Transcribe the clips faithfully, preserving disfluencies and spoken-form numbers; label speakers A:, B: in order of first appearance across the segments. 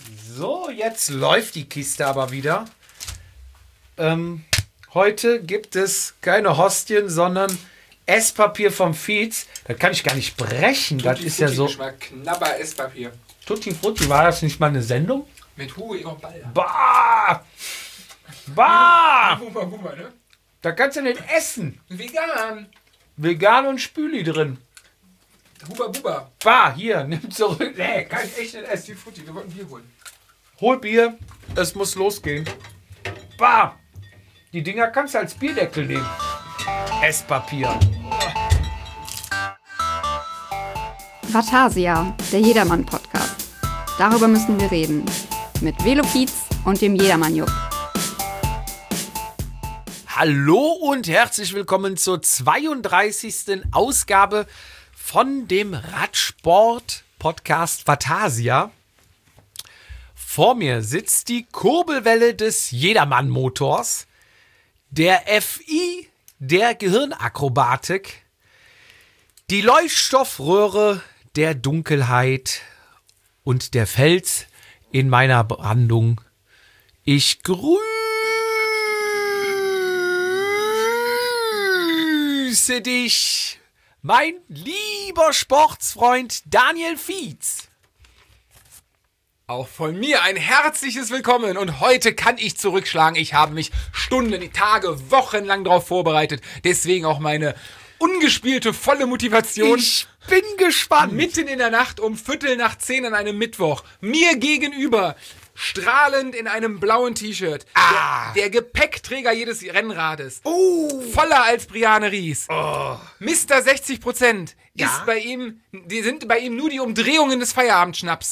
A: So, jetzt läuft die Kiste aber wieder. Ähm, heute gibt es keine Hostien, sondern Esspapier vom Fietz. Das kann ich gar nicht brechen. Das ist ja so.
B: Knabber Esspapier.
A: Tutti Frutti, war das nicht mal eine Sendung?
B: Mit Hugo Egon Balder.
A: Bah! Bah!
B: Bumba, bumba, ne?
A: Da kannst du nicht essen.
B: Vegan.
A: Vegan und Spüli drin.
B: Huba Buba.
A: Bah, hier, nimm zurück. Nee, kann ich echt nicht essen.
B: Die Frutti, wir wollten Bier holen.
A: Hol Bier, es muss losgehen. Bah! Die Dinger kannst du als Bierdeckel nehmen. Esspapier.
C: Vatasia, der Jedermann-Podcast. Darüber müssen wir reden. Mit Velo Fietz und dem Jedermann-Jupp.
A: Hallo und herzlich willkommen zur zweiunddreißigsten Ausgabe von dem Radsport-Podcast Vatasia. Vor mir sitzt die Kurbelwelle des Jedermann-Motors, der F I der Gehirnakrobatik, die Leuchtstoffröhre der Dunkelheit und der Fels in meiner Brandung. Ich grüße dich, mein lieber Sportsfreund Daniel Fietz.
B: Auch von mir ein herzliches Willkommen und heute kann ich zurückschlagen. Ich habe mich Stunden, Tage, Wochen lang darauf vorbereitet. Deswegen auch meine ungespielte, volle Motivation.
A: Ich bin gespannt.
B: Mitten in der Nacht um Viertel nach zehn an einem Mittwoch. Mir gegenüber, strahlend in einem blauen T-Shirt.
A: Ah.
B: Der, der Gepäckträger jedes Rennrades.
A: Oh.
B: Voller als Briane Ries.
A: Oh.
B: Mister sechzig Prozent
A: Ja?
B: ist bei ihm, die sind bei ihm nur die Umdrehungen des Feierabendschnaps.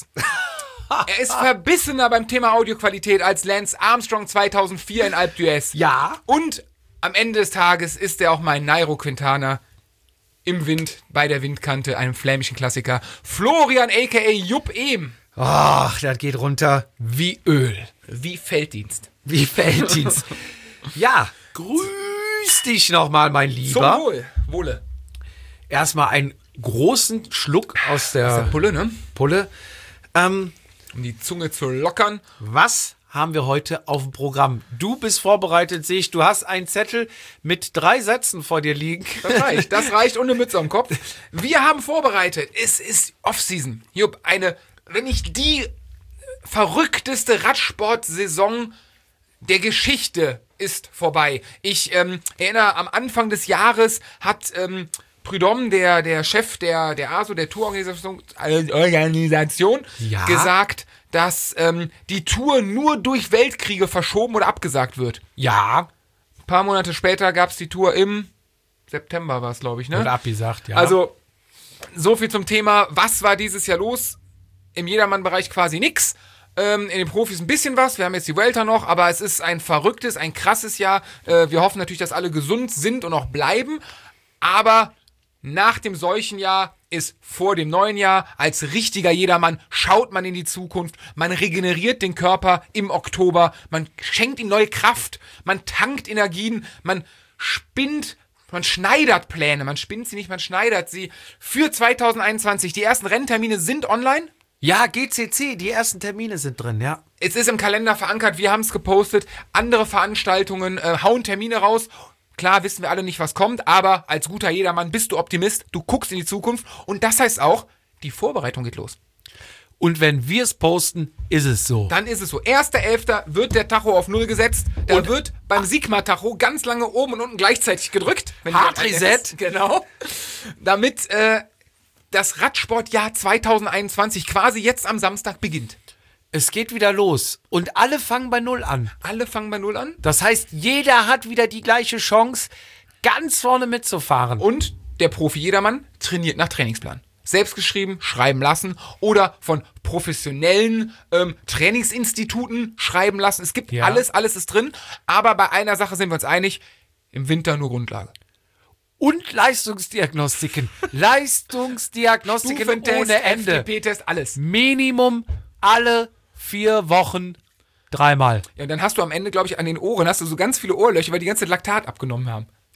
B: Er ist verbissener beim Thema Audioqualität als Lance Armstrong zweitausendvier in Alpe d'Huez.
A: Ja.
B: Und am Ende des Tages ist er auch mein Nairo Quintana im Wind, bei der Windkante, einem flämischen Klassiker. Florian aka Jupp Ehm.
A: Ach, das geht runter wie Öl.
B: Wie Felddienst.
A: Wie Felddienst. Ja, grüß dich nochmal, mein
B: Zum
A: Lieber.
B: Wohl. Wohle.
A: Erstmal einen großen Schluck aus der,
B: Das ist der Pulle, ne?
A: Pulle. Ähm,
B: Um die Zunge zu lockern.
A: was haben wir heute auf dem Programm? Du bist vorbereitet, sehe ich. Du hast einen Zettel mit drei Sätzen vor dir liegen.
B: Das reicht, das reicht ohne Mütze am Kopf. Wir haben vorbereitet. Es ist Offseason. Jupp, eine, wenn nicht die verrückteste Radsportsaison der Geschichte ist vorbei. Ich ähm, erinnere, am Anfang des Jahres hat ähm, Prudhomme, der, der Chef der, der A S O, der Tourorganisation, Organisation,
A: Ja.
B: gesagt, dass ähm, die Tour nur durch Weltkriege verschoben oder abgesagt wird.
A: Ja.
B: Ein paar Monate später gab es die Tour im September, war es, glaube ich, ne?
A: Und abgesagt, ja.
B: Also, so viel zum Thema, was war dieses Jahr los? Im Jedermann-Bereich quasi nix. Ähm, in den Profis ein bisschen was. Wir haben jetzt die Vuelta noch, aber es ist ein verrücktes, ein krasses Jahr. Äh, wir hoffen natürlich, dass alle gesund sind und auch bleiben. Aber nach dem Seuchenjahr ist vor dem neuen Jahr. Als richtiger Jedermann schaut man in die Zukunft. Man regeneriert den Körper im Oktober. Man schenkt ihm neue Kraft. Man tankt Energien. Man spinnt, man schneidert Pläne. Man spinnt sie nicht, man schneidert sie. Für zweitausendeinundzwanzig. Die ersten Renntermine sind online.
A: ja, G C C, die ersten Termine sind drin, ja.
B: Es ist im Kalender verankert. Wir haben es gepostet. Andere Veranstaltungen äh, hauen Termine raus. Klar wissen wir alle nicht, was kommt, aber als guter Jedermann bist du Optimist, du guckst in die Zukunft und das heißt auch, die Vorbereitung geht los.
A: Und wenn wir es posten, ist es so.
B: Dann ist es so, erster elfter wird der Tacho auf Null gesetzt, da
A: Und-
B: wird beim Sigma-Tacho ganz lange oben und unten gleichzeitig gedrückt. Wenn
A: Hard
B: die-
A: Reset.
B: Genau. Damit äh, das Radsportjahr zweitausendeinundzwanzig quasi jetzt am Samstag beginnt.
A: Es geht wieder los. Und alle fangen bei Null an.
B: Alle fangen bei Null an.
A: Das heißt, jeder hat wieder die gleiche Chance, ganz vorne mitzufahren.
B: Und der Profi-Jedermann trainiert nach Trainingsplan. Selbstgeschrieben, schreiben lassen oder von professionellen ähm, Trainingsinstituten schreiben lassen. Es gibt
A: Ja.
B: alles, alles ist drin. Aber bei einer Sache sind wir uns einig, im Winter nur Grundlage.
A: Und Leistungsdiagnostiken. Leistungsdiagnostiken
B: Stufentest,
A: ohne Ende.
B: F T P-Test, alles.
A: Minimum alle vier Wochen dreimal.
B: Ja, und dann hast du am Ende, glaube ich, an den Ohren hast du so ganz viele Ohrlöcher, weil die ganze Laktat abgenommen haben.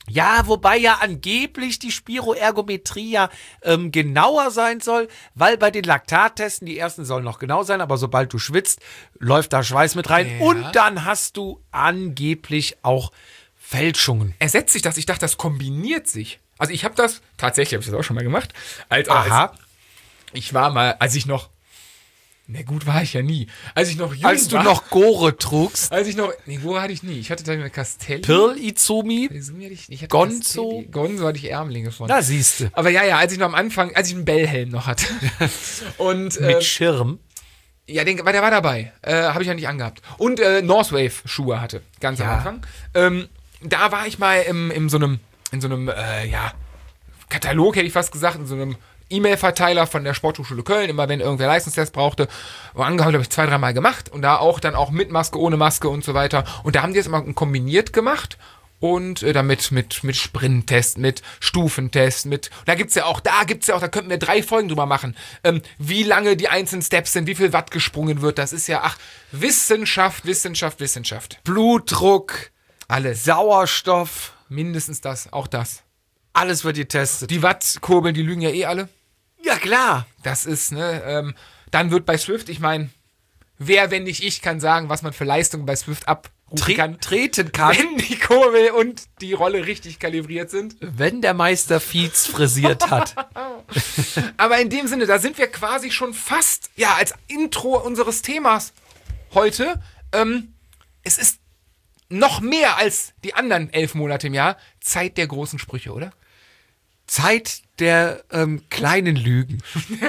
A: Ja, wobei ja angeblich die Spiroergometrie ja ähm, genauer sein soll, weil bei den Laktattesten, die ersten sollen noch genau sein, aber sobald du schwitzt, läuft da Schweiß mit rein
B: Ja.
A: und dann hast du angeblich auch Fälschungen.
B: Ersetzt sich das? Ich dachte, das kombiniert sich. Also ich habe das, tatsächlich habe ich das auch schon mal gemacht. Als,
A: Aha.
B: Als, ich war mal, als ich noch, na gut war ich ja nie. Als ich noch jung
A: Als du
B: war,
A: noch Gore trugst,
B: als ich noch, nee, Gore hatte ich nie. Ich hatte da eine Castelli.
A: Pirl Izumi,
B: Izumi hatte ich, ich hatte
A: Gonzo.
B: Castelli. Gonzo hatte ich Ärmlinge von.
A: da siehst du,
B: Aber ja, ja, als ich noch am Anfang, als ich einen Bellhelm noch hatte. Und
A: mit
B: äh,
A: Schirm.
B: ja, den, weil der war dabei. Äh, habe ich ja nicht angehabt. Und äh, Northwave-Schuhe hatte, ganz
A: Ja.
B: am Anfang. Ähm, da war ich mal im, in so einem, in so einem, äh, ja, Katalog, hätte ich fast gesagt, in so einem E-Mail-Verteiler von der Sporthochschule Köln, immer wenn irgendwer Leistungstest brauchte, wo angehauen, habe ich zwei, dreimal gemacht und da auch dann auch mit Maske, ohne Maske und so weiter. Und da haben die jetzt immer kombiniert gemacht und äh, damit mit, mit Sprinttest, mit Stufentest, mit, da gibt's ja auch, da gibt's ja auch, da könnten wir drei Folgen drüber machen, ähm, wie lange die einzelnen Steps sind, wie viel Watt gesprungen wird, das ist ja, ach, Wissenschaft, Wissenschaft, Wissenschaft.
A: Blutdruck,
B: Alles.
A: Sauerstoff,
B: Mindestens das, auch das.
A: alles wird getestet.
B: Die Wattkurbeln, die lügen ja eh alle.
A: Ja, klar.
B: Das ist, ne, ähm, dann wird bei Swift, ich meine, wer, wenn nicht ich, kann sagen, was man für Leistung bei Swift abrufen
A: Tre
B: kann,
A: treten kann,
B: wenn die Kurbel und die Rolle richtig kalibriert sind.
A: wenn der Meister Fietz frisiert hat.
B: Aber in dem Sinne, da sind wir quasi schon fast, ja, als Intro unseres Themas heute, ähm, es ist noch mehr als die anderen elf Monate im Jahr Zeit der großen Sprüche, oder?
A: Zeit der ähm, kleinen Lügen.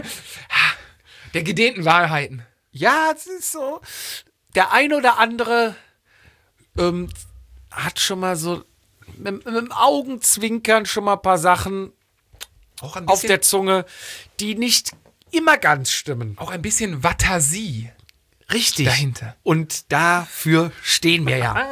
B: Der gedehnten Wahrheiten.
A: Ja, es ist so. Der ein oder andere ähm, hat schon mal so mit, mit dem Augenzwinkern schon mal ein paar Sachen
B: Auch ein
A: auf
B: bisschen,
A: der Zunge, die nicht immer ganz stimmen.
B: auch ein bisschen Fantasie
A: Richtig.
B: dahinter.
A: Und dafür stehen wir ja.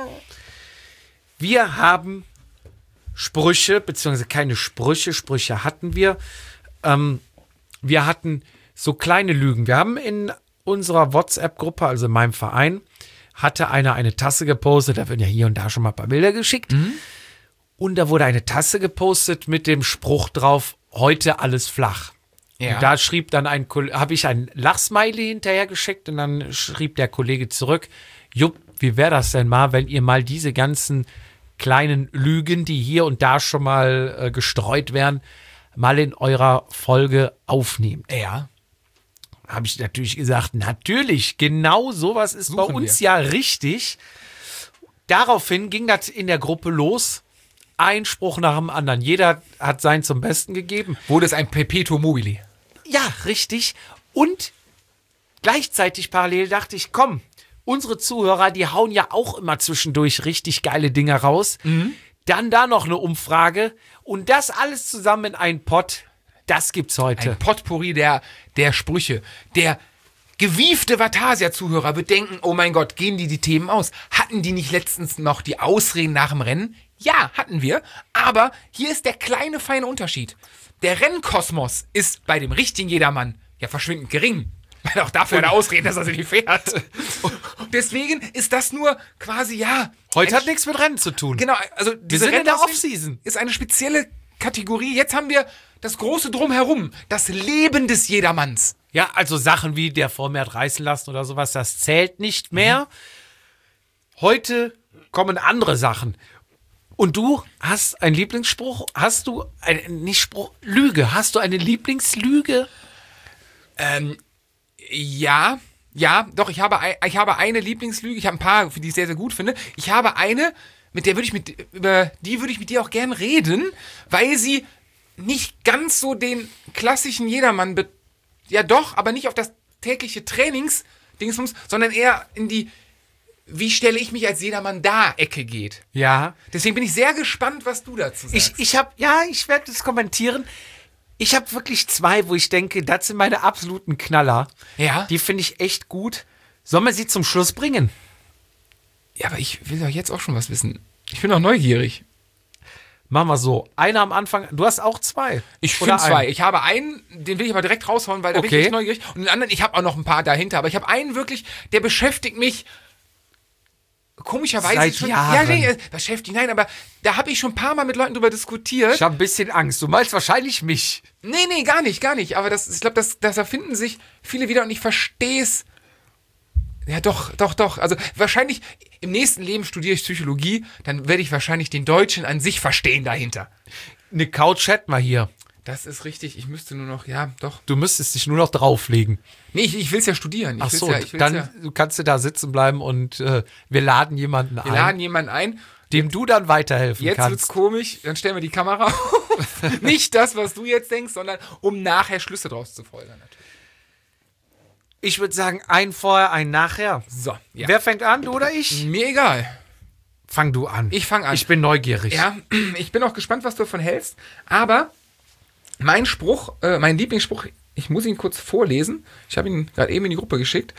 A: Wir haben Sprüche, beziehungsweise keine Sprüche, Sprüche hatten wir. Ähm, wir hatten so kleine Lügen. Wir haben in unserer WhatsApp-Gruppe, also in meinem Verein, hatte einer eine Tasse gepostet. Da werden ja hier und da schon mal ein paar Bilder geschickt. Und da wurde eine Tasse gepostet mit dem Spruch drauf, heute alles flach.
B: Ja.
A: Und da schrieb dann ein habe ich ein Lachsmiley hinterher geschickt und dann schrieb der Kollege zurück, Jupp, wie wäre das denn mal, wenn ihr mal diese ganzen kleinen Lügen, die hier und da schon mal äh, gestreut werden, mal in eurer Folge aufnehmt.
B: Ja.
A: Habe ich natürlich gesagt, natürlich, genau sowas ist bei
B: Suchen
A: uns
B: wir.
A: ja richtig. Daraufhin ging das in der Gruppe los. Ein Spruch nach dem anderen. Jeder hat seinen zum Besten gegeben.
B: Wurde es ein Perpetuum mobile.
A: Ja, richtig. Und gleichzeitig parallel dachte ich, komm, unsere Zuhörer, die hauen ja auch immer zwischendurch richtig geile Dinger raus. Dann da noch eine Umfrage und das alles zusammen in einen Pott, das gibt's heute.
B: Ein Potpourri der, der Sprüche. Der gewiefte Vatasia-Zuhörer wird denken, oh mein Gott, gehen die die Themen aus? Hatten die nicht letztens noch die Ausreden nach dem Rennen? Ja, hatten wir. Aber hier ist der kleine, feine Unterschied. Der Rennkosmos ist bei dem richtigen Jedermann ja verschwindend gering. Weil auch dafür eine Ausrede, dass er sie nicht fährt. Und deswegen ist das nur quasi, ja...
A: Heute
B: ein-
A: hat nichts mit Rennen zu tun.
B: Genau, also diese
A: sind in der
B: Rennausreden
A: Offseason.
B: ist eine spezielle Kategorie. Jetzt haben wir das große Drumherum, das Leben des Jedermanns.
A: Ja, also Sachen wie der vor mir hat reißen lassen oder sowas, das zählt nicht mehr. Heute kommen andere Sachen. Und du hast einen Lieblingsspruch? Hast du ein, nicht Spruch, Lüge? Hast du eine Lieblingslüge?
B: Ähm, ja, ja, doch, ich habe, ein, ich habe eine Lieblingslüge. Ich habe ein paar, die ich sehr, sehr gut finde. Ich habe eine, mit der würde ich mit, über die würde ich mit dir auch gern reden, weil sie nicht ganz so den klassischen Jedermann, be ja doch, aber nicht auf das tägliche Trainings-Dingsbums, sondern eher in die, wie stelle ich mich als Jedermann da, Ecke geht.
A: Ja.
B: Deswegen bin ich sehr gespannt, was du dazu sagst.
A: Ich, ich habe, ja, ich werde das kommentieren. Ich habe wirklich zwei, wo ich denke, das sind meine absoluten Knaller.
B: Ja?
A: Die finde ich echt gut. Sollen wir sie zum Schluss bringen?
B: Ja, aber ich will doch jetzt auch schon was wissen. Ich bin doch neugierig.
A: Machen wir so. Einer am Anfang. Du hast auch zwei.
B: Ich
A: Oder
B: finde zwei.
A: einen?
B: Ich habe einen, den will ich aber direkt raushauen, weil da bin
A: Okay.
B: ich echt neugierig. Und den anderen, ich habe auch noch ein paar dahinter, aber ich habe einen wirklich, der beschäftigt mich komischerweise
A: Seit
B: schon.
A: Jahren.
B: Ja, nee, beschäftigt, nein, aber da habe ich schon ein paar Mal mit Leuten drüber diskutiert.
A: Ich habe ein bisschen Angst. Du meinst wahrscheinlich mich.
B: Nee, nee, gar nicht, gar nicht. Aber das, ich glaube, das, das erfinden sich viele wieder und ich verstehe es. Ja, doch, doch, doch. Also wahrscheinlich im nächsten Leben studiere ich Psychologie, dann werde ich wahrscheinlich den Deutschen an sich verstehen dahinter.
A: Eine Couch hätten wir hier.
B: Das ist richtig. Ich müsste nur noch, ja, doch.
A: Du müsstest dich nur noch drauflegen.
B: Nee, ich, ich will es ja studieren. Ich
A: Ach
B: will's
A: so,
B: ja, ich will's
A: dann
B: ja.
A: du kannst du da sitzen bleiben und äh, wir laden jemanden
B: Wir
A: ein,
B: laden jemanden ein.
A: dem du dann weiterhelfen
B: Jetzt
A: kannst.
B: wird's komisch, dann stellen wir die Kamera auf. Nicht das, was du jetzt denkst, sondern um nachher Schlüsse draus zu folgern natürlich.
A: Ich würde sagen, ein vorher, ein nachher.
B: So, ja.
A: Wer fängt an, du oder ich?
B: Mir egal.
A: Fang du an.
B: Ich fang an.
A: Ich bin neugierig.
B: Ja, ich bin auch gespannt, was du davon hältst. Aber mein Spruch, äh, mein Lieblingsspruch, ich muss ihn kurz vorlesen. Ich habe ihn gerade eben in die Gruppe geschickt.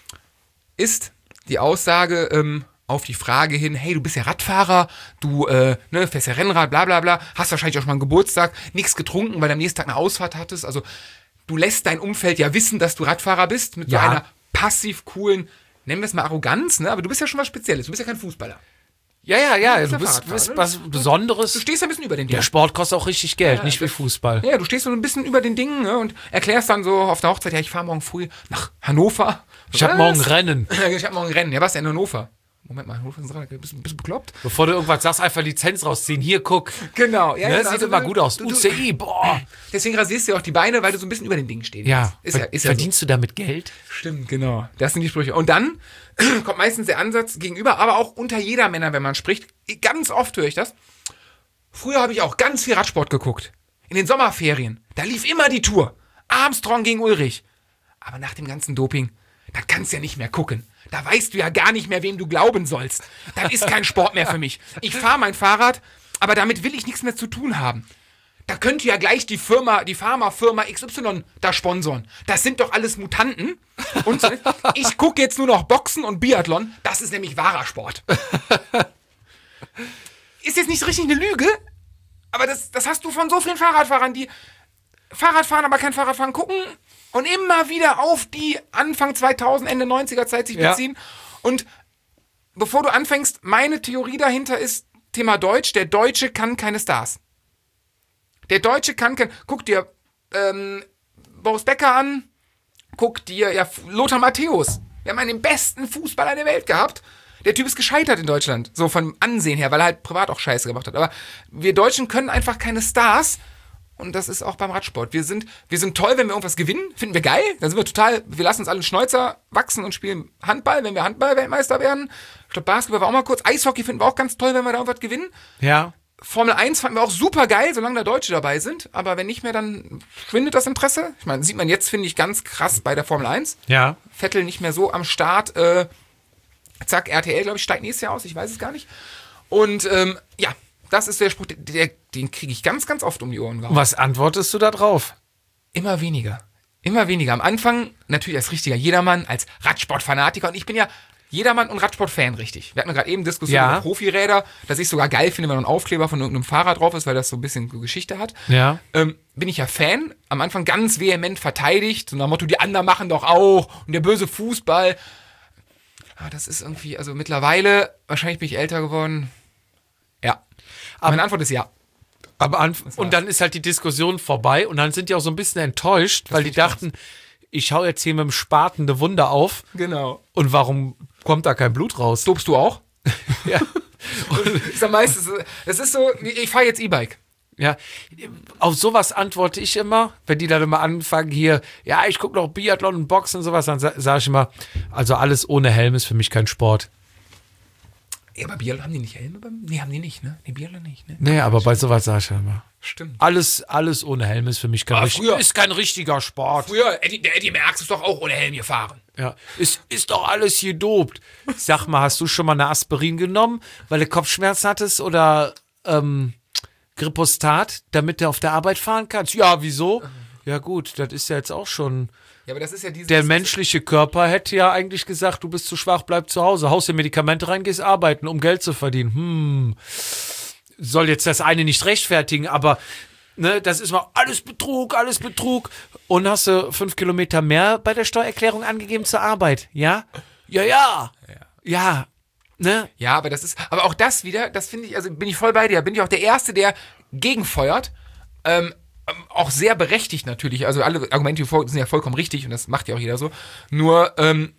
B: Ist die Aussage ähm, auf die Frage hin, hey, du bist ja Radfahrer, du äh, ne, fährst ja Rennrad, bla bla bla, hast wahrscheinlich auch schon mal einen Geburtstag, nichts getrunken, weil du am nächsten Tag eine Ausfahrt hattest. Also du lässt dein Umfeld ja wissen, dass du Radfahrer bist, mit
A: Ja.
B: so einer passiv coolen, nennen wir es mal Arroganz, ne? Aber du bist ja schon was Spezielles, du bist ja kein Fußballer.
A: Ja, ja, ja.
B: bist
A: Du
B: ja
A: bist,
B: Fahrradfahrer,
A: bist
B: ne?
A: was Besonderes.
B: Du stehst ja ein bisschen über den
A: Der
B: Dingen.
A: Sport kostet auch richtig Geld,
B: Ja,
A: nicht wie
B: das-
A: Fußball.
B: Ja, du stehst so ein bisschen über den Dingen, ne, und erklärst dann so auf der Hochzeit, ja, ich fahre morgen früh nach Hannover.
A: Ich habe
B: Was?
A: morgen Rennen.
B: Ich habe morgen Rennen. Ja, was denn in Hannover? Moment mal, Hannover ist dran. Bist du bist du bekloppt?
A: Bevor du irgendwas sagst, einfach Lizenz rausziehen. Hier, guck.
B: Genau. Ja,
A: Ne,
B: genau.
A: sieht
B: Also,
A: immer
B: du-
A: gut aus.
B: du- du-
A: U C I, boah.
B: Deswegen rasierst du ja auch die Beine, weil du so ein bisschen über den Dingen stehst.
A: Ja,
B: Ist ja, ist ja so.
A: verdienst du damit Geld?
B: Stimmt, genau. Das sind die Sprüche. Und dann kommt meistens der Ansatz gegenüber, aber auch unter jeder Männer, wenn man spricht. Ganz oft höre ich das. Früher habe ich auch ganz viel Radsport geguckt. In den Sommerferien. Da lief immer die Tour. Armstrong gegen Ulrich. Aber nach dem ganzen Doping, da kannst du ja nicht mehr gucken. Da weißt du ja gar nicht mehr, wem du glauben sollst. Das ist kein Sport mehr für mich. Ich fahre mein Fahrrad, aber damit will ich nichts mehr zu tun haben. Da könnte ja gleich die Firma, die Pharmafirma X Y da sponsoren. Das sind doch alles Mutanten. Und ich gucke jetzt nur noch Boxen und Biathlon. Das ist nämlich wahrer Sport. Ist jetzt nicht richtig eine Lüge, aber das, das hast du von so vielen Fahrradfahrern, die Fahrrad fahren, aber kein Fahrradfahren gucken und immer wieder auf die Anfang zweitausend, Ende neunziger Zeit sich
A: Ja.
B: beziehen. Und bevor du anfängst, meine Theorie dahinter ist Thema Deutsch. Der Deutsche kann keine Stars. Der Deutsche kann kein... Guck dir ähm, Boris Becker an, guck dir ja, Lothar Matthäus. Wir haben einen den besten Fußballer der Welt gehabt. Der Typ ist gescheitert in Deutschland, so vom Ansehen her, weil er halt privat auch Scheiße gemacht hat. Aber wir Deutschen können einfach keine Stars. Und das ist auch beim Radsport. Wir sind, wir sind toll, wenn wir irgendwas gewinnen, finden wir geil. Dann sind wir total, wir lassen uns alle Schnäuzer wachsen und spielen Handball, wenn wir Handball-Weltmeister werden. Ich glaube, Basketball war auch mal kurz. Eishockey finden wir auch ganz toll, wenn wir da irgendwas gewinnen.
A: Ja.
B: Formel eins fanden wir auch super geil, solange da Deutsche dabei sind. Aber wenn nicht mehr, dann schwindet das Interesse. Ich meine, sieht man jetzt, finde ich, ganz krass bei der Formel eins.
A: Ja.
B: Vettel nicht mehr so am Start. Äh, zack, R T L, glaube ich, steigt nächstes Jahr aus. Ich weiß es gar nicht. Und ähm, ja, das ist der Spruch, der, der, den kriege ich ganz, ganz oft um die Ohren gehauen.
A: Was antwortest du da drauf?
B: Immer weniger. Immer weniger. Am Anfang natürlich als richtiger Jedermann, als Radsportfanatiker. Und ich bin ja Jedermann und Radsportfan, richtig. Wir hatten gerade eben Diskussion
A: Ja.
B: über Profiräder, dass ich sogar geil finde, wenn noch ein Aufkleber von irgendeinem Fahrrad drauf ist, weil das so ein bisschen Geschichte hat.
A: Ja.
B: Ähm, bin ich ja Fan. Am Anfang ganz vehement verteidigt. So nach dem Motto, die anderen machen doch auch. Und der böse Fußball. Ah, das ist irgendwie, also mittlerweile, wahrscheinlich bin ich älter geworden. Ja. Aber meine Antwort ist ja.
A: Aber an, und dann ist halt die Diskussion vorbei und dann sind die auch so ein bisschen enttäuscht, weil die
B: find ich
A: dachten, ich hau jetzt hier mit dem Spaten eine Wunde auf
B: Genau.
A: und warum kommt da kein Blut raus?
B: Dopst du auch?
A: Ja.
B: Ich sag meistens, das ist so, ich fahre jetzt E-Bike.
A: Ja, auf sowas antworte ich immer, wenn die dann immer anfangen hier, ja, ich gucke noch Biathlon und Boxen und sowas, dann sa sage ich immer, also alles ohne Helm ist für mich kein Sport.
B: Ja, aber Biathlon haben die nicht Helme? Beim? Nee, haben die nicht, ne? Nee, Biathlon nicht, ne?
A: Nee, aber bei sowas sage ich immer,
B: Stimmt.
A: alles, alles ohne Helm ist für mich kein,
B: Aber
A: richtig,
B: früher-
A: ist kein richtiger Sport.
B: Früher, Eddie, der Eddie Merckx ist doch auch ohne Helm gefahren.
A: Ja, ist, ist doch alles hier dopt. Sag mal, hast du schon mal eine Aspirin genommen, weil du Kopfschmerzen hattest oder ähm, Gripostat, damit du auf der Arbeit fahren kannst? Ja, wieso? Ja gut, das ist ja jetzt auch schon...
B: Ja, aber das ist ja dieses...
A: Der menschliche Körper hätte ja eigentlich gesagt, du bist zu schwach, bleib zu Hause, haust dir Medikamente rein, gehst arbeiten, um Geld zu verdienen. Hm, soll jetzt das eine nicht rechtfertigen, aber ne, das ist mal alles Betrug, alles Betrug. Und hast du fünf Kilometer mehr bei der Steuererklärung angegeben zur Arbeit, ja? Ja, ja. Ja.
D: ne?
B: Ja, aber das ist, aber auch das wieder, das finde ich, also bin ich voll bei dir, bin ich auch der Erste, der gegenfeuert. Ähm, auch sehr berechtigt natürlich, also alle Argumente sind ja vollkommen richtig und das macht ja auch jeder so. Nur, ähm,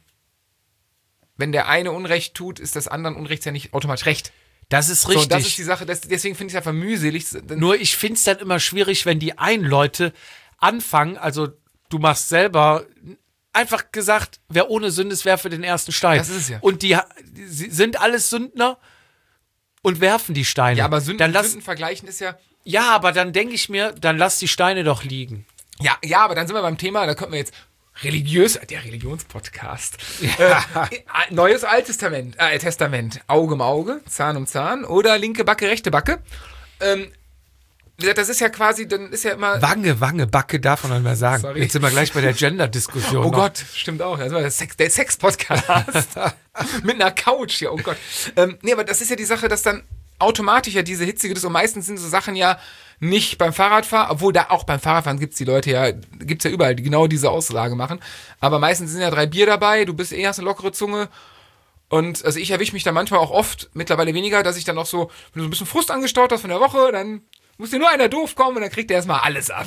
B: wenn der eine Unrecht tut, ist das anderen Unrecht ja nicht automatisch recht.
D: Das ist
B: So,
D: richtig.
B: und das ist die Sache, das, deswegen finde ich es einfach mühselig.
D: Nur ich finde es dann immer schwierig, wenn die einen Leute anfangen, also du machst selber, einfach gesagt, wer ohne Sünde ist, werfe den ersten Stein.
B: Das ist es ja.
D: Und die, die sind alles Sündner und werfen die Steine.
B: Ja, aber Sünden,
D: dann lass,
B: Sünden vergleichen ist ja...
D: Ja, aber dann denke ich mir, dann lass die Steine doch liegen.
B: Ja, ja, aber dann sind wir beim Thema, da könnten wir jetzt religiös, der Religionspodcast. Ja. Äh, Neues Altes Testament, äh, Testament, Auge um Auge, Zahn um Zahn oder linke Backe, rechte Backe. Ähm, das ist ja quasi, dann ist ja immer...
D: Wange, Wange, Backe darf man nicht mehr sagen.
B: Sorry.
D: Jetzt sind wir gleich bei der Gender-Diskussion.
B: Oh
D: noch.
B: Gott, stimmt auch. Das war der Sex, der Sex-Podcast. Mit einer Couch hier, oh Gott. Ähm, nee, aber das ist ja die Sache, dass dann automatisch ja diese hitzige ist und meistens sind so Sachen ja nicht beim Fahrradfahren, obwohl da auch beim Fahrradfahren gibt es die Leute ja, gibt es ja überall, die genau diese Aussage machen. Aber meistens sind ja drei Bier dabei, du bist eh, hast eine lockere Zunge. Und also ich erwische mich da manchmal auch oft, mittlerweile weniger, dass ich dann auch so, wenn du so ein bisschen Frust angestaut hast von der Woche, dann muss dir nur einer doof kommen und dann kriegt der erstmal alles ab.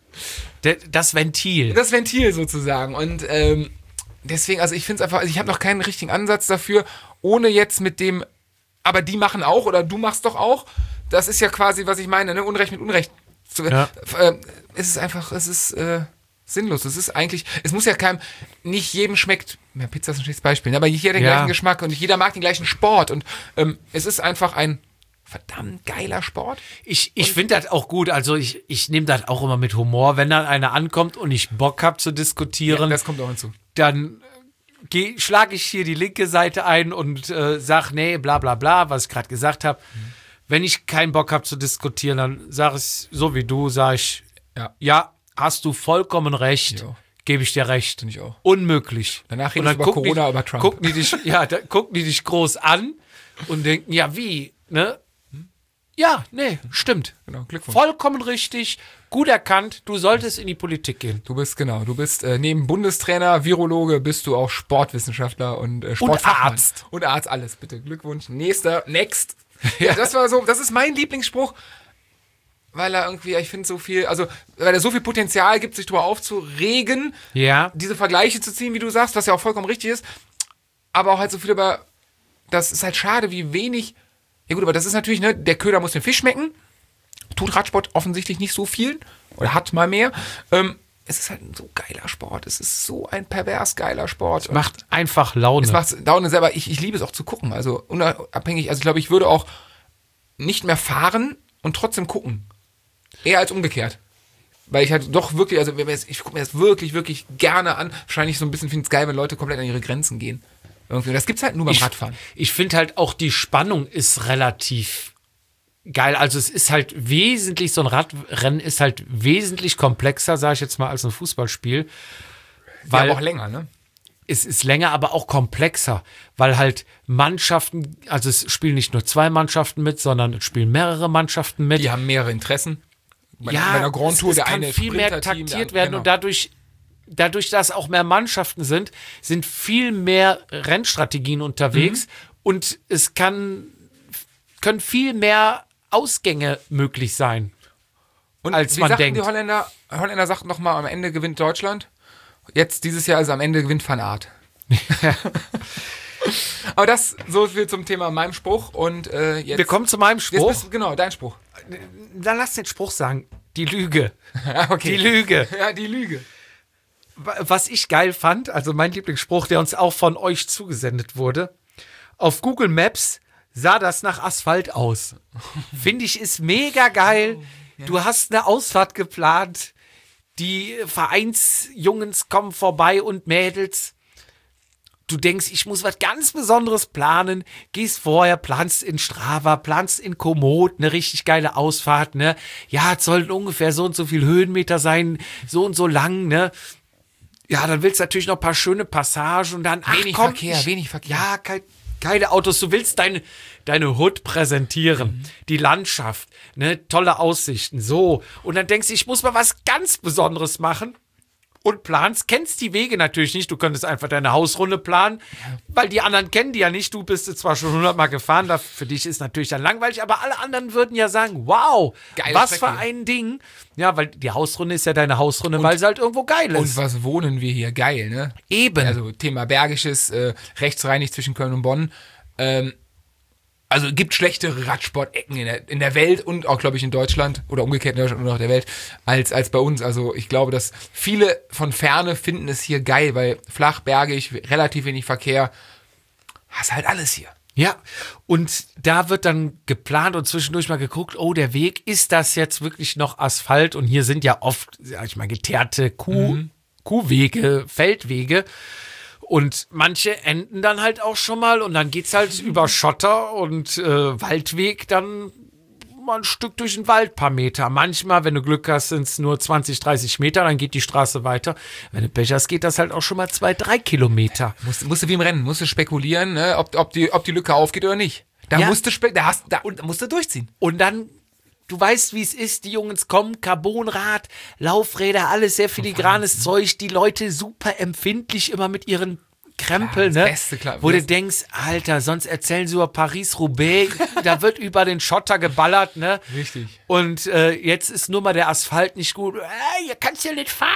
D: Das Ventil.
B: Das Ventil sozusagen. Und ähm, deswegen, also ich finde es einfach, also ich habe noch keinen richtigen Ansatz dafür, ohne jetzt mit dem, aber die machen auch oder du machst doch auch. Das ist ja quasi, was ich meine, ne? Unrecht mit Unrecht. Zu,
D: Ja.
B: äh, es ist einfach, es ist äh, sinnlos. Es ist eigentlich, es muss ja keinem, nicht jedem schmeckt, ja, Pizza ist ein schlechtes Beispiel, ne? Aber nicht jeder den
D: Ja.
B: gleichen Geschmack und nicht jeder mag den gleichen Sport. Und ähm, es ist einfach ein verdammt geiler Sport.
D: Ich, ich finde das auch gut. Also ich, ich nehme das auch immer mit Humor. Wenn dann einer ankommt und ich Bock habe zu diskutieren,
B: das kommt auch hinzu.
D: dann äh, schlage ich hier die linke Seite ein und äh, sag, nee, bla bla bla, was ich gerade gesagt habe. Mhm. Wenn ich keinen Bock habe zu diskutieren, dann sage ich so wie du, sage ich,
B: Ja.
D: ja, hast du vollkommen recht,
B: Ja.
D: gebe ich dir recht.
B: Finde ich auch.
D: Unmöglich.
B: Danach
D: Und
B: rede ich
D: dann
B: über
D: gucken
B: Corona,
D: die,
B: über Trump.
D: Gucken die dich, ja, da gucken die dich groß an und denken, ja, wie, ne? Ja, nee, stimmt.
B: Genau, Glückwunsch.
D: Vollkommen richtig, gut erkannt, du solltest in die Politik gehen.
B: Du bist, genau, du bist äh, neben Bundestrainer, Virologe, bist du auch Sportwissenschaftler und äh, Sportfachmann.
D: Arzt.
B: Und Arzt, alles, bitte. Glückwunsch. Nächster, next. Ja, das war so, das ist mein Lieblingsspruch, weil er irgendwie, ich finde so viel, also, weil er so viel Potenzial gibt, sich drüber aufzuregen,
D: Ja.
B: diese Vergleiche zu ziehen, wie du sagst, was ja auch vollkommen richtig ist, aber auch halt so viel über, das ist halt schade, wie wenig, ja gut, aber das ist natürlich, ne, der Köder muss den Fisch schmecken, tut Radsport offensichtlich nicht so viel, oder hat mal mehr, ähm, es ist halt ein so geiler Sport, es ist so ein pervers geiler Sport.
D: Macht einfach Laune.
B: Es macht Laune selber, ich, ich liebe es auch zu gucken, also unabhängig, also ich glaube, ich würde auch nicht mehr fahren und trotzdem gucken. Eher als umgekehrt. Weil ich halt doch wirklich, also ich gucke mir das wirklich, wirklich gerne an. Wahrscheinlich so ein bisschen finde ich es geil, wenn Leute komplett an ihre Grenzen gehen. Irgendwie. Und das gibt's halt nur beim
D: ich,
B: Radfahren.
D: Ich finde halt auch, die Spannung ist relativ geil. Also es ist halt wesentlich, so ein Radrennen ist halt wesentlich komplexer, sage ich jetzt mal, als ein Fußballspiel. Weil
B: Ja, aber auch länger, ne?
D: es ist länger, aber auch komplexer, weil halt Mannschaften, also es spielen nicht nur zwei Mannschaften mit, sondern es spielen mehrere Mannschaften mit.
B: Die haben mehrere Interessen. Bei,
D: ja,
B: bei einer Grand Tour,
D: es, es
B: der
D: kann
B: eine
D: viel mehr
B: Sprinterteam,
D: taktiert
B: der,
D: werden
B: genau.
D: und dadurch, dadurch, dass auch mehr Mannschaften sind, sind viel mehr Rennstrategien unterwegs
B: Mhm.
D: und es kann, können viel mehr Ausgänge möglich sein.
B: Und
D: als
B: wie
D: man
B: sagten
D: denkt.
B: die Holländer, Holländer sagten noch mal, am Ende gewinnt Deutschland. Jetzt, dieses Jahr, also am Ende gewinnt Van Aert. Aber das, so viel zum Thema meinem Spruch. Und äh, jetzt.
D: Wir kommen zu meinem
B: Jetzt
D: Spruch.
B: bist, genau, dein Spruch.
D: Dann lass den Spruch sagen. Die Lüge.
B: Ja, okay.
D: Die Lüge.
B: Ja, die Lüge.
D: Was ich geil fand, also mein Lieblingsspruch, der uns auch von euch zugesendet wurde, auf Google Maps sah das nach Asphalt aus. Finde ich, ist mega geil. Du hast eine Ausfahrt geplant, die Vereinsjungens kommen vorbei und Mädels. Du denkst, ich muss was ganz Besonderes planen, gehst vorher, planst in Strava, planst in Komoot, eine richtig geile Ausfahrt, ne? Ja, es sollten ungefähr so und so viel Höhenmeter sein, so und so lang, ne? Ja, dann willst du natürlich noch ein paar schöne Passagen und dann, ach
B: Wenig
D: komm,
B: Verkehr,
D: ich,
B: wenig Verkehr.
D: Ja, kein, keine Autos, du willst deine, deine Hood präsentieren, die Landschaft, ne? Tolle Aussichten, so. Und dann denkst du, ich muss mal was ganz Besonderes machen. und planst, kennst die Wege natürlich nicht. Du könntest einfach deine Hausrunde planen, weil die anderen kennen die ja nicht. Du bist jetzt zwar schon hundertmal gefahren, da, für dich ist natürlich dann langweilig, aber alle anderen würden ja sagen, wow,
B: Geile
D: was
B: Strecke.
D: für ein Ding. Ja, weil die Hausrunde ist ja deine Hausrunde, weil sie halt irgendwo geil ist.
B: Und was wohnen wir hier? Geil, ne?
D: Eben.
B: Also Thema Bergisches, äh, rechtsreinig zwischen Köln und Bonn. Ähm, also gibt schlechtere Radsport-Ecken in der, in der Welt und auch, glaube ich, in Deutschland oder umgekehrt in Deutschland und auch der Welt als, als bei uns. Also ich glaube, dass viele von Ferne finden es hier geil, weil flach, bergig, relativ wenig Verkehr. Hast halt alles hier.
D: Ja, und da wird dann geplant und zwischendurch mal geguckt, oh, der Weg, ist das jetzt wirklich noch Asphalt? Und hier sind ja oft, sag ich mal, geteerte Kuh,
B: Mhm.
D: Kuhwege, Feldwege. Und manche enden dann halt auch schon mal und dann geht's halt über Schotter und äh, Waldweg dann mal ein Stück durch den Wald, paar Meter. Manchmal, wenn du Glück hast, sind es nur zwanzig, dreißig Meter, dann geht die Straße weiter. Wenn du Pech hast, geht das halt auch schon mal zwei, drei Kilometer.
B: Musst, musst du wie im Rennen, musst du spekulieren, ne, ob, ob, die, ob die Lücke aufgeht oder nicht. Da
D: Ja.
B: musst du spek- da hast, da, und da musst du durchziehen.
D: Und dann, du weißt, wie es ist, die Jungs kommen, Carbonrad, Laufräder, alles sehr filigranes Zeug, die Leute super empfindlich immer mit ihren Krempel,
B: Ja, das
D: ne?
B: Beste, klar.
D: Wo du
B: Das-
D: denkst, Alter, sonst erzählen sie über Paris-Roubaix, da wird über den Schotter geballert, ne?
B: Richtig.
D: Und äh, jetzt ist nur mal der Asphalt nicht gut. Äh, ihr kannst ja nicht fahren.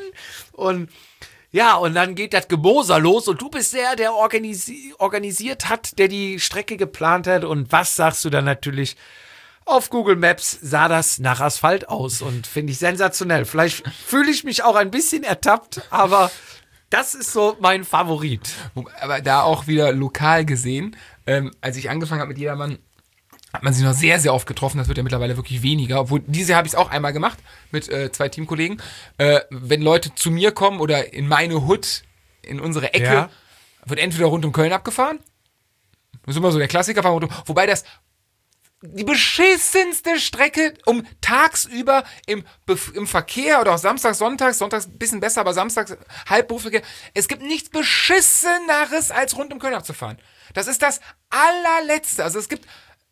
D: Und ja, und dann geht das Gemoser los und du bist der, der organisi- organisiert hat, der die Strecke geplant hat. Und was sagst du dann natürlich? Auf Google Maps sah das nach Asphalt aus und finde ich sensationell. Vielleicht fühle ich mich auch ein bisschen ertappt, aber das ist so mein Favorit.
B: Aber da auch wieder lokal gesehen, ähm, als ich angefangen habe mit Jedermann, hat man sich noch sehr, sehr oft getroffen. Das wird ja mittlerweile wirklich weniger. Obwohl, dieses Jahr habe ich es auch einmal gemacht mit äh, zwei Teamkollegen. Äh, wenn Leute zu mir kommen oder in meine Hut, in unsere Ecke,
D: Ja.
B: wird entweder rund um Köln abgefahren. Das ist immer so der Klassiker. fahren rund um- Wobei das die beschissenste Strecke, um tagsüber im, Bef- im Verkehr oder auch samstags, sonntags, sonntags ein bisschen besser, aber samstags Halbberufsverkehr. Es gibt nichts Beschisseneres, als rund um Köln abzufahren. Das ist das allerletzte. Also es gibt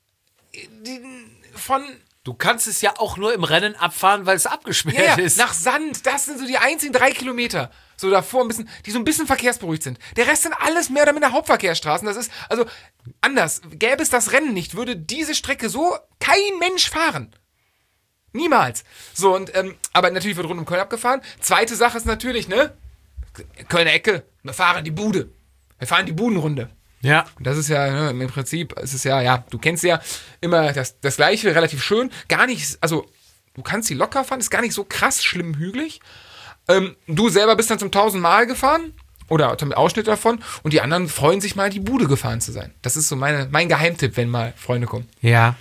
B: die, von
D: Du kannst es ja auch nur im Rennen abfahren, weil es abgesperrt
B: ja, ja,
D: ist.
B: nach Sand. Das sind so die einzigen drei Kilometer. So davor ein bisschen, die so ein bisschen verkehrsberuhigt sind. Der Rest sind alles mehr oder minder Hauptverkehrsstraßen. Das ist, also anders. Gäbe es das Rennen nicht, würde diese Strecke so kein Mensch fahren. Niemals. So, und, ähm, aber natürlich wird rund um Köln abgefahren. Zweite Sache ist natürlich, ne? Kölner Ecke. Wir fahren die Bude. Wir fahren die Budenrunde.
D: Ja.
B: Und das ist ja, ne, im Prinzip, es ist ja, ja, du kennst ja immer das, das Gleiche, relativ schön. Gar nicht, also, du kannst sie locker fahren, ist gar nicht so krass schlimm hügelig. Ähm, du selber bist dann zum tausendmal gefahren oder mit Ausschnitt davon und die anderen freuen sich mal, die Bude gefahren zu sein. Das ist so meine, mein Geheimtipp, wenn mal Freunde kommen.
D: Ja.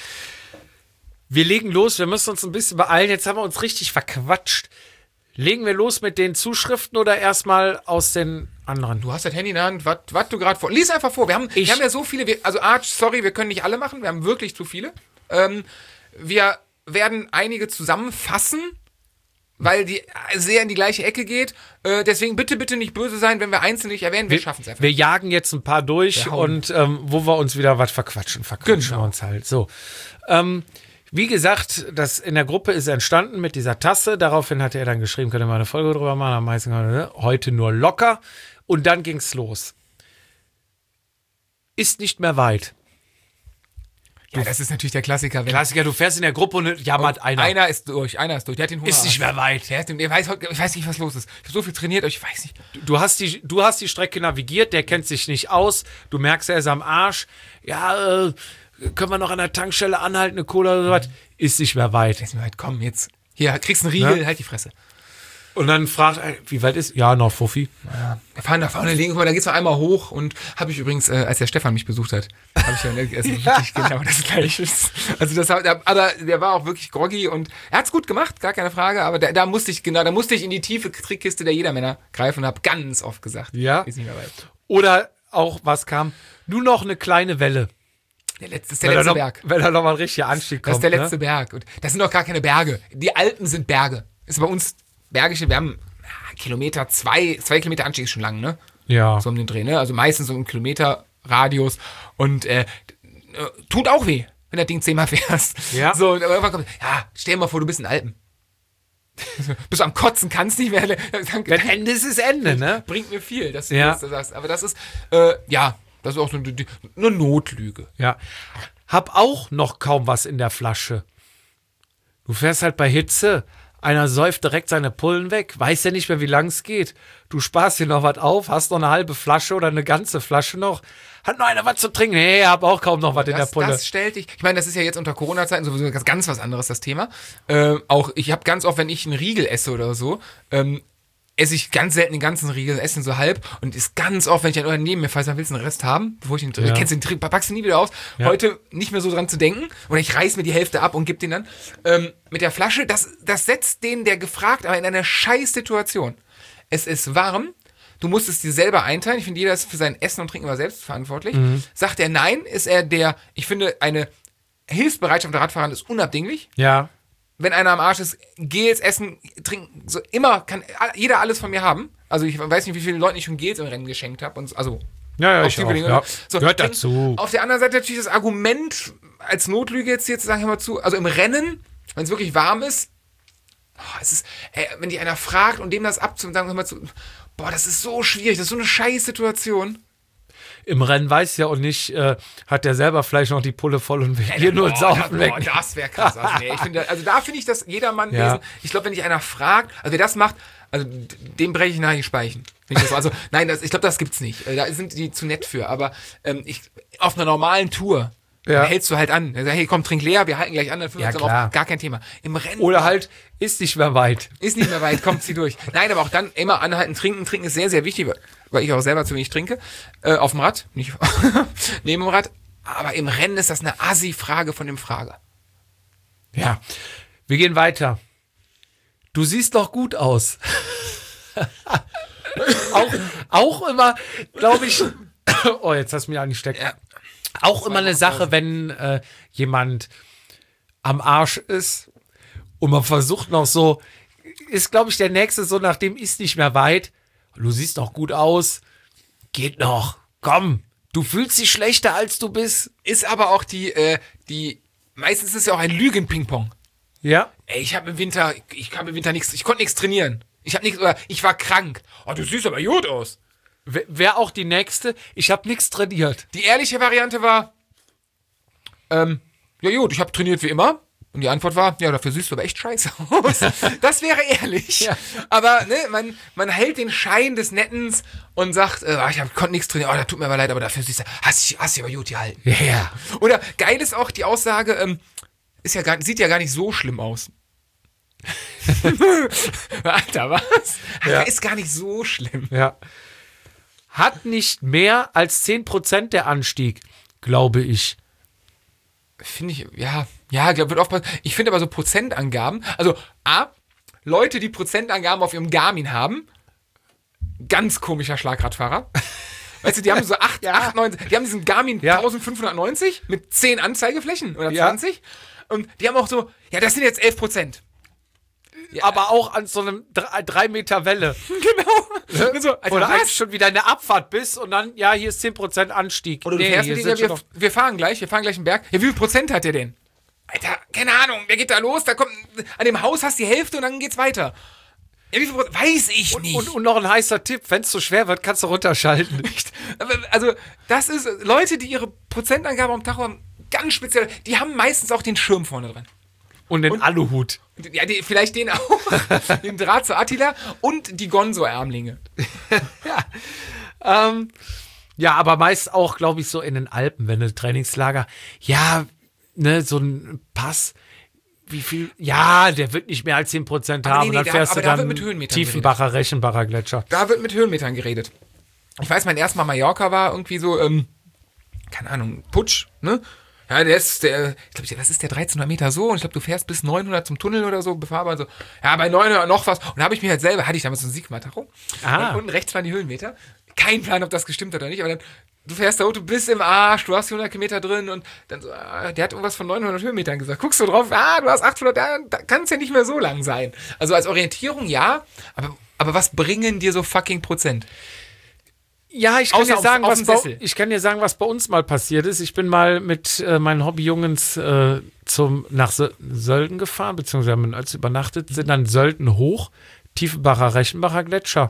D: Wir legen los, wir müssen uns ein bisschen beeilen. Jetzt haben wir uns richtig verquatscht. Legen wir los mit den Zuschriften oder erstmal aus den anderen?
B: Du hast das Handy in der Hand, was du gerade vor. Lies einfach vor. Wir haben,
D: Ich-
B: wir haben ja so viele, wir, also Arch, sorry, wir können nicht alle machen, wir haben wirklich zu viele. Ähm, wir werden einige zusammenfassen, weil die sehr in die gleiche Ecke geht. Äh, deswegen bitte, bitte nicht böse sein, wenn wir einzeln nicht erwähnen. Wir, schaffen es einfach.
D: Wir jagen jetzt ein paar durch
B: Wir hauen.
D: und ähm, wo wir uns wieder was verquatschen, verquatschen
B: Genau.
D: wir uns halt. So. Ähm, wie gesagt, das in der Gruppe ist entstanden mit dieser Tasse. Daraufhin hat er dann geschrieben, könnt ihr mal eine Folge drüber machen. Am meisten ne? Heute nur locker. Und dann ging's los. Ist nicht mehr weit.
B: Ja, das ist natürlich der Klassiker. Wenn
D: Klassiker, du fährst in der Gruppe und jammert einer.
B: einer ist durch, einer ist durch. Der hat den Hunger.
D: Ist nicht mehr weit.
B: Der, ist, der weiß, heute- ich weiß nicht, was los ist. Ich habe so viel trainiert, aber ich weiß nicht.
D: Du hast, die, du hast die Strecke navigiert, der kennt sich nicht aus. Du merkst, er ist am Arsch. Ja, äh, können wir noch an der Tankstelle anhalten, eine Cola oder sowas? Ist nicht mehr weit.
B: Ist mir halt, komm, jetzt. Hier, kriegst einen Riegel,
D: Ja.
B: halt die Fresse.
D: Und dann fragt er, wie weit ist? Ja, noch Fuffi.
B: Wir fahren nach vorne links, da geht's noch einmal hoch und habe ich übrigens, äh, als der Stefan mich besucht hat, habe ich ja also wirklich genau das Gleiche. Also das, hat- aber der war auch wirklich groggy und er hat's gut gemacht, gar keine Frage, aber da, da musste ich genau, da musste ich in die tiefe Trickkiste der Jedermänner greifen und habe ganz oft gesagt,
D: Ja.
B: ist nicht mehr weit.
D: Oder auch, was kam? Nur noch eine kleine Welle.
B: Der letzte, das ist der
D: Wenn da
B: letzte
D: noch,
B: Berg.
D: wenn da noch mal ein richtiger Anstieg
B: Das
D: kommt.
B: ist der letzte
D: Ne?
B: Berg. Und das sind doch gar keine Berge. Die Alpen sind Berge. Ist bei uns Bergische, wir haben ja, Kilometer, zwei, zwei Kilometer Anstieg ist schon lang, ne?
D: Ja.
B: So um den Dreh, ne? Also meistens so ein Kilometer Radius und äh, äh, tut auch weh, wenn das Ding zehnmal fährst.
D: Ja.
B: So, und irgendwann kommt, ja, stell dir mal vor, du bist in Alpen. Bis du am Kotzen kannst nicht mehr. Dann,
D: Wenn Ende ist, ist Ende, ne?
B: Bringt mir viel, dass du
D: Ja.
B: das da sagst. Aber das ist, äh, ja, das ist auch so eine, die- eine Notlüge.
D: Ja. Hab auch noch kaum was in der Flasche. Du fährst halt bei Hitze. Einer säuft direkt seine Pullen weg. Weiß ja nicht mehr, wie lang es geht. Du sparst dir noch was auf, hast noch eine halbe Flasche oder eine ganze Flasche noch. Hat noch einer was zu trinken? Nee, hab auch kaum noch was in der
B: Das,
D: Pulle.
B: das stellt dich, ich meine, das ist ja jetzt unter Corona-Zeiten sowieso ganz, ganz was anderes, das Thema. Äh, auch, ich habe ganz oft, wenn ich einen Riegel esse oder so, ähm, esse ich ganz selten den ganzen Riegel, esse ihn so halb und ist ganz oft, wenn ich dann neben mir falle, dann willst du einen Rest haben, bevor ich den,
D: Ja.
B: kennst du den Trick, packst du nie wieder aus.
D: Ja.
B: Heute nicht mehr so dran zu denken oder ich reiß mir die Hälfte ab und geb den dann. Ähm, mit der Flasche, das, das setzt den, der gefragt, aber in eine scheiß Situation. Es ist warm, du musst es dir selber einteilen. Ich finde, jeder ist für sein Essen und Trinken immer selbst verantwortlich.
D: Mhm.
B: Sagt er nein, ist er der, ich finde, eine Hilfsbereitschaft der Radfahrer ist unabdinglich.
D: Ja.
B: Wenn einer am Arsch ist, Gels essen, trinken, so immer kann jeder alles von mir haben. Also ich weiß nicht, wie viele Leute ich schon Gels im Rennen geschenkt habe. Und also
D: Ja, ja,
B: auf
D: ich
B: die
D: auch,
B: Bedingungen.
D: ja.
B: So,
D: Gehört
B: trinken.
D: dazu.
B: Auf der anderen Seite natürlich das Argument als Notlüge jetzt hier zu sagen, hör mal zu, also im Rennen, wenn es wirklich warm ist, oh, es ist, ey, wenn dich einer fragt und dem das abzusagen, hör mal zu, boah, das ist so schwierig, das ist so eine scheiß Situation.
D: Im Rennen weiß ja auch nicht, äh, hat der selber vielleicht noch die Pulle voll und will hier nur
B: Boah,
D: saufen
B: da,
D: weg.
B: boah, das wäre krass. Also, nee, ich finde, also da finde ich, dass jedermann
D: Ja.
B: lesen. Ich glaube, wenn dich einer fragt, also wer das macht, also d- dem breche ich nachher die Speichen. Find ich das so. Also nein, das, ich glaube, das gibt's nicht. Äh, Da sind die zu nett für. Aber ähm, ich, auf einer normalen Tour
D: Ja.
B: dann hältst du halt an. Dann sagst, hey, komm, trink leer, wir halten gleich an, dann führen wir
D: Ja,
B: uns
D: klar.
B: auf. Gar kein Thema. Im Rennen
D: Oder halt, ist nicht mehr weit.
B: ist nicht mehr weit, kommt sie durch. Nein, aber auch dann immer anhalten, trinken. Trinken ist sehr, sehr wichtig, weil ich auch selber zu wenig trinke. Äh, auf dem Rad, nicht neben dem Rad. Aber im Rennen ist das eine Assi-Frage von dem Frager.
D: Ja. Wir gehen weiter. Du siehst doch gut aus. auch, auch immer, glaube ich. Oh, jetzt hast du mich angesteckt.
B: Ja.
D: Auch immer eine Sache, wenn äh, jemand am Arsch ist und man versucht noch so, ist, glaube ich, der nächste so, nachdem ist nicht mehr weit. Du siehst doch gut aus. Geht noch. Komm. Du fühlst dich schlechter, als du bist.
B: Ist aber auch die, äh, die, meistens ist es ja auch ein Lügen-Ping-Pong.
D: Ja.
B: Ey, ich habe im Winter, ich habe im Winter nichts, ich konnte nichts trainieren. Ich habe nichts, oder ich war krank. Oh, du siehst aber gut aus.
D: Wäre auch die nächste. Ich habe nichts trainiert.
B: Die ehrliche Variante war, ähm, ja gut, ich habe trainiert wie immer. Und die Antwort war, ja, dafür siehst du aber echt scheiße aus. Das wäre ehrlich.
D: Ja.
B: Aber ne, man, man hält den Schein des Nettens und sagt, äh, ich hab, konnte nichts trainieren, oh, das tut mir aber leid, aber dafür siehst du, hast dich hast dich aber gut gehalten.
D: Ja. Yeah.
B: Oder geil ist auch die Aussage, ähm, ist ja gar, sieht ja gar nicht so schlimm aus. Alter, was?
D: Ja.
B: Ist gar nicht so schlimm.
D: Ja. Hat nicht mehr als zehn Prozent der Anstieg, glaube ich.
B: Finde ich, ja, ja, glaub, wird oft, ich finde aber so Prozentangaben, also A, Leute, die Prozentangaben auf ihrem Garmin haben, ganz komischer Schlagradfahrer. Weißt du, die haben so acht, acht, neun, die haben diesen Garmin
D: Ja.
B: eintausendfünfhundertneunzig mit zehn Anzeigeflächen oder
D: Ja.
B: zwanzig und die haben auch so, ja, das sind jetzt elf Prozent. Ja.
D: Aber auch an so einem drei, drei Meter Welle.
B: Genau. Und so, Alter,
D: Oder
B: was?
D: eigentlich schon wieder in der Abfahrt bist und dann, ja, hier ist zehn Prozent Anstieg.
B: Oder du
D: Nee,
B: fährst
D: hier
B: mit denen,
D: sind
B: ja,
D: schon
B: wir, wir fahren gleich, wir fahren gleich einen Berg. Ja, wie viel Prozent hat der denn? Alter, keine Ahnung, der geht da los, da kommt, an dem Haus hast du die Hälfte und dann geht's weiter. Ja, wie viel Prozent? Weiß ich nicht.
D: Und, und noch ein heißer Tipp, wenn es zu schwer wird, kannst du runterschalten.
B: Aber, also, das ist, Leute, die ihre Prozentangabe am Tacho haben, ganz speziell, die haben meistens auch den Schirm vorne dran.
D: Und den Aluhut.
B: Ja, die, vielleicht den auch, den Draht zu Attila und die Gonzo-Ärmlinge.
D: Ähm, ja, aber meist auch, glaube ich, so in den Alpen, wenn du Trainingslager, ja, ne, so ein Pass, wie viel, ja, der wird nicht mehr als zehn Prozent
B: Aber
D: haben.
B: nee,
D: Und
B: nee,
D: dann
B: da-
D: fährst
B: aber
D: du
B: da
D: dann
B: wird mit Höhenmetern
D: Tiefenbacher, Reichenbacher Gletscher.
B: Da wird mit Höhenmetern geredet. Ich weiß, mein erstes Mal Mallorca war irgendwie so, ähm, keine Ahnung, Putsch, ne? Ja, der ist, der, ich glaube, das ist der dreizehnhundert Meter so und ich glaube, du fährst bis neunhundert zum Tunnel oder so, befahrbar so. Ja, bei neunhundert noch was. Und da habe ich mir halt selber, hatte ich damals so ein Sigma-Tacho.
D: Ah.
B: Und unten rechts waren die Höhenmeter. Kein Plan, ob das gestimmt hat oder nicht, aber dann, du fährst da, du bist im Arsch, du hast die hundert Kilometer drin und dann so, ah, der hat irgendwas von neunhundert Höhenmetern gesagt. Guckst du drauf, ah, du hast achthundert, da, da kann es ja nicht mehr so lang sein. Also als Orientierung ja, aber, aber was bringen dir so fucking Prozent?
D: Ja, ich kann,
B: Außer
D: dir
B: auf-
D: sagen,
B: auf
D: was
B: dem
D: bei,
B: Sessel.
D: ich kann dir sagen, was bei uns mal passiert ist. Ich bin mal mit äh, meinen Hobbyjungens äh, zum, nach Sö- Sölden gefahren, beziehungsweise haben in Oels übernachtet, sind dann Sölden hoch, Tiefenbacher, Reichenbacher Gletscher.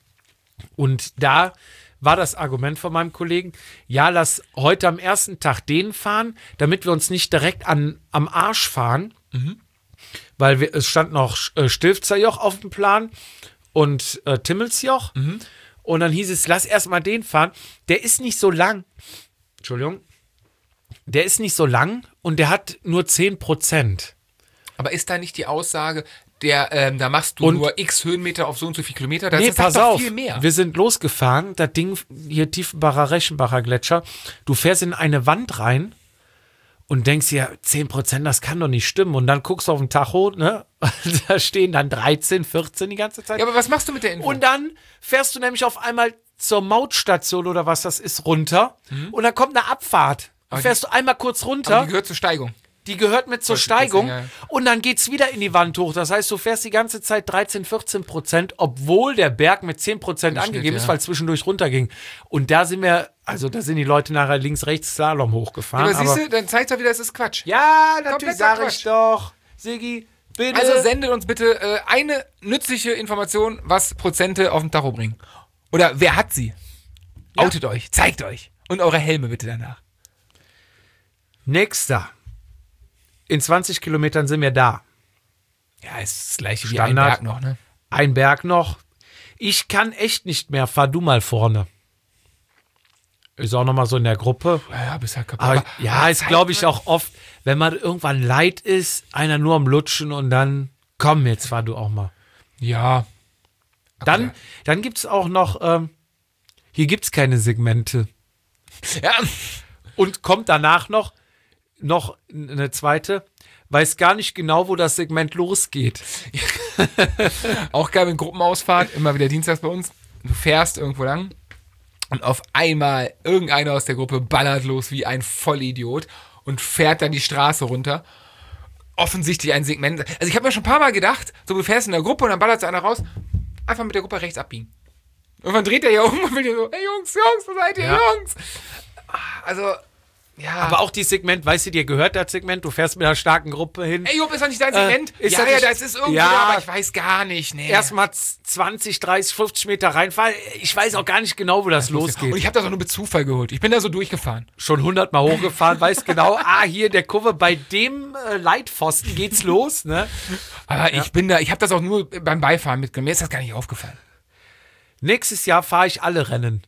D: Und da war das Argument von meinem Kollegen, ja, lass heute am ersten Tag den fahren, damit wir uns nicht direkt an, am Arsch fahren, weil wir, es stand noch äh, Stilfzerjoch auf dem Plan und äh, Timmelsjoch. Und dann hieß es, lass erstmal den fahren. Der ist nicht so lang. Entschuldigung. Der ist nicht so lang und der hat nur zehn Prozent.
B: Aber ist da nicht die Aussage, der, ähm, da machst du
D: Und-
B: nur x Höhenmeter auf so und so viel Kilometer? Das
D: Nee,
B: ist das
D: pass
B: doch
D: auf.
B: viel mehr.
D: Wir sind losgefahren. Das Ding, hier Tiefenbacher, Reichenbacher Gletscher. Du fährst in eine Wand rein und denkst dir, zehn Prozent, das kann doch nicht stimmen. Und dann guckst du auf den Tacho, ne? Da stehen dann dreizehn, vierzehn die ganze Zeit.
B: Ja, aber was machst du mit der Info?
D: Und dann fährst du nämlich auf einmal zur Mautstation oder was das ist runter. Und dann kommt eine Abfahrt. Dann
B: Aber
D: fährst du einmal kurz runter.
B: aber die gehört zur Steigung.
D: Die gehört mit zur
B: Wollte ich
D: Steigung
B: wissen, ja.
D: und dann geht's wieder in die Wand hoch. Das heißt, du fährst die ganze Zeit dreizehn, vierzehn Prozent, obwohl der Berg mit zehn Prozent angegeben
B: ja.
D: ist, weil zwischendurch runterging. Und da sind wir, also da sind die Leute nachher links, rechts Slalom hochgefahren.
B: Aber siehst du, dann zeigt er wieder, es ist Quatsch.
D: ja, natürlich
B: Kompletter
D: sage ich
B: Quatsch.
D: doch. Siggi, bitte.
B: Also sendet uns bitte äh, eine nützliche Information, was Prozente auf dem Tacho bringen. Oder wer hat sie? Outet euch, zeigt euch. Und eure Helme bitte danach.
D: Nächster. In zwanzig Kilometern sind wir da.
B: Ja, ist das gleiche wie
D: Standard.
B: ein Berg noch, ne?
D: Ein Berg noch. Ich kann echt nicht mehr. Fahr du mal vorne. Ist auch nochmal so in der Gruppe.
B: Ja, ja, bist halt kaputt.
D: Aber,
B: Aber-
D: ja,
B: aber
D: ist
B: Zeit
D: glaube ich
B: wird-
D: auch oft, wenn man irgendwann leid ist, einer nur am Lutschen und dann, komm, jetzt fahr du auch mal.
B: Ja.
D: Dann, dann gibt es auch noch, ähm, hier gibt es keine Segmente.
B: Ja,
D: Und kommt danach noch, noch eine zweite, weiß gar nicht genau, wo das Segment losgeht.
B: auch geil mit Gruppenausfahrt, immer wieder dienstags bei uns. Du fährst irgendwo lang und auf einmal irgendeiner aus der Gruppe ballert los wie ein Vollidiot und fährt dann die Straße runter. Offensichtlich ein Segment. Also ich habe mir schon ein paar Mal gedacht, so du fährst in der Gruppe und dann ballert so einer raus, einfach mit der Gruppe rechts abbiegen. Irgendwann dreht er ja um und will dir so, hey Jungs, Jungs, wo seid ihr,
D: Ja.
B: Jungs? Also, ja.
D: Aber auch die Segment, weißt du, dir gehört das Segment, du fährst mit einer starken Gruppe hin.
B: Ey, Jupp, ist doch nicht dein
D: Äh,
B: Segment?
D: ist
B: ja,
D: das
B: ja,
D: nicht-
B: das ist irgendwo
D: Ja.
B: da, aber ich weiß gar nicht. Nee.
D: Erstmal zwanzig, dreißig, fünfzig Meter reinfahren. Ich weiß auch gar nicht genau, wo das losgeht.
B: Und ich habe das auch nur mit Zufall geholt. Ich bin da so durchgefahren.
D: Schon hundertmal hochgefahren, weiß genau, ah, hier der Kurve, bei dem äh, Leitpfosten geht's los, ne?
B: Aber ich bin da, ich habe das auch nur beim Beifahren mitgenommen. Mir ist das gar nicht aufgefallen.
D: Nächstes Jahr fahre ich alle Rennen.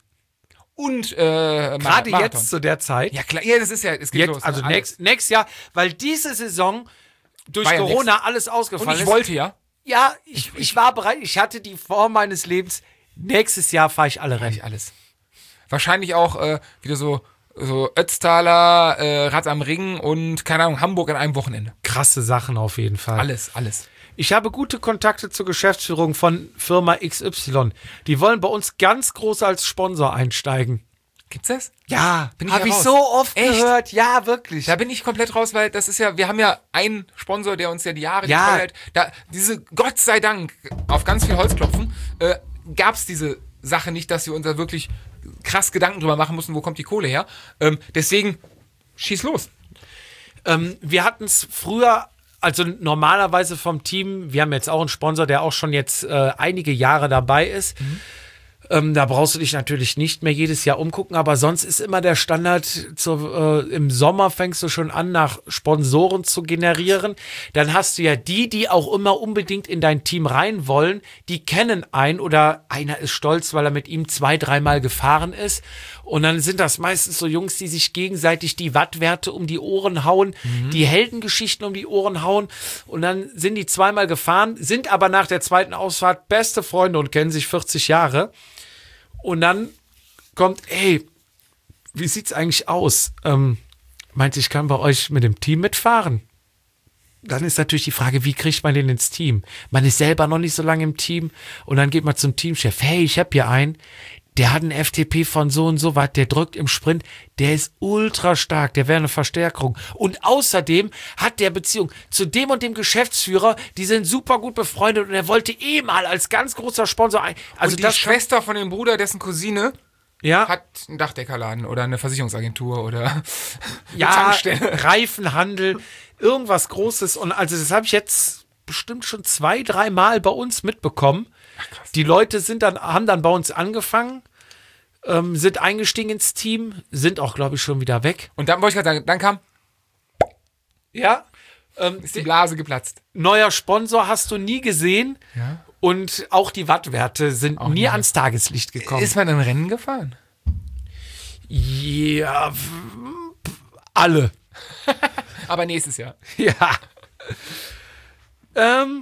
B: Und äh,
D: Gerade
B: Marathon.
D: jetzt zu der Zeit.
B: Ja, klar, ja, das ist ja, es geht
D: jetzt,
B: los.
D: also
B: ne?
D: nächst, nächstes Jahr, weil diese Saison durch
B: War ja
D: Corona alles
B: Und
D: ausgefallen
B: ich
D: ist.
B: wollte ja.
D: Ja, ich, ich war bereit, ich hatte die Form meines Lebens. Nächstes Jahr fahre ich alle Rennen.
B: Eigentlich alles. Wahrscheinlich auch äh, wieder so, so Ötztaler, äh, Rad am Ring und, keine Ahnung, Hamburg an einem Wochenende.
D: Krasse Sachen auf jeden Fall.
B: Alles, alles.
D: Ich habe gute Kontakte zur Geschäftsführung von Firma X Y. Die wollen bei uns ganz groß als Sponsor einsteigen.
B: Gibt's das?
D: Ja,
B: Bin ich
D: habe
B: ja
D: ich
B: raus.
D: so oft
B: Echt?
D: gehört. Ja, wirklich.
B: Da bin ich komplett raus, weil das ist ja, wir haben ja einen Sponsor, der uns ja die Jahre
D: Ja.
B: gefeuert. Da, diese, Gott sei Dank, auf ganz viel Holz klopfen, äh, gab es diese Sache nicht, dass wir uns da wirklich krass Gedanken drüber machen mussten, wo kommt die Kohle her. Ähm, deswegen, schieß los.
D: Ähm, wir hatten es früher, also normalerweise vom Team, wir haben jetzt auch einen Sponsor, der auch schon jetzt äh, einige Jahre dabei ist.
B: Mhm.
D: Ähm, da brauchst du dich natürlich nicht mehr jedes Jahr umgucken, aber sonst ist immer der Standard, zu, äh, im Sommer fängst du schon an, nach Sponsoren zu generieren. Dann hast du ja die, die auch immer unbedingt in dein Team rein wollen, die kennen einen oder einer ist stolz, weil er mit ihm zwei, dreimal gefahren ist. Und dann sind das meistens so Jungs, die sich gegenseitig die Wattwerte um die Ohren hauen, die Heldengeschichten um die Ohren hauen. Und dann sind die zweimal gefahren, sind aber nach der zweiten Ausfahrt beste Freunde und kennen sich vierzig Jahre. Und dann kommt, ey, wie sieht's eigentlich aus? Ähm, meinte, ich kann bei euch mit dem Team mitfahren. Dann ist natürlich die Frage, wie kriegt man den ins Team? Man ist selber noch nicht so lange im Team und dann geht man zum Teamchef. Hey, ich habe hier einen, der hat einen F T P von so und so was, der drückt im Sprint, der ist ultra stark, der wäre eine Verstärkung. Und außerdem hat der Beziehung zu dem und dem Geschäftsführer, die sind super gut befreundet und er wollte eh mal als ganz großer Sponsor ein. Also
B: und die
D: das
B: Schwester von dem Bruder, dessen Cousine
D: Ja.
B: hat einen Dachdeckerladen oder eine Versicherungsagentur oder eine
D: Ja,
B: Tankstelle.
D: Reifenhandel, irgendwas Großes. Und also das habe ich jetzt bestimmt schon zwei, drei Mal bei uns mitbekommen. Die Leute sind dann, haben dann bei uns angefangen, ähm, sind eingestiegen ins Team, sind auch, glaube ich, schon wieder weg.
B: Und dann wollte ich gerade sagen, dann kam,
D: Ja. Ähm,
B: ist die Blase geplatzt.
D: neuer Sponsor hast du nie gesehen.
B: Ja.
D: Und auch die Wattwerte sind nie
B: nie.
D: ans Tageslicht gekommen.
B: Ist man dann Rennen gefahren?
D: Ja, w- alle.
B: Aber nächstes Jahr.
D: Ja. ähm,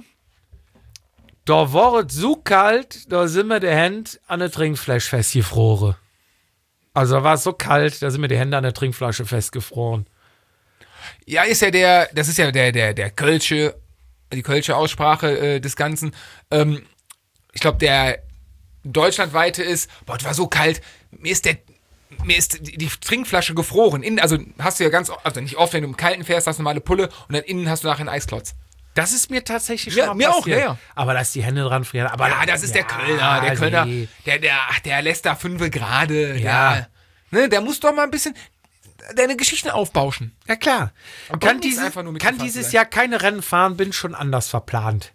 D: da war es so kalt, da sind mir die Hände an der Trinkflasche festgefroren. Also da war es so kalt, da sind mir die Hände an der Trinkflasche festgefroren.
B: Ja, ist ja der, das ist ja der, der, der Kölsche, die Kölsche Aussprache äh, des Ganzen. Ähm, ich glaube, der deutschlandweite ist, boah, es war so kalt, mir ist der, mir ist die, die Trinkflasche gefroren. Innen, also hast du ja ganz, also nicht oft, wenn du im Kalten fährst, hast du normale Pulle und dann innen hast du nachher einen Eisklotz.
D: Das ist mir tatsächlich
B: Ja,
D: schon mal
B: mir auch,
D: passiert.
B: ja, ja.
D: Aber dass die Hände dran frieren. Aber
B: Ja, das ist der
D: ja,
B: Kölner, der Kölner,
D: nee.
B: der, der, ach, der lässt da fünfe gerade,
D: Ja.
B: ja. Ne, der muss doch mal ein bisschen deine Geschichten aufbauschen.
D: Ja klar.
B: Aber
D: Kann,
B: bringt nichts
D: diese,
B: einfach nur
D: kann
B: mitgefahren
D: dieses
B: zu sein.
D: Jahr keine Rennen fahren, bin schon anders verplant.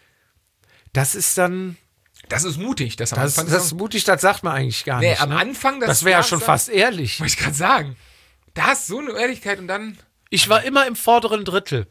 D: Das ist dann,
B: Das ist mutig. Das, am
D: das,
B: Anfang
D: das ist mutig, das sagt man eigentlich gar
B: nee,
D: nicht.
B: am
D: ne?
B: Anfang des
D: Das wäre ja
B: Jahres
D: schon
B: sagen-
D: fast ehrlich.
B: Wollte ich gerade sagen. Da ist so eine Ehrlichkeit und dann,
D: Ich war immer im vorderen Drittel.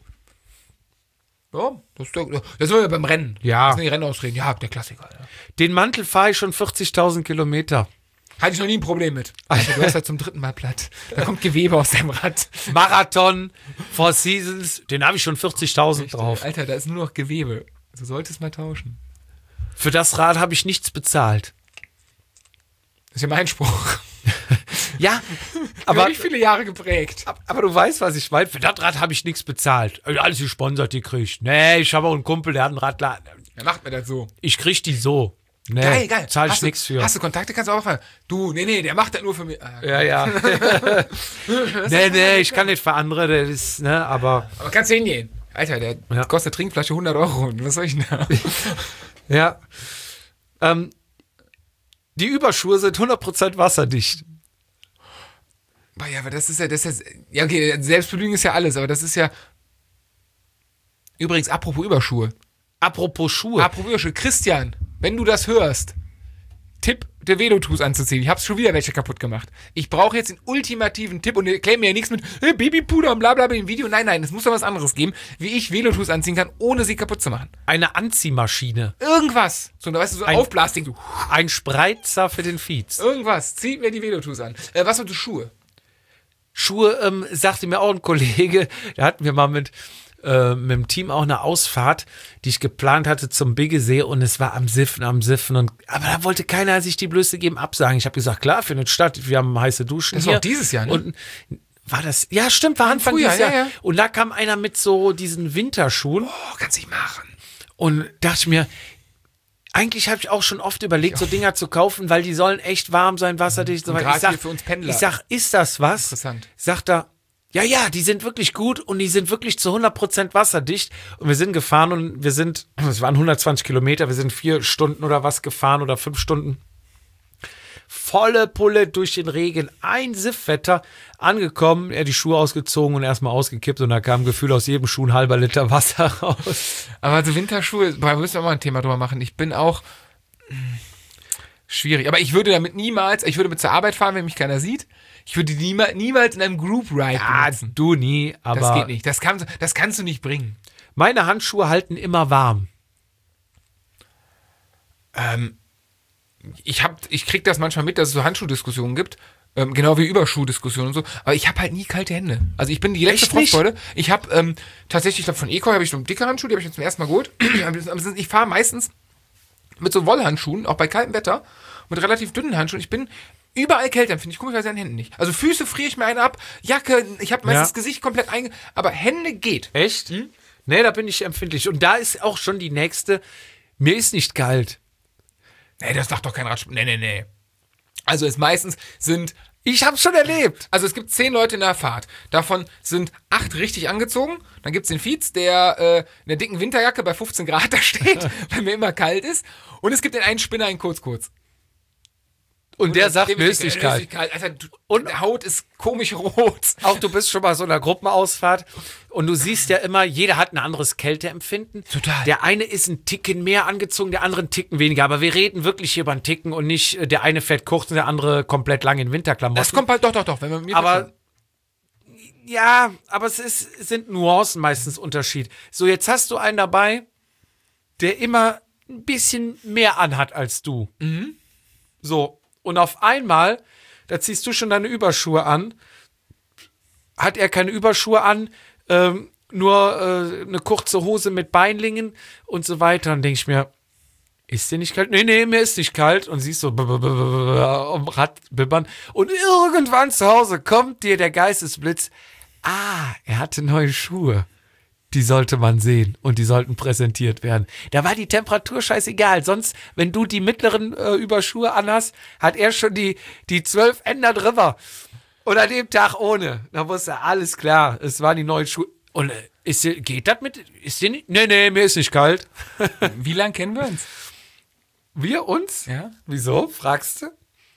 B: ja, das ist, der, das sind wir ja beim Rennen.
D: Ja.
B: Das sind die Rennausreden. Ja, der Klassiker. Ja.
D: Den Mantel fahre ich schon vierzigtausend Kilometer.
B: Hatte ich noch nie ein Problem mit. Alter, du hast halt zum dritten Mal platt. Da kommt Gewebe aus deinem Rad.
D: Marathon, Four Seasons, den habe ich schon vierzigtausend drauf.
B: Alter, da ist nur noch Gewebe. Du solltest mal tauschen.
D: Für das Rad habe ich nichts bezahlt.
B: Das ist ja mein Spruch.
D: Ja,
B: Aber
D: aber,
B: mich viele Jahre geprägt.
D: aber du weißt, was ich meine. Für das Rad habe ich nichts bezahlt. Alles gesponsert, die kriegt. Nee, ich habe auch einen Kumpel, der hat ein Radladen.
B: Er macht mir das so.
D: Ich krieg die so. Nee,
B: Geil, geil.
D: zahl ich
B: Hast du-
D: nichts für.
B: Hast du Kontakte, kannst du auch fragen. Du, nee, nee, der macht das nur für mich. Ah,
D: Ja, ja. nee, nee, ich kann nicht für andere, das ist, ne, aber,
B: Aber kannst du hingehen. Alter, der
D: Ja.
B: kostet Trinkflasche hundert Euro. Was soll ich denn da?
D: ja. Ähm, die Überschuhe sind hundert Prozent wasserdicht.
B: Boah, ja, aber das ist ja, das ist ja, ja, okay, Selbstbelügen ist ja alles, aber das ist ja. Übrigens, apropos Überschuhe.
D: Apropos Schuhe.
B: Apropos Überschuhe. Christian, wenn du das hörst, Tipp, der Velotus anzuziehen. Ich hab's schon wieder welche kaputt gemacht. Ich brauche jetzt den ultimativen Tipp und erklär mir ja nichts mit hey, Babypuder und bla bla bla im Video. Nein, nein, es muss doch was anderes geben, wie ich Velotus anziehen kann, ohne sie kaputt zu machen.
D: Eine Anziehmaschine.
B: Irgendwas. So, da weißt du, so ein
D: Ein-
B: Aufblasding. So,
D: Ein Spreizer für den Fietz.
B: irgendwas. Zieht mir die Velotus an. Äh, was sind die Schuhe?
D: Schuhe, ähm, sagte mir auch ein Kollege, da hatten wir mal mit, äh, mit dem Team auch eine Ausfahrt, die ich geplant hatte zum Biggesee und es war am Siffen, am Siffen und, aber da wollte keiner sich die Blöße geben, absagen. Ich habe gesagt, klar, findet statt, wir haben heiße Duschen
B: Das
D: hier.
B: war auch dieses Jahr, ne?
D: Und war das, ja stimmt, war Anfang
B: Frühjahr,
D: dieses Jahr.
B: ja, ja.
D: Und da kam einer mit so diesen Winterschuhen
B: Oh, kannst nicht machen.
D: und dachte ich mir, eigentlich habe ich auch schon oft überlegt, so Dinger zu kaufen, weil die sollen echt warm sein, wasserdicht. So
B: Und
D: weiter.
B: gerade
D: ich sag,
B: hier für uns Pendler.
D: Ich sag, ist das was?
B: Interessant.
D: Sagt er, ja, ja, die sind wirklich gut und die sind wirklich zu hundert Prozent wasserdicht. Und wir sind gefahren und wir sind, es waren hundertzwanzig Kilometer, wir sind vier Stunden oder was gefahren oder fünf Stunden. Volle Pulle durch den Regen, ein Siffwetter, angekommen, er die Schuhe ausgezogen und erstmal ausgekippt und da kam Gefühl aus jedem Schuh ein halber Liter Wasser raus.
B: Aber also Winterschuhe, da müssen wir mal ein Thema drüber machen. Ich bin auch mh, schwierig. Aber ich würde damit niemals, ich würde mit zur Arbeit fahren, wenn mich keiner sieht. Ich würde die niemals, niemals in einem Group Ride
D: Ah,
B: benutzen.
D: du nie, aber
B: Das geht nicht. Das kannst, das kannst du nicht bringen.
D: meine Handschuhe halten immer warm.
B: Ähm, ich hab, ich krieg das manchmal mit, dass es so Handschuhdiskussionen gibt. Ähm, genau wie Überschuhdiskussionen und so. Aber ich habe halt nie kalte Hände. Also ich bin die letzte
D: Echt nicht?
B: Frostbeule. Ich habe ähm, tatsächlich, ich glaube von Ecoi habe ich so dicke Handschuhe, die habe ich jetzt zum ersten Mal geholt. Aber ich fahre meistens mit so Wollhandschuhen, auch bei kaltem Wetter, mit relativ dünnen Handschuhen. Ich bin überall kälter, finde ich komischerweise an Händen nicht. Also Füße friere ich mir einen ab, Jacke, ich habe meistens
D: Ja.
B: das Gesicht komplett einge... Aber Hände geht.
D: Echt? Nee, da bin ich empfindlich. Und da ist auch schon die nächste, mir ist nicht kalt.
B: Nee, das sagt doch kein Radsport. Nee, nee, nee. Also es meistens sind...
D: Ich hab's schon erlebt.
B: Also es gibt zehn Leute in der Fahrt. Davon sind acht richtig angezogen. Dann gibt's den Fietz, der äh, in der dicken Winterjacke bei fünfzehn Grad da steht, weil mir immer kalt ist. Und es gibt den einen Spinner in kurz kurz.
D: Und der sagt,
B: Dem
D: mir ist nicht kalt.
B: Alter, du, und die Haut ist komisch rot.
D: Auch du bist schon mal so in einer Gruppenausfahrt und du siehst ja immer, jeder hat ein anderes Kälteempfinden.
B: Total.
D: Der eine ist ein Ticken mehr angezogen, der andere ein Ticken weniger. Aber wir reden wirklich hier über einen Ticken und nicht, äh, der eine fährt kurz und der andere komplett lang in Winterklamotten.
B: Das kommt bald, doch, doch, doch. Wenn man mir
D: aber ja, aber es ist, es sind Nuancen meistens Unterschied. So, jetzt hast du einen dabei, der immer ein bisschen mehr anhat als du.
B: Mhm.
D: So, und auf einmal, da ziehst du schon deine Überschuhe an, hat er keine Überschuhe an, ähm, nur äh, eine kurze Hose mit Beinlingen und so weiter. Dann denke ich mir, ist dir nicht kalt? Nee, nee, mir ist nicht kalt. Und siehst so um Rad bibbern. Und irgendwann zu Hause kommt dir der Geistesblitz. Ah, er hatte neue Schuhe. Die sollte man sehen und die sollten präsentiert werden. Da war die Temperatur scheißegal. Sonst, wenn du die mittleren äh, Überschuhe anhast, hat er schon die, die zwölf Ender drüber. Und an dem Tag ohne. Da wusste er, alles klar, es waren die neuen Schuhe. Und äh, ist dir, geht das mit? Ist dir nicht? Nee, nee, mir ist nicht kalt.
B: Wie lange kennen wir uns?
D: Wir uns?
B: Ja.
D: Wieso? Fragst du?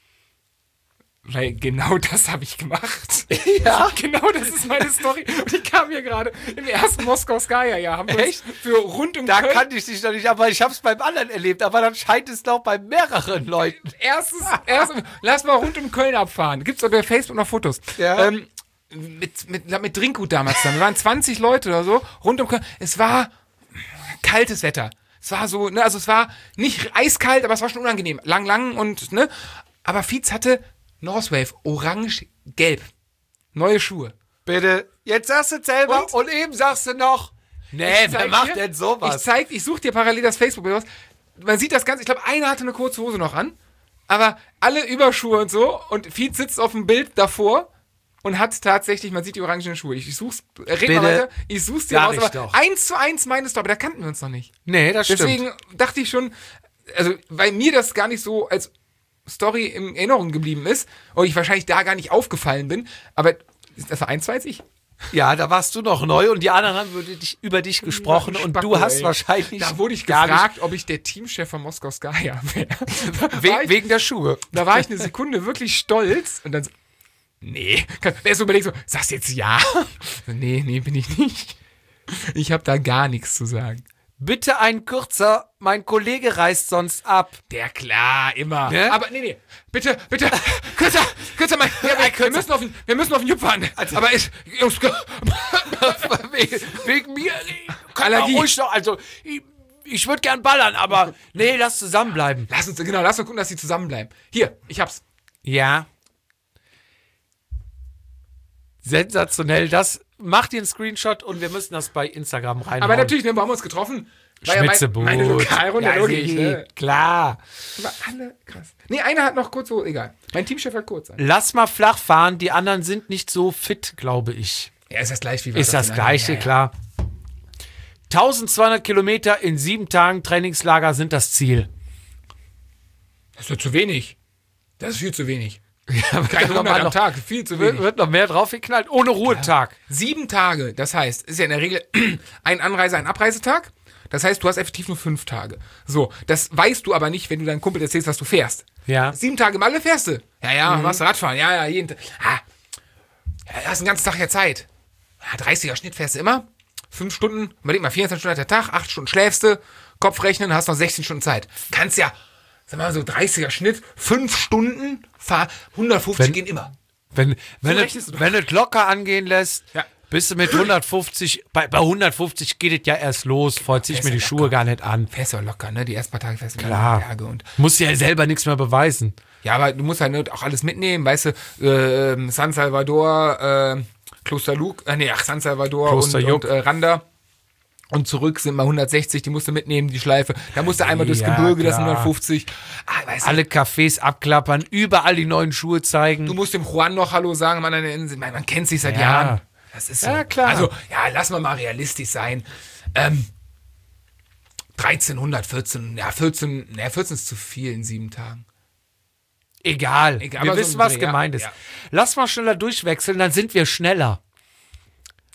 B: Weil genau das habe ich gemacht.
D: Ja.
B: Genau das ist meine Story. Und die kam mir gerade im ersten Moskau-Skaya-Jahr. Haben wir uns
D: Echt?
B: für rund um
D: Da
B: Köln...
D: kannte ich dich noch nicht, aber ich habe es beim anderen erlebt. Aber dann scheint es doch bei mehreren Leuten.
B: Erstes, erstes, lass mal rund um Köln abfahren. Gibt's auch bei Facebook noch Fotos.
D: Ja.
B: Ähm, mit, mit, mit Trinkgut damals dann. Wir waren zwanzig Leute oder so, rund um Köln. Es war kaltes Wetter. Es war so, ne, also es war nicht eiskalt, aber es war schon unangenehm. Lang, lang und, ne. Aber Fietz hatte Northwave, orange-gelb. Neue Schuhe.
D: Bitte, jetzt sagst du selber und, und eben sagst du noch, nee, wer
B: zeig
D: macht
B: dir-
D: denn sowas?
B: Ich zeig, ich such dir parallel das Facebook-Bild aus. Man sieht das Ganze, ich glaube, einer hatte eine kurze Hose noch an, aber alle Überschuhe und so und Fietz sitzt auf dem Bild davor und hat tatsächlich, man sieht die orangenen Schuhe. Ich, ich such's, red
D: Bitte,
B: mal weiter, ich such's dir
D: sag
B: raus,
D: ich
B: aber
D: doch.
B: eins zu eins meine Story, da kannten wir uns noch nicht.
D: Nee, das
B: Deswegen dachte ich schon, also, weil mir das gar nicht so als Story in Erinnerung geblieben ist und ich wahrscheinlich da gar nicht aufgefallen bin, aber das war eins, weiß ich.
D: Ja, da warst du noch neu und die anderen haben über dich, über dich gesprochen und
B: Spacko,
D: du hast
B: ey.
D: wahrscheinlich
B: Da wurde ich
D: gar
B: gefragt, ob ich der Teamchef von Moskau Skaya wäre. Da,
D: We
B: war ich-
D: wegen der Schuhe.
B: da war ich eine Sekunde wirklich stolz und dann so, nee. Er so überlegt so, sagst du jetzt ja? So, nee, nee, bin ich nicht. Ich habe da gar nichts zu sagen.
D: Bitte ein kürzer, mein Kollege reist sonst ab.
B: Der klar, immer.
D: Ne?
B: Aber nee, nee. Bitte, bitte. Kürzer, kürzer, mein. Ja, wir, wir müssen auf den, wir müssen auf den Jupp fahren. Aber ich, Jungs,
D: wegen, wegen mir. Kann
B: Allergie.
D: man ruhig noch, also ich, ich würde gern ballern, aber nee, lass zusammenbleiben.
B: lass uns, genau, lass uns gucken, dass sie zusammenbleiben. Hier, ich hab's.
D: Ja. Sensationell, das macht dir einen Screenshot und wir müssen das bei Instagram reinhauen.
B: Aber natürlich, ne, wir haben uns getroffen. War ja mein,
D: Schmitzebuch.
B: meine Lokalrunde,
D: Ja,
B: logisch,
D: nee,
B: ne?
D: klar.
B: Aber alle krass. Nee, einer hat noch kurz so, egal. Mein Teamchef hat kurz an.
D: Lass mal flach fahren, die anderen sind nicht so fit, glaube ich.
B: Ja, ist das gleich wie wir
D: Ist das
B: in
D: gleiche,
B: anderen-
D: klar. eintausendzweihundert Kilometer in sieben Tagen Trainingslager sind das Ziel.
B: Das ist doch zu wenig. Das ist viel zu wenig.
D: Ja,
B: Keine hundert am Tag, viel zu
D: wird,
B: wenig.
D: wird noch mehr draufgeknallt, ohne Ruhetag.
B: Sieben Tage, das heißt, ist ja in der Regel ein Anreise-, ein Abreisetag. Das heißt, du hast effektiv nur fünf Tage. So, das weißt du aber nicht, wenn du deinem Kumpel erzählst, was du fährst.
D: Ja.
B: Sieben Tage Malle fährst du. Ja, ja, machst du Radfahren. Ja, ja, jeden Tag. Ah, ja, hast den ganzen Tag ja Zeit. Ja, dreißiger Schnitt fährst du immer. Fünf Stunden, überleg mal, vierundzwanzig Stunden hat der Tag, acht Stunden schläfst du, Kopf rechnen, hast noch sechzehn Stunden Zeit. Kannst ja, sag mal so, dreißiger Schnitt, fünf Stunden, fahr, hundertfünfzig
D: Wenn-
B: gehen immer.
D: Wenn, wenn,
B: rechnest
D: es,
B: du doch.
D: wenn es locker angehen lässt,
B: Ja.
D: bist du mit hundertfünfzig, bei, bei hundertfünfzig geht es ja erst los, vorher zieh ich mir die
B: Besser
D: Schuhe
B: locker.
D: gar nicht an.
B: Fährst ja locker, ne? Die ersten paar Tage fährst du
D: Klar.
B: in die Berge und
D: Muss ja selber nichts mehr beweisen.
B: ja, aber du musst halt ne, auch alles mitnehmen, weißt du, äh, San Salvador, äh, Kloster Luke, äh, nee, ach, San Salvador
D: Kloster
B: und,
D: Juck.
B: und äh, Randa. Und zurück sind mal hundertsechzig, die musst du mitnehmen, die Schleife. Da musst du einmal durchs
D: Ja,
B: Gebirge, das sind
D: klar.
B: hundertfünfzig. Ah, weißt du,
D: Alle Cafés abklappern, überall die neuen Schuhe zeigen.
B: du musst dem Juan noch Hallo sagen, man, an der Insel. Man, man kennt sich seit
D: Ja.
B: Jahren. Das ist so.
D: Ja, klar.
B: Also, ja, lass mal mal realistisch sein. Ähm, dreizehnhundert, vierzehn, ja, vierzehn, ja, vierzehn ist zu viel in sieben Tagen.
D: Egal,
B: Egal,
D: wir
B: aber so
D: wissen,
B: ein
D: was
B: Dreh, ja,
D: gemeint ist.
B: ja.
D: Lass mal schneller durchwechseln, dann sind wir schneller.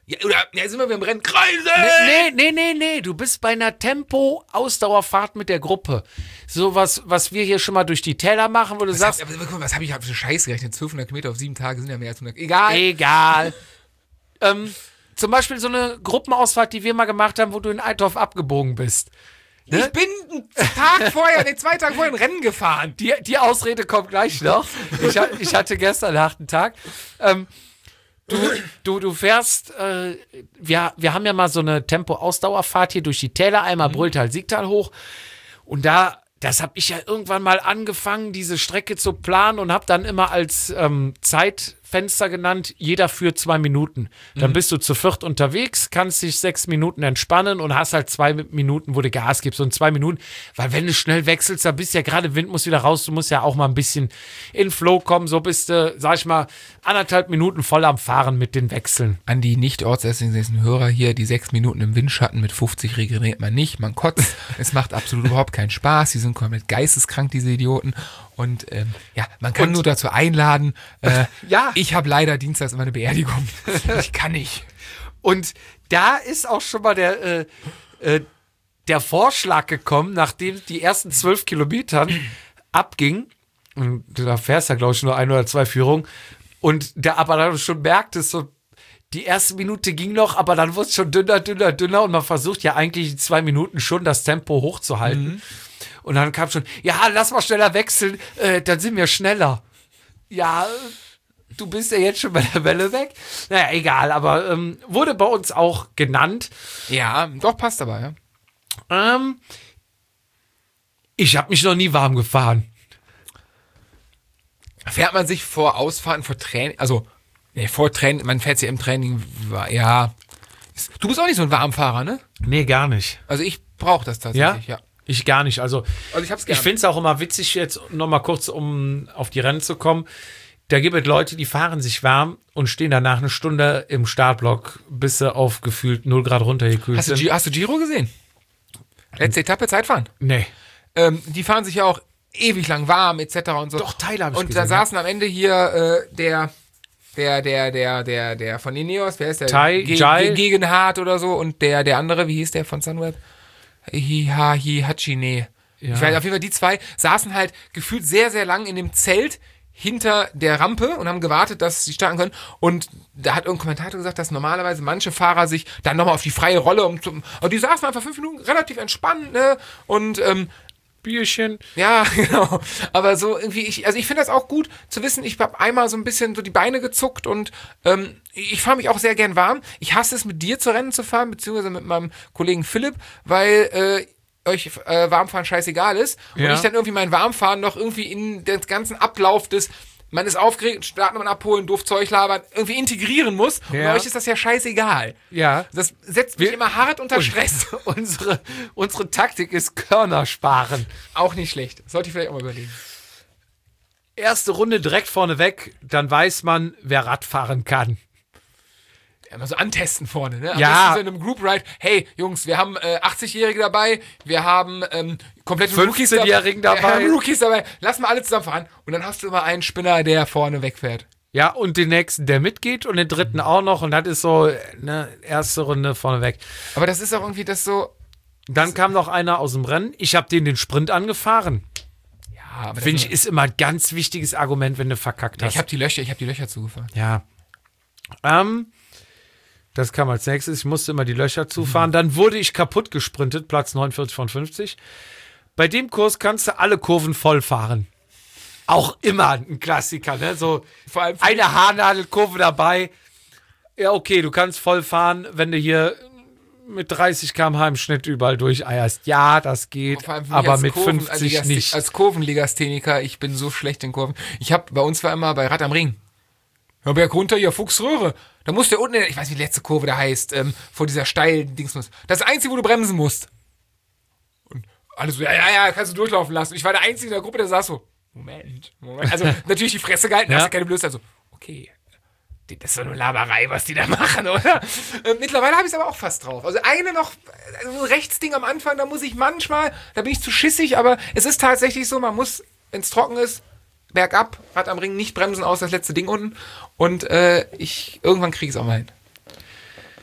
B: Ja, oder ja, sind wir beim Rennen? Kreise!
D: Nee, nee, nee, nee. Du bist bei einer Tempo-Ausdauerfahrt mit der Gruppe. So was, was wir hier schon mal durch die Täler machen, wo du
B: Was,
D: sagst,
B: hab, aber, guck mal, was habe ich für Scheiß gerechnet? zwölfhundert Kilometer auf sieben Tage sind ja mehr als hundert. Egal.
D: egal. ähm, zum Beispiel so eine Gruppenausfahrt, die wir mal gemacht haben, wo du in Eitorf abgebogen bist. Ne?
B: Ich bin einen Tag vorher, nee, zwei Tage vorher ein Rennen gefahren.
D: Die, die Ausrede kommt gleich noch. Ich, ha- ich hatte gestern einen harten Tag. Ähm, du, du, du fährst, äh, wir, wir haben ja mal so eine Tempo-Ausdauerfahrt hier durch die Täler, einmal
B: Mhm.
D: Brülltal, Siegtal hoch. Und da, das habe ich ja irgendwann mal angefangen, diese Strecke zu planen und habe dann immer als ähm, Zeitfenster genannt, jeder für zwei Minuten. Dann
B: Mhm.
D: bist du zu viert unterwegs, kannst dich sechs Minuten entspannen und hast halt zwei Minuten, wo du Gas gibst. Und zwei Minuten, weil wenn du schnell wechselst, da bist ja gerade Wind muss wieder raus, du musst ja auch mal ein bisschen in Flow kommen. So bist du, sag ich mal, anderthalb Minuten voll am Fahren mit den Wechseln.
B: An die nicht ortsässigen Hörer hier, die sechs Minuten im Windschatten mit fünfzig regeneriert man nicht, man kotzt. Es macht absolut überhaupt keinen Spaß. Die sind komplett geisteskrank, diese Idioten. Und ähm, ja, man kann
D: Und-
B: nur dazu einladen. Äh,
D: Ja.
B: Ich habe leider dienstags immer eine Beerdigung. Ich kann nicht.
D: Und da ist auch schon mal der, äh, äh, der Vorschlag gekommen, nachdem die ersten zwölf Kilometern abging. Und da fährst ja, glaube ich, nur ein oder zwei Führungen. Und der aber dann schon merkt, so, die erste Minute ging noch, aber dann wurde es schon dünner, dünner, dünner. Und man versucht ja eigentlich in zwei Minuten schon das Tempo hochzuhalten. Und dann kam schon, ja, lass mal schneller wechseln, äh, dann sind wir schneller. Ja, du bist ja jetzt schon bei der Welle weg. Naja, egal, aber ähm, wurde bei uns auch genannt.
B: Ja, doch, passt aber, ja.
D: Ähm, ich habe mich noch nie warm gefahren.
B: Fährt man sich vor Ausfahrten, vor Training, also, nee, vor Training, man fährt sich im Training, ja. Du bist auch nicht so ein Warmfahrer, ne?
D: Nee, gar nicht.
B: Also ich brauche das tatsächlich, ja.
D: Ich gar nicht. Also,
B: Also ich hab's
D: ich
B: gern.
D: finde es auch immer witzig, jetzt noch mal kurz, um auf die Rennen zu kommen. Da gibt es Leute, die fahren sich warm und stehen danach eine Stunde im Startblock, bis sie auf gefühlt null Grad runtergekühlt
B: Hast du,
D: sind.
B: Gi- hast du Giro gesehen? Letzte Etappe, Zeitfahren.
D: Nee.
B: Ähm, die fahren sich ja auch ewig lang warm, et cetera und so.
D: Doch, Teile hab ich
B: Und
D: gesehen,
B: da saßen am Ende hier äh, der, der, der, der, der, der von Ineos, wer ist der?
D: Tai,
B: Ge
D: Jai.
B: Ge Gegenhardt oder so und der, der andere, wie hieß der von Sunweb? Hihahi Hachine.
D: Ja.
B: Ich weiß, auf jeden Fall die zwei saßen halt gefühlt sehr, sehr lang in dem Zelt hinter der Rampe und haben gewartet, dass sie starten können. Und da hat irgendein Kommentator gesagt, dass normalerweise manche Fahrer sich dann nochmal auf die freie Rolle um zum. Und die saßen einfach fünf Minuten relativ entspannt, ne? Und ähm,
D: Bierchen.
B: ja, genau. Aber so irgendwie, ich, also ich finde das auch gut zu wissen, ich habe einmal so ein bisschen so die Beine gezuckt und ähm, ich fahre mich auch sehr gern warm. Ich hasse es, mit dir zu Rennen zu fahren, beziehungsweise mit meinem Kollegen Philipp, weil äh, euch äh, Warmfahren scheißegal ist und
D: Ja.
B: ich dann irgendwie mein Warmfahren noch irgendwie in den ganzen Ablauf des, man ist aufgeregt, starten und abholen, doof Zeug labern, irgendwie integrieren muss. Und
D: Ja.
B: bei euch ist das ja scheißegal.
D: Ja.
B: Das setzt mich
D: Wir-
B: immer hart unter
D: Und-
B: Stress.
D: unsere, unsere Taktik ist Körner sparen.
B: Auch nicht schlecht. Sollte ich vielleicht auch mal überlegen.
D: Erste Runde direkt vorne weg, dann weiß man, wer Radfahren kann.
B: Immer so antesten vorne, ne? Am
D: Ja.
B: besten so in einem Group Ride. Hey, Jungs, wir haben äh, achtzig-Jährige dabei, wir haben ähm, komplette Rookies dab-
D: fünfzehnjährigen dabei.
B: Wir haben Rookies dabei. Lass mal alle zusammen fahren. Und dann hast du immer einen Spinner, der vorne wegfährt.
D: Ja, und den nächsten, der mitgeht und den dritten auch noch. Und das ist so, ne, erste Runde vorne weg.
B: Aber das ist auch irgendwie das so.
D: Dann kam noch einer aus dem Rennen. Ich habe den den Sprint angefahren.
B: Ja, aber das
D: Finde ich,
B: ist
D: ist immer ein ganz wichtiges Argument, wenn du verkackt
B: immer,
D: hast.
B: ich habe die Löcher, ich habe die Löcher zugefahren.
D: Ja. Ähm, das kam als nächstes. Ich musste immer die Löcher zufahren. Dann wurde ich kaputt gesprintet, Platz neunundvierzig von fünfzig. Bei dem Kurs kannst du alle Kurven voll fahren. Auch immer ein Klassiker, ne? So
B: Vor allem für
D: eine Haarnadelkurve dabei. Ja, okay, du kannst voll fahren, wenn du hier mit dreißig Kilometer pro Stunde im Schnitt überall durcheierst. Ja, das geht,
B: Vor allem für mich
D: aber
B: als
D: mit
B: Kurven-
D: fünfzig
B: als,
D: nicht.
B: Als Kurvenlegastheniker, ich bin so schlecht in Kurven. Ich habe, bei uns war immer bei Rad am Ring. Ja, Berg runter, ja, Fuchsröhre. Da musst du unten, in- ich weiß nicht, wie die letzte Kurve da heißt, ähm, vor dieser steilen Dingsmus. Das ist das Einzige, wo du bremsen musst. Und alle so, ja, ja, ja, kannst du durchlaufen lassen. Ich war der Einzige in der Gruppe, der saß so, Moment, Moment. Also natürlich die Fresse gehalten,
D: Ja.
B: hast du keine Blöße. Also, okay, das ist doch nur Laberei, was die da machen, oder? Äh, mittlerweile habe ich es aber auch fast drauf. Also eine noch, also ein Rechtsding am Anfang, da muss ich manchmal, da bin ich zu schissig, aber es ist tatsächlich so, man muss, wenn es trocken ist, bergab, Rad am Ring, nicht bremsen, außer das letzte Ding unten. Und äh, ich, irgendwann kriege ich es auch mal hin.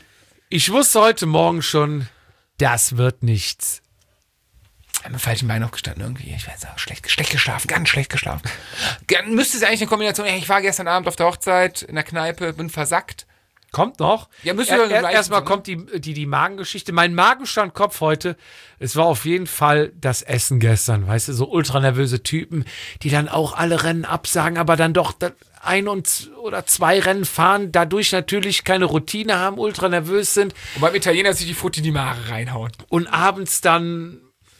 D: Ich wusste heute Morgen schon, das wird nichts.
B: Ich habe mit falschen Bein aufgestanden irgendwie. Ich weiß auch, schlecht, schlecht geschlafen, ganz schlecht geschlafen. Gern- Müsste es eigentlich eine Kombination, ey, ich war gestern Abend auf der Hochzeit in der Kneipe, bin versackt.
D: Kommt noch.
B: Ja, müsste
D: er,
B: doch
D: er,
B: gleich
D: Erstmal
B: sein, ne?
D: kommt die, die, die Magengeschichte. Mein Magenstand Kopf heute, es war auf jeden Fall das Essen gestern. Weißt du, so ultranervöse Typen, die dann auch alle Rennen absagen, aber dann doch dann ein und z- oder zwei Rennen fahren, dadurch natürlich keine Routine haben, ultranervös sind
B: Und beim Italiener sich die Futti in die Mare reinhauen.
D: und abends dann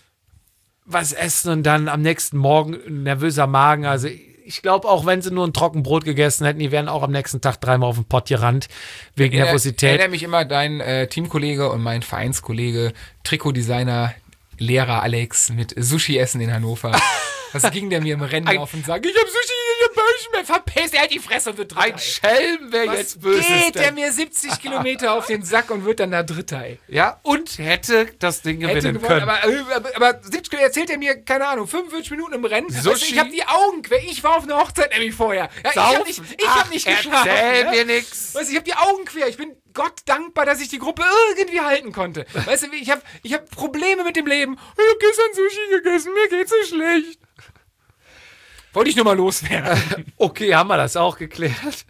D: was essen und dann am nächsten Morgen ein nervöser Magen. Also ich glaube, auch wenn sie nur ein Trockenbrot gegessen hätten, die wären auch am nächsten Tag dreimal auf den Pott gerannt, wegen
B: Ich
D: Nervosität.
B: erinnere mich immer, dein äh, Teamkollege und mein Vereinskollege, Trikotdesigner, Lehrer Alex mit Sushi-Essen in Hannover. Was ging der mir im Rennen
D: Ein-
B: auf und sagt, ich hab Sushi, ich hab Bäuchchen, verpisst, er hat die Fresse und wird Dritter.
D: Ein Schelm, wer
B: Was
D: jetzt böse
B: geht
D: ist.
B: der mir siebzig Kilometer auf den Sack und wird dann da Dritter, ey.
D: Ja, und hätte das Ding
B: Hätte
D: gewinnen
B: gewonnen,
D: können.
B: aber, äh, aber, aber siebzig Kilometer erzählt er mir, keine Ahnung, fünfundvierzig Minuten im Rennen. Weißt du,
D: Sushi?
B: ich habe die Augen quer. Ich war auf einer Hochzeit nämlich vorher. Ja, ich habe nicht, ich hab nicht geschlafen.
D: Erzähl
B: ne?
D: mir nix.
B: Weißt du, ich habe die Augen quer. Ich bin Gott dankbar, dass ich die Gruppe irgendwie halten konnte. Weißt du, ich habe ich hab Probleme mit dem Leben. Ich habe gestern Sushi gegessen, mir geht's so schlecht. Wollte ich nur mal loswerden.
D: Okay, haben wir das auch geklärt.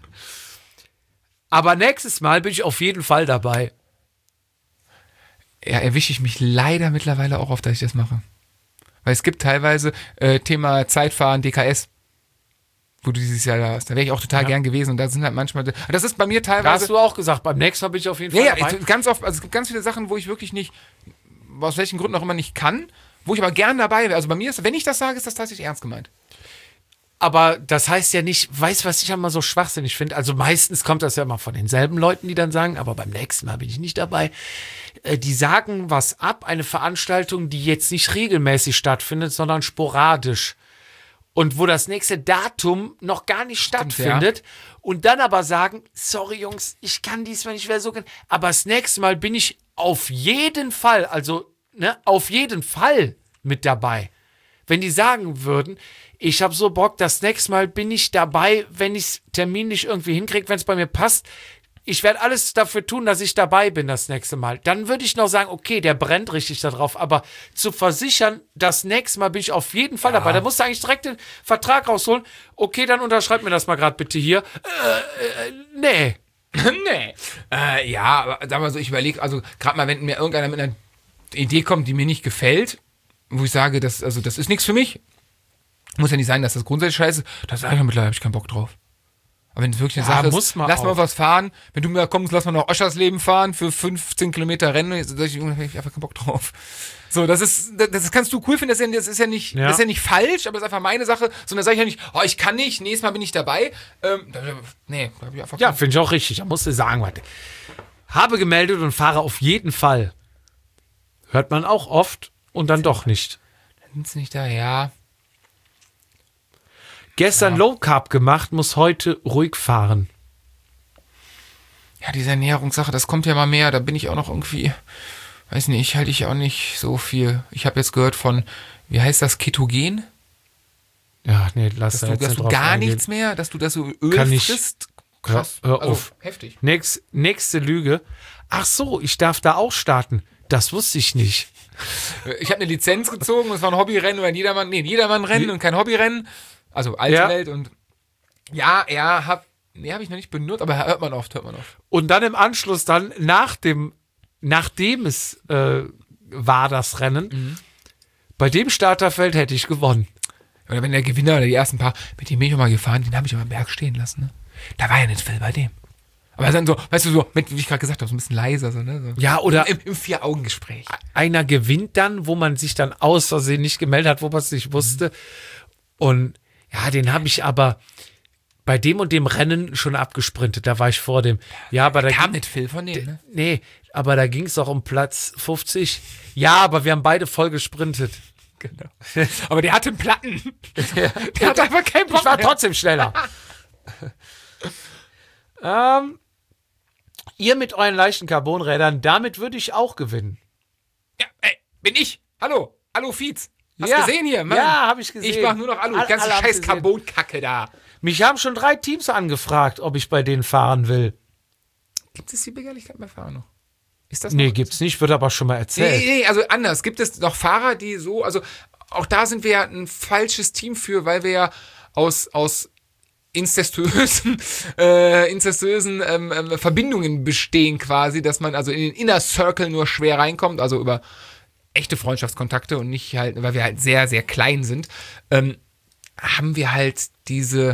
D: Aber nächstes Mal bin ich auf jeden Fall dabei.
B: Ja, erwische ich mich leider mittlerweile auch auf, dass ich das mache. Weil es gibt teilweise äh, Thema Zeitfahren, D K S, wo du dieses Jahr da hast. Da wäre ich auch total
D: Ja.
B: gern gewesen. Und da sind halt manchmal, das ist bei mir
D: Da hast
B: teilweise...
D: du auch gesagt, beim nächsten Mal bin ich auf jeden Fall
B: Ja, ja,
D: dabei.
B: es- ganz oft, also es gibt ganz viele Sachen, wo ich wirklich nicht, aus welchen Gründen auch immer nicht kann, wo ich aber gern dabei wäre. Also bei mir ist, wenn ich das sage, ist das tatsächlich ernst gemeint.
D: Aber das heißt ja nicht, weißt du, was ich immer so schwachsinnig finde? Also meistens kommt das ja immer von denselben Leuten, die dann sagen, aber beim nächsten Mal bin ich nicht dabei. Äh, Die sagen was ab, eine Veranstaltung, die jetzt nicht regelmäßig stattfindet, sondern sporadisch. Und wo das nächste Datum noch gar nicht stattfindet. Und dann aber sagen, sorry Jungs, ich kann diesmal nicht mehr so gern. Aber das nächste Mal bin ich auf jeden Fall, also ne, auf jeden Fall mit dabei. Wenn die sagen würden, ich habe so Bock, das nächste Mal bin ich dabei, wenn ich es terminlich irgendwie hinkriege, wenn es bei mir passt. Ich werde alles dafür tun, dass ich dabei bin das nächste Mal. Dann würde ich noch sagen, okay, der brennt richtig da drauf. Aber zu versichern, das nächste Mal bin ich auf jeden Fall dabei. Da musst du eigentlich direkt den Vertrag rausholen. Okay, dann unterschreib mir das mal gerade bitte hier. Äh, äh, nee.
B: nee. Äh, ja, aber sag mal so, ich überlege, also gerade mal, wenn mir irgendeiner mit einer Idee kommt, die mir nicht gefällt, wo ich sage, das, also, das ist nichts für mich, muss ja nicht sein, dass das grundsätzlich scheiße ist, da sage ich ja mittlerweile, habe ich keinen Bock drauf. Aber wenn es wirklich eine
D: Ja,
B: Sache ist,
D: muss man
B: lass mal
D: auch.
B: was fahren. Wenn du mir kommst, lass mal noch Oschersleben fahren für fünfzehn Kilometer Rennen. Da sag ich, Junge, da hab ich einfach keinen Bock drauf. So, das ist, das, das kannst du cool finden, das ist ja, das ist ja nicht,
D: Ja.
B: das ist ja nicht falsch, aber das ist einfach meine Sache. Sondern sage ich ja nicht, oh, ich kann nicht, nächstes Mal bin ich dabei. Ähm, da, nee, da hab ich einfach
D: Ja,
B: keinen-
D: finde ich auch richtig. Da musst du sagen, warte. Habe gemeldet und fahre auf jeden Fall. Hört man auch oft und dann doch nicht.
B: Sind's nicht da, ja.
D: Gestern Low Carb gemacht, muss heute ruhig fahren.
B: Ja, diese Ernährungssache, das kommt ja mal mehr. Da bin ich auch noch irgendwie, weiß nicht, halte ich auch nicht so viel. Ich habe jetzt gehört von, wie heißt das, Ketogen?
D: Ja, nee, lass
B: Dass
D: da
B: du,
D: jetzt
B: dass
D: nicht
B: du
D: drauf
B: gar
D: eingehen.
B: nichts mehr, dass du das so Öl
D: Kann ich-
B: frisst. Krass.
D: Hör- hör
B: also,
D: auf.
B: heftig.
D: Nächst, nächste Lüge. Ach so, ich darf da auch starten. Das wusste ich nicht.
B: Ich habe eine Lizenz gezogen, es war ein Hobbyrennen oder ein Jedermann, nee, ein Jedermann-Rennen und kein Hobbyrennen. Also alte
D: Ja.
B: Welt und ja, ja, hab, nee, habe ich noch nicht benutzt, aber hört man oft, hört man oft.
D: Und dann im Anschluss, dann nach dem, nachdem es äh, war, das Rennen,
B: Mhm.
D: bei dem Starterfeld hätte ich gewonnen.
B: Oder wenn der Gewinner oder die ersten paar, mit dem bin ich auch mal gefahren, den habe ich aber am Berg stehen lassen, ne? Da war ja nicht viel bei dem. Aber dann so, weißt du, so, mit, wie ich gerade gesagt habe, so ein bisschen leiser, so, ne? So.
D: Ja, oder
B: Im, im Vier-Augen-Gespräch.
D: einer gewinnt dann, wo man sich dann aus Versehen nicht gemeldet hat, wo man es nicht wusste. Und ja, den habe ich aber bei dem und dem Rennen schon abgesprintet. Da war ich vor dem. Ja, aber da
B: Kam
D: ging,
B: nicht viel von denen, ne?
D: nee, aber da ging es auch um Platz fünfzig. Ja, aber wir haben beide voll gesprintet.
B: Genau. Aber der hatte einen Platten. Der hatte einfach keinen Bock
D: Ich war
B: mehr.
D: trotzdem schneller. ähm, ihr mit euren leichten Carbonrädern, damit würde ich auch gewinnen.
B: Ja, ey, bin ich. Hallo. Hallo, Fietz. Hast
D: Ja.
B: du gesehen hier? Mann.
D: Ja, hab ich gesehen.
B: Ich mach nur noch Alu.
D: Alle-
B: Die ganze
D: alle haben's
B: scheiß
D: gesehen.
B: Carbonkacke da.
D: Mich haben schon drei Teams angefragt, ob ich bei denen fahren will.
B: Gibt es die Begehrlichkeit bei Fahren noch? Ist das
D: Nee,
B: noch?
D: gibt's nicht, wird aber schon mal
B: Nee,
D: erzählt.
B: nee, nee, also anders. Gibt es noch Fahrer, die so, also auch da sind wir ja ein falsches Team für, weil wir ja aus, aus incestuösen, äh, incestuösen ähm, ähm, Verbindungen bestehen quasi, dass man also in den Inner Circle nur schwer reinkommt, also über echte Freundschaftskontakte und nicht halt, weil wir halt sehr, sehr klein sind, ähm, haben wir halt diese,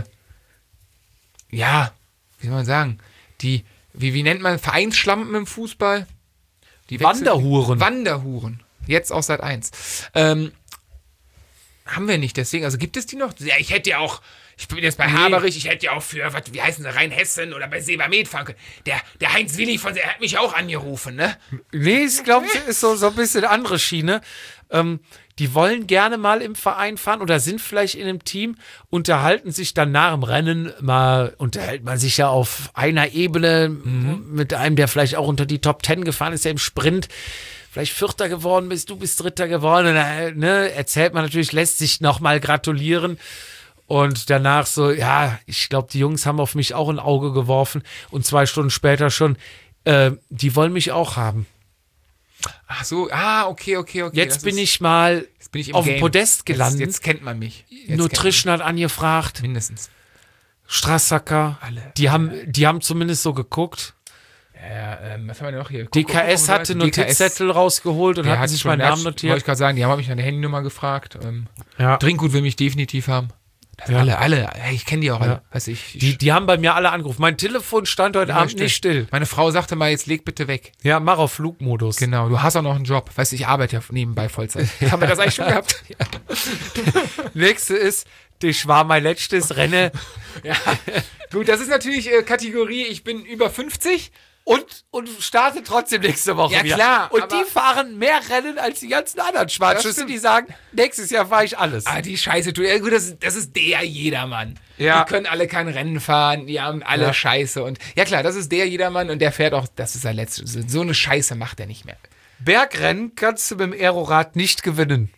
B: ja, wie soll man sagen, die, wie, wie nennt man Vereinsschlampen im Fußball? Die Wechsel-
D: Wanderhuren.
B: Wanderhuren. Jetzt auch seit eins. Ähm, haben wir nicht, deswegen, also gibt es die noch? Ja, ich hätte ja auch, ich bin jetzt bei Haberich, ich hätte ja auch für, was, wie heißen sie, Rheinhessen oder bei Sebamed fahren können. Der, der Heinz Willi von, der hat mich auch angerufen, ne?
D: Nee, ich glaube, es ist so, so ein bisschen andere Schiene. Ähm, die wollen gerne mal im Verein fahren oder sind vielleicht in einem Team, unterhalten sich dann nach dem Rennen mal, unterhält man sich ja auf einer Ebene mit einem, der vielleicht auch unter die Top Ten gefahren ist, der im Sprint vielleicht Vierter geworden bist, du bist Dritter geworden, und dann, ne, erzählt man natürlich, lässt sich nochmal gratulieren. Und danach so, ja, ich glaube, die Jungs haben auf mich auch ein Auge geworfen. Und zwei Stunden später schon, äh, die wollen mich auch haben.
B: Ach so, ah, okay, okay, okay.
D: Jetzt
B: das
D: bin
B: ist,
D: ich mal
B: jetzt bin ich im
D: auf dem
B: Game.
D: Podest gelandet.
B: Jetzt, jetzt kennt man mich. Jetzt
D: Nutrition hat angefragt,
B: kennt man mich. Mindestens.
D: Strassacker,
B: Alle.
D: die haben, die haben zumindest so geguckt.
B: Ja, ähm, was haben wir denn noch hier? Guck,
D: D
B: guck,
D: K
B: guck,
D: S
B: guck,
D: hatte
B: D K S,
D: Notizzettel rausgeholt und
B: der
D: hatten
B: hat
D: sich
B: schon-
D: meinen
B: der hat-
D: Namen
B: Wollte
D: notiert.
B: ich gerade sagen, die haben mich nach der Handynummer gefragt. Ähm,
D: Ja.
B: Trinkgut will mich definitiv haben. Das
D: Ja.
B: Alle, alle. Hey, ich kenne die auch alle.
D: Ja.
B: Weiß ich. ich
D: Die, die haben bei mir alle angerufen. Mein Telefon stand heute
B: immer
D: Abend nicht still.
B: Meine Frau sagte mal, jetzt leg bitte weg.
D: Ja, mach auf Flugmodus.
B: Genau, du hast auch noch einen Job. Weißt du, ich arbeite ja nebenbei Vollzeit. Haben wir das eigentlich schon gehabt? Ja.
D: Nächste ist, das war mein letztes Rennen.
B: Ja. Gut, das ist natürlich äh, Kategorie, ich bin über fünfzig.
D: Und, und starte trotzdem nächste Woche
B: Ja,
D: wieder.
B: klar,
D: Und
B: aber-
D: die fahren mehr Rennen als die ganzen anderen Schwarzschüsse,
B: stimmt.
D: die sagen, nächstes Jahr fahre ich alles.
B: Ah, die Scheiße, du, ja, gut, das, ist- das ist der Jedermann.
D: Ja.
B: Die können alle kein Rennen fahren, die haben alle
D: Ja.
B: Scheiße. Und ja klar, das ist der Jedermann und der fährt auch, das ist sein letztes. So eine Scheiße macht er nicht mehr.
D: Bergrennen kannst du mit dem Aerorad nicht gewinnen.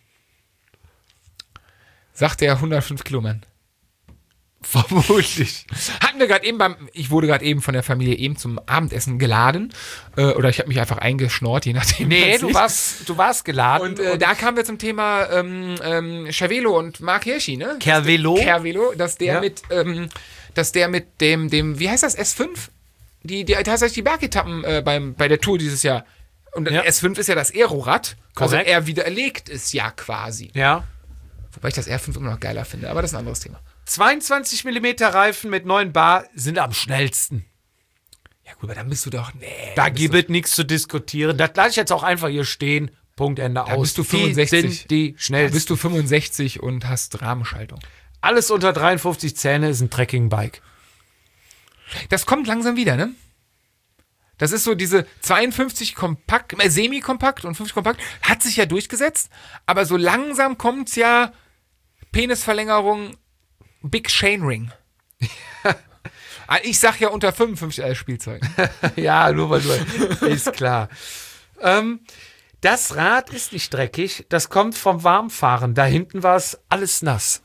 B: Sagt der hundertfünf Kilo Mann.
D: Vermutlich.
B: Hatten wir gerade eben beim, ich wurde gerade eben von der Familie eben zum Abendessen geladen. Äh, oder ich habe mich einfach eingeschnort, je nachdem.
D: Nee,
B: was
D: du
B: ich-
D: warst, du warst geladen.
B: Und äh, da kamen wir zum Thema ähm, ähm, Cervelo und Mark Hirschi, ne?
D: Kervelo.
B: Kervelo, dass der
D: Ja.
B: mit, ähm, dass der mit dem, dem, wie heißt das, S fünf? Die, die tatsächlich die Bergetappen äh, beim, bei der Tour dieses Jahr. Und
D: Ja.
B: S fünf ist ja das Aerorad. Also
D: Korrekt.
B: er widerlegt es ja quasi.
D: Ja.
B: Wobei ich das R fünf immer noch geiler finde, aber das ist ein anderes Thema.
D: zweiundzwanzig Millimeter Reifen mit neun Bar sind am schnellsten.
B: Ja gut, aber dann bist du doch, nee.
D: Da
B: dann bist
D: gibt es nichts zu diskutieren. Das lasse ich jetzt auch einfach hier stehen. Punkt, Ende,
B: Da
D: aus.
B: bist du
D: Die
B: fünfundsechzig.
D: sind die
B: du,
D: schnellsten.
B: bist du fünfundsechzig und hast Rahmenschaltung.
D: Alles unter dreiundfünfzig Zähne ist ein Trekkingbike.
B: Das kommt langsam wieder, ne? Das ist so diese zweiundfünfzig kompakt, äh, semi-kompakt und fünfzig kompakt, hat sich ja durchgesetzt, aber so langsam kommt's ja Penisverlängerung, Big Chain Ring. Ich sag ja unter fünfundfünfzig als Spielzeug.
D: Ja, nur weil du. Ist klar. Ähm, das Rad ist nicht dreckig. Das kommt vom Warmfahren. Da hinten war es alles nass.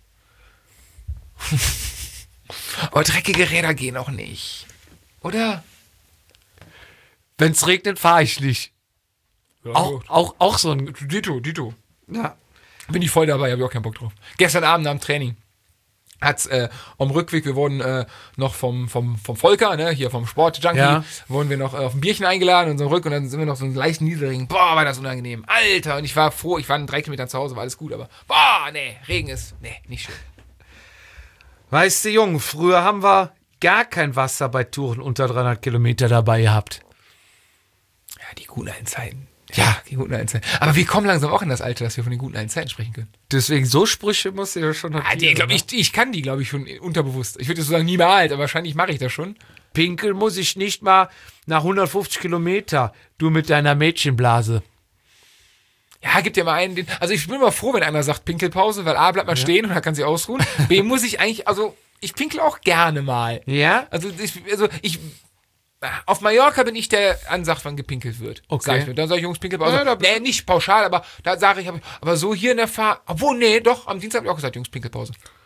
B: Aber dreckige Räder gehen auch nicht. Oder?
D: Wenn es regnet, fahre ich nicht. Auch, auch, auch so ein.
B: Dito, Dito.
D: Ja.
B: Bin ich voll dabei, habe ich auch keinen Bock drauf. Gestern Abend am Training hat's äh, am Rückweg, wir wurden äh, noch vom, vom, vom Volker, ne, hier vom Sport-Junkie,
D: Ja.
B: wurden wir noch äh, auf ein Bierchen eingeladen und so rück und dann sind wir noch so einen leichten Niederregen. Boah, war das unangenehm. Alter, und ich war froh, ich war in drei Kilometern zu Hause, war alles gut, aber boah, nee, Regen ist, nee, nicht schön.
D: Weißt du, Jung, früher haben wir gar kein Wasser bei Touren unter dreihundert Kilometer dabei gehabt.
B: Ja, die guten alten Zeiten. Ja, die guten alten Zeiten. Aber wir kommen langsam auch in das Alter, dass wir von den guten alten Zeiten sprechen können.
D: Deswegen so Sprüche muss ich ja schon
B: Ah, die, glaub, ich, ich kann die, glaube ich, schon unterbewusst. Ich würde so sagen, nie mehr alt, aber wahrscheinlich mache ich das schon.
D: Pinkel muss ich nicht mal nach hundertfünfzig Kilometer. Du mit deiner Mädchenblase.
B: Ja, gibt ja mal einen, den, also ich bin immer froh, wenn einer sagt Pinkelpause, weil A, bleibt man stehen und dann kann sie ausruhen. B, muss ich eigentlich, also ich pinkel auch gerne mal.
D: Ja?
B: Also ich, also ich, auf Mallorca bin ich der ansagt, wann gepinkelt wird.
D: Okay.
B: Sag ich mir. Dann sage ich, Jungs, Pinkelpause.
D: Ja, da-
B: nee, nicht pauschal, aber da sage ich, aber so hier in der Fahrt, obwohl, nee, doch, am Dienstag habe ich auch gesagt, Jungs, Pinkelpause.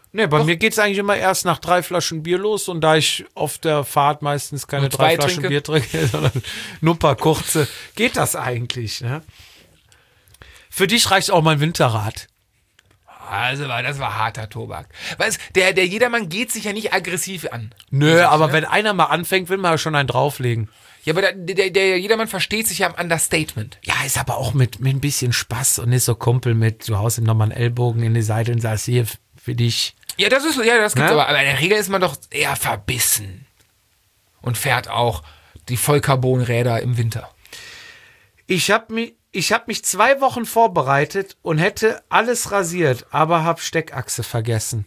D: Nee, bei mir geht es eigentlich immer erst nach drei Flaschen Bier los und da ich auf der Fahrt meistens keine
B: Und
D: drei
B: zwei
D: Flaschen
B: trinke.
D: Bier trinke, sondern nur ein paar kurze, geht das eigentlich, ne? Für dich reicht auch mein Winterrad.
B: Also, war- das war harter Tobak. Weißt, der, der Jedermann geht sich ja nicht aggressiv an.
D: Nö, aber wenn einer mal anfängt, will man ja schon einen drauflegen.
B: Ja, aber der, der, der Jedermann versteht sich ja am Understatement.
D: Ja, ist aber auch mit, mit ein bisschen Spaß und nicht so Kumpel mit, du haust ihm nochmal einen Ellbogen in die Seite und sagst, hier, für dich.
B: Ja, das ist, ja, das gibt's
D: Ja?
B: aber. Aber in der Regel ist man doch eher verbissen. Und fährt auch die Vollcarbonräder im Winter.
D: Ich habe mich, ich hab mich zwei Wochen vorbereitet und hätte alles rasiert, aber habe Steckachse vergessen.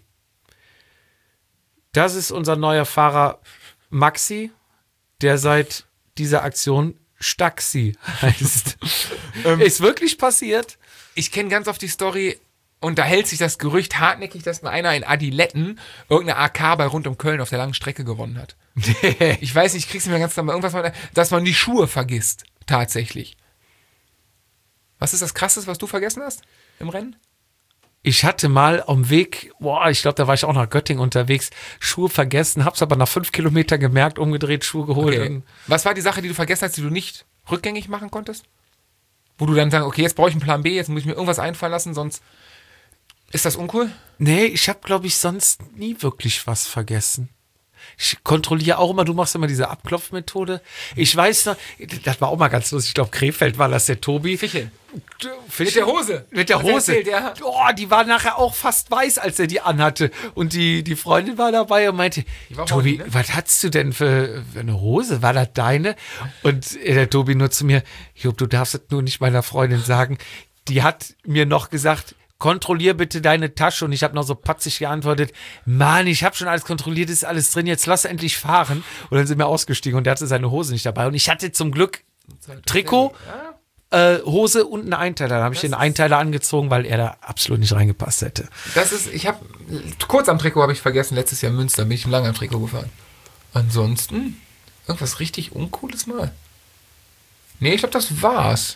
D: Das ist unser neuer Fahrer Maxi, der seit dieser Aktion Staxi heißt. Ist wirklich passiert.
B: Ich kenne ganz oft die Story, und da hält sich das Gerücht hartnäckig, dass mal einer in Adiletten irgendeine A K bei rund um Köln auf der langen Strecke gewonnen hat. Ich weiß nicht, ich krieg's nicht mehr ganz zusammen, irgendwas, mal- dass man die Schuhe vergisst. Tatsächlich. Was ist das Krasseste, was du vergessen hast im Rennen?
D: Ich hatte mal am Weg, boah, ich glaube, da war ich auch nach Göttingen unterwegs, Schuhe vergessen, hab's aber nach fünf Kilometern gemerkt, umgedreht, Schuhe geholt.
B: Okay.
D: Und
B: Was war die Sache, die du vergessen hast, die du nicht rückgängig machen konntest? Wo du dann sagst, okay, jetzt brauche ich einen Plan B, jetzt muss ich mir irgendwas einfallen lassen, sonst ist das uncool?
D: nee, ich habe, glaube ich, sonst nie wirklich was vergessen. Ich kontrolliere auch immer, du machst immer diese Abklopfmethode. Ich weiß noch, das war auch mal ganz lustig, ich glaube, Krefeld war das, der Tobi.
B: Ficheln.
D: Fisch-
B: Mit der Hose.
D: Mit der
B: Hat er
D: Hose.
B: erzählt, ja.
D: Oh, die war nachher auch fast weiß, als er die anhatte. Und die, die Freundin war dabei und meinte,
B: war
D: Tobi,
B: horny, ne?
D: was hattest du denn für, für eine Hose? War das deine? Und der Tobi nur zu mir, Job, du darfst das nur nicht meiner Freundin sagen. Die hat mir noch gesagt, kontrollier bitte deine Tasche. Und ich habe noch so patzig geantwortet, Mann, ich habe schon alles kontrolliert, ist alles drin, jetzt lass endlich fahren. Und dann sind wir ausgestiegen und der hatte seine Hose nicht dabei. Und ich hatte zum Glück Trikot, äh, Hose und einen Einteiler. Da habe ich den Einteiler angezogen, weil er da absolut nicht reingepasst hätte.
B: Das ist, ich habe, kurz am Trikot habe ich vergessen, letztes Jahr in Münster bin ich lang am Trikot gefahren. Ansonsten, irgendwas richtig Uncooles mal. Nee, ich glaube, das war's.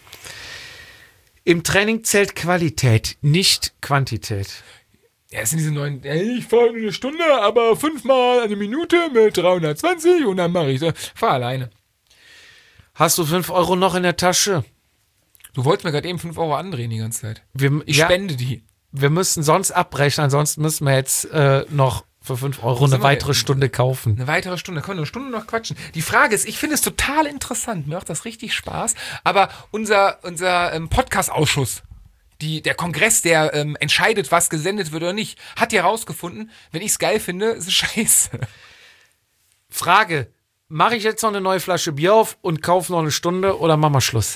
D: Im Training zählt Qualität, nicht Quantität.
B: Ja, es sind diese neuen, ey, ich fahre eine Stunde, aber fünfmal eine Minute mit dreihundertzwanzig und dann mache ich so. Fahr alleine.
D: Hast du fünf Euro noch in der Tasche?
B: Du wolltest mir gerade eben fünf Euro andrehen die ganze Zeit.
D: Wir,
B: Ich
D: ja,
B: spende die.
D: wir müssen sonst abbrechen, ansonsten müssen wir jetzt äh, noch für fünf Euro
B: sind
D: eine
B: wir
D: weitere
B: denn?
D: Stunde kaufen.
B: Eine weitere Stunde, können wir eine Stunde noch quatschen. Die Frage ist, ich finde es total interessant, mir macht das richtig Spaß, aber unser, unser ähm, Podcast-Ausschuss, die, der Kongress, der ähm, entscheidet, was gesendet wird oder nicht, hat ja rausgefunden, wenn ich es geil finde, ist es scheiße.
D: Frage, mache ich jetzt noch eine neue Flasche Bier auf und kaufe noch eine Stunde oder machen wir Schluss?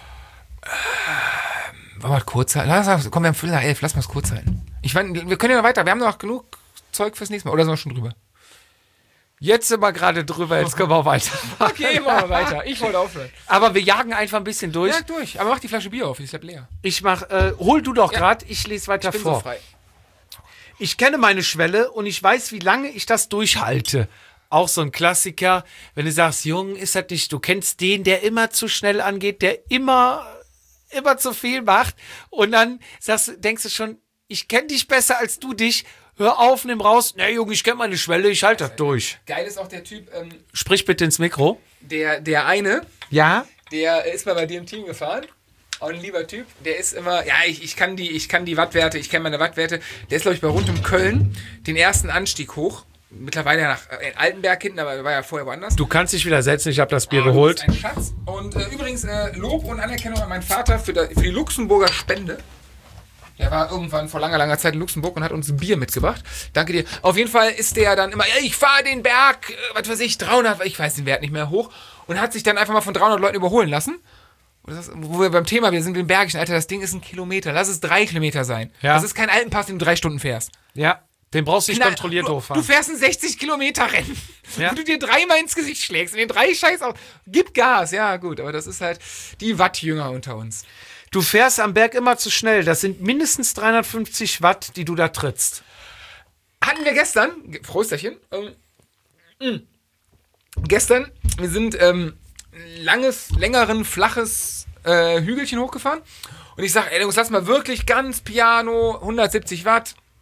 B: Wollen wir mal kurz halten? Lass, komm, wir haben Viertel nach elf, lass mal es kurz halten. Ich meine, wir können ja noch weiter, wir haben noch genug Zeug fürs nächste Mal, oder sind wir schon drüber?
D: Jetzt sind wir gerade drüber, jetzt können wir auch weiter.
B: Okay, machen wir weiter. Ich wollte aufhören.
D: Aber wir jagen einfach ein bisschen durch.
B: Ja, durch. Aber mach die Flasche Bier auf, die ist halt leer.
D: Ich mach, äh, hol du doch
B: Ja.
D: gerade, ich lese weiter
B: Ich bin
D: vor.
B: so frei.
D: Ich kenne meine Schwelle und ich weiß, wie lange ich das durchhalte. Auch so ein Klassiker, wenn du sagst, Jung, ist das nicht, du kennst den, der immer zu schnell angeht, der immer, immer zu viel macht und dann sagst, du- denkst du schon, ich kenne dich besser als du dich, hör auf, nimm raus, na Junge, ich kenne meine Schwelle, ich halte das durch.
B: Geil ist auch der Typ, ähm,
D: Sprich bitte ins Mikro.
B: der, der eine,
D: Ja?
B: der ist mal bei dir im Team gefahren. Auch ein lieber Typ. Der ist immer, ja, ich, ich kann die, ich kann die Wattwerte, ich kenne meine Wattwerte. Der ist, glaube ich, bei rund um Köln den ersten Anstieg hoch. Mittlerweile nach äh, Altenberg hinten, aber war ja vorher woanders.
D: Du kannst dich wieder setzen, ich habe das Bier
B: Ah, du
D: geholt.
B: bist ein Schatz. Und äh, übrigens äh, Lob und Anerkennung an meinen Vater für, da, für die Luxemburger Spende. Der war irgendwann vor langer, langer Zeit in Luxemburg und hat uns ein Bier mitgebracht. Danke dir. Auf jeden Fall ist der dann immer, ja, ich fahre den Berg, äh, was weiß ich, dreihundert, ich weiß den Wert nicht mehr, hoch. Und hat sich dann einfach mal von dreihundert Leuten überholen lassen. Und das ist, wo wir beim Thema, wir sind im Bergischen, Alter, das Ding ist ein Kilometer. Lass es drei Kilometer sein.
D: Ja.
B: Das ist kein Alpenpass, den du drei Stunden fährst.
D: Ja, den brauchst du nicht
B: Na,
D: kontrolliert
B: du,
D: hochfahren.
B: du fährst ein sechzig Kilometer Rennen,
D: Ja.
B: wo du dir dreimal ins Gesicht schlägst und den drei Scheiß auf. Gib Gas, ja gut, aber das ist halt die Wattjünger unter uns.
D: Du fährst am Berg immer zu schnell. Das sind mindestens dreihundertfünfzig Watt, die du da trittst.
B: Hatten wir gestern, Frosterchen, ähm, mh. gestern, wir sind ähm, ein langes, längeren, flaches äh, Hügelchen hochgefahren und ich sag, ey Jungs, lass mal wirklich ganz piano, hundertsiebzig Watt,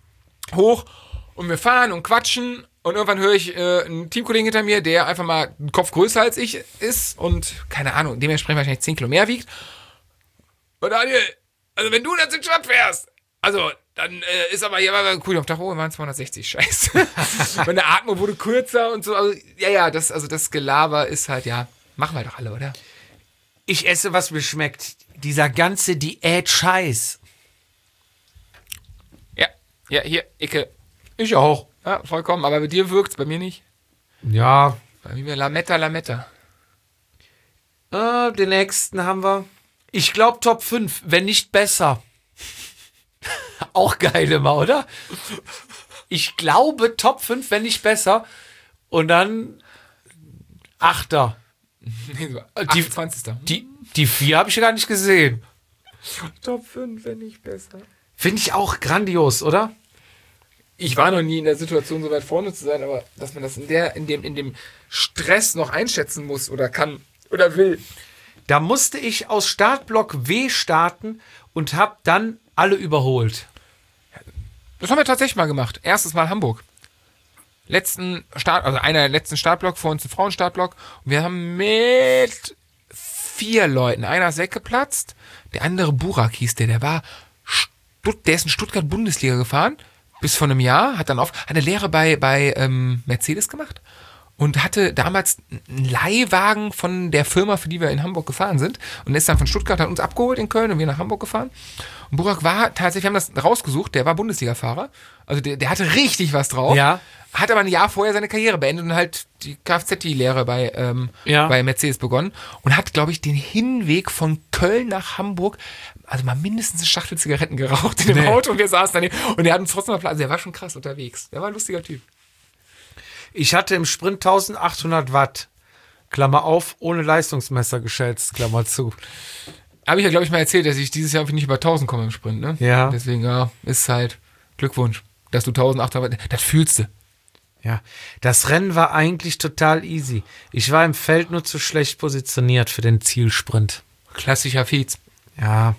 B: hoch und wir fahren und quatschen und irgendwann höre ich äh, einen Teamkollegen hinter mir, der einfach mal einen Kopf größer als ich ist und, keine Ahnung, dementsprechend wahrscheinlich zehn Kilo mehr wiegt. Und Daniel, also wenn du das in Stadt fährst, also dann äh, ist aber hier mal cool auf Tacho, waren zweihundertsechzig, scheiße. Meine Atmung wurde kürzer und so, also, ja, ja, das, also das Gelaber ist halt, ja, machen wir doch alle, oder?
D: Ich esse, was mir schmeckt. Dieser ganze Diät-Scheiß.
B: Ja, ja, hier, Icke.
A: Ich auch.
B: Ja, vollkommen, aber bei dir wirkt's, bei mir nicht.
A: Ja.
B: Bei mir Lametta, Lametta.
D: Äh, den nächsten haben wir. Ich glaube Top fünf, wenn nicht besser. Auch geil immer, oder? Ich glaube Top fünf, wenn nicht besser. Und dann Achter.
B: Nee, so
D: Die-
B: achtundzwanzigster
D: Die, die vier habe ich gar nicht gesehen.
B: Top fünf, wenn nicht besser.
D: Finde ich auch grandios, oder?
B: Ich war noch nie in der Situation, so weit vorne zu sein, aber dass man das in der, in dem, in dem Stress noch einschätzen muss oder kann oder will.
D: Da musste ich aus Startblock W starten und habe dann alle überholt.
B: Das haben wir tatsächlich mal gemacht. Erstes Mal Hamburg. Letzten Start, also einer der letzten Startblock, vor uns ein Frauenstartblock. Und wir haben mit vier Leuten, einer ist weggeplatzt, der andere Burak hieß der, der war, Stutt, der ist in Stuttgart Bundesliga gefahren, bis vor einem Jahr, hat dann auf, hat eine Lehre bei, bei ähm, Mercedes gemacht und hatte damals einen Leihwagen von der Firma, für die wir in Hamburg gefahren sind und ist dann von Stuttgart, hat uns abgeholt in Köln und wir nach Hamburg gefahren. Und Burak war tatsächlich, wir haben das rausgesucht, der war Bundesliga-Fahrer, also der, der hatte richtig was drauf.
D: Ja.
B: Hat aber ein Jahr vorher seine Karriere beendet und halt die Kfz-Lehre bei, ähm,
D: Ja.
B: bei Mercedes begonnen und hat, glaube ich, den Hinweg von Köln nach Hamburg, also mal mindestens eine Schachtel Zigaretten geraucht in dem
D: Nee.
B: Auto und wir saßen daneben und der hat uns trotzdem mal Platz. Also der war schon krass unterwegs. Der war ein lustiger Typ.
D: Ich hatte im Sprint eintausendachthundert Watt, Klammer auf, ohne Leistungsmesser geschätzt, Klammer zu.
B: Habe ich ja, glaube ich, mal erzählt, dass ich dieses Jahr irgendwie nicht über tausend komme im Sprint, ne?
D: Ja.
B: Deswegen, ja, ist halt Glückwunsch, dass du eintausendachthundert, das fühlst du.
D: Ja, das Rennen war eigentlich total easy. Ich war im Feld nur zu schlecht positioniert für den Zielsprint.
B: Klassischer Fietz.
D: Ja.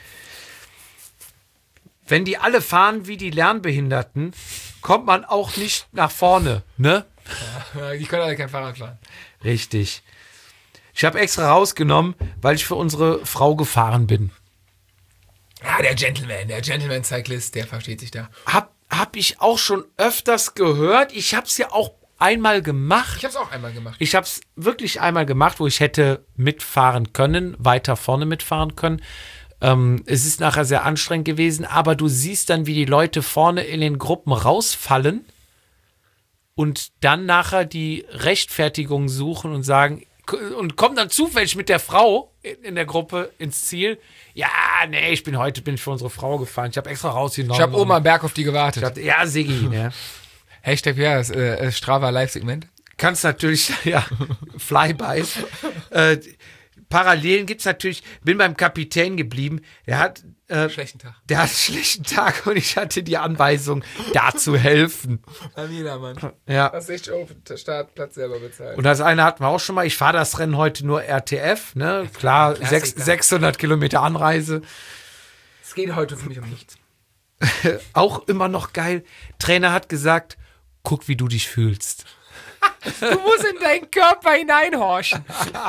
D: Wenn die alle fahren wie die Lernbehinderten, kommt man auch nicht nach vorne, ne?
B: Ich kann alle kein Fahrrad fahren.
D: Richtig. Ich habe extra rausgenommen, weil ich für unsere Frau gefahren bin.
B: Ja, der Gentleman, der Gentleman-Cyclist, der versteht sich da.
D: Hab, hab ich auch schon öfters gehört. Ich hab's ja auch einmal gemacht.
B: Ich habe es auch einmal gemacht.
D: Ich habe es wirklich einmal gemacht, wo ich hätte mitfahren können, weiter vorne mitfahren können. Ähm, es ist nachher sehr anstrengend gewesen, aber du siehst dann, wie die Leute vorne in den Gruppen rausfallen und dann nachher die Rechtfertigung suchen und sagen, und kommen dann zufällig mit der Frau in der Gruppe ins Ziel. Ja, nee, ich bin heute bin ich für unsere Frau gefahren. Ich habe extra rausgenommen.
B: Ich habe oben am Berg auf die gewartet.
D: Ich dachte, ja, Siggi, ne?
B: Hashtag, ja, das äh, Strava Live-Segment.
D: Kannst natürlich, ja, Flybys. äh, Parallelen gibt's natürlich, bin beim Kapitän geblieben. Der hat, äh,
B: Schlechten Tag.
D: der hat einen schlechten Tag und ich hatte die Anweisung, da zu helfen.
B: Beim Jedermann.
D: Ja.
B: Hast echt auf den Startplatz selber bezahlt.
D: Und das eine hatten wir auch schon mal. Ich fahre das Rennen heute nur R T F, ne? Klar, sechs,
B: Klassiker.
D: sechshundert Kilometer Anreise.
B: Es geht heute für mich um nichts.
D: Auch immer noch geil. Trainer hat gesagt, guck, wie du dich fühlst.
B: Du musst in deinen Körper hineinhorchen.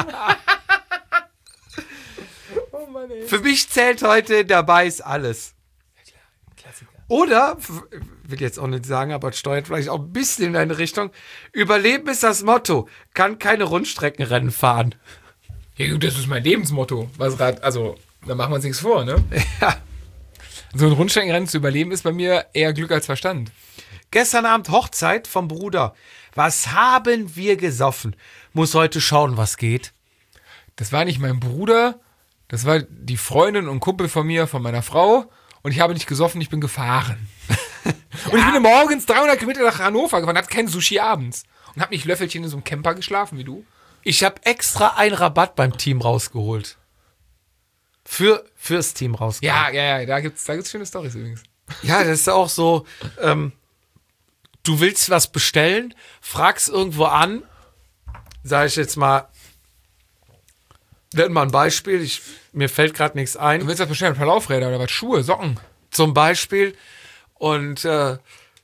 B: Oh Mann, ey.
D: Für mich zählt heute, dabei ist alles.
B: Klassiker.
D: Oder, f- will jetzt auch nicht sagen, aber es steuert vielleicht auch ein bisschen in eine Richtung. Überleben ist das Motto. Kann keine Rundstreckenrennen fahren.
B: Ja gut, das ist mein Lebensmotto. Was Rad, also, da machen wir uns nichts vor, ne?
D: Ja.
B: So ein Rundstreckenrennen zu überleben ist bei mir eher Glück als Verstand.
D: Gestern Abend Hochzeit vom Bruder. Was haben wir gesoffen? Muss heute schauen, was geht.
B: Das war nicht mein Bruder, das war die Freundin und Kumpel von mir, von meiner Frau. Und ich habe nicht gesoffen, ich bin gefahren. Und ich bin morgens dreihundert Kilometer nach Hannover gefahren, hatte kein Sushi abends. Und habe nicht Löffelchen in so einem Camper geschlafen wie du.
D: Ich habe extra einen Rabatt beim Team rausgeholt. Für, fürs Team rausgeholt.
B: Ja, ja, ja, da gibt's, da gibt's schöne Storys übrigens.
D: Ja, das ist auch so, ähm, du willst was bestellen, fragst irgendwo an, sage ich jetzt mal, nenn mal ein Beispiel, ich, mir fällt gerade nichts
B: Du
D: ein,
B: willst was bestellen? Ein paar Laufräder oder was? Schuhe, Socken?
D: zum Beispiel, und äh,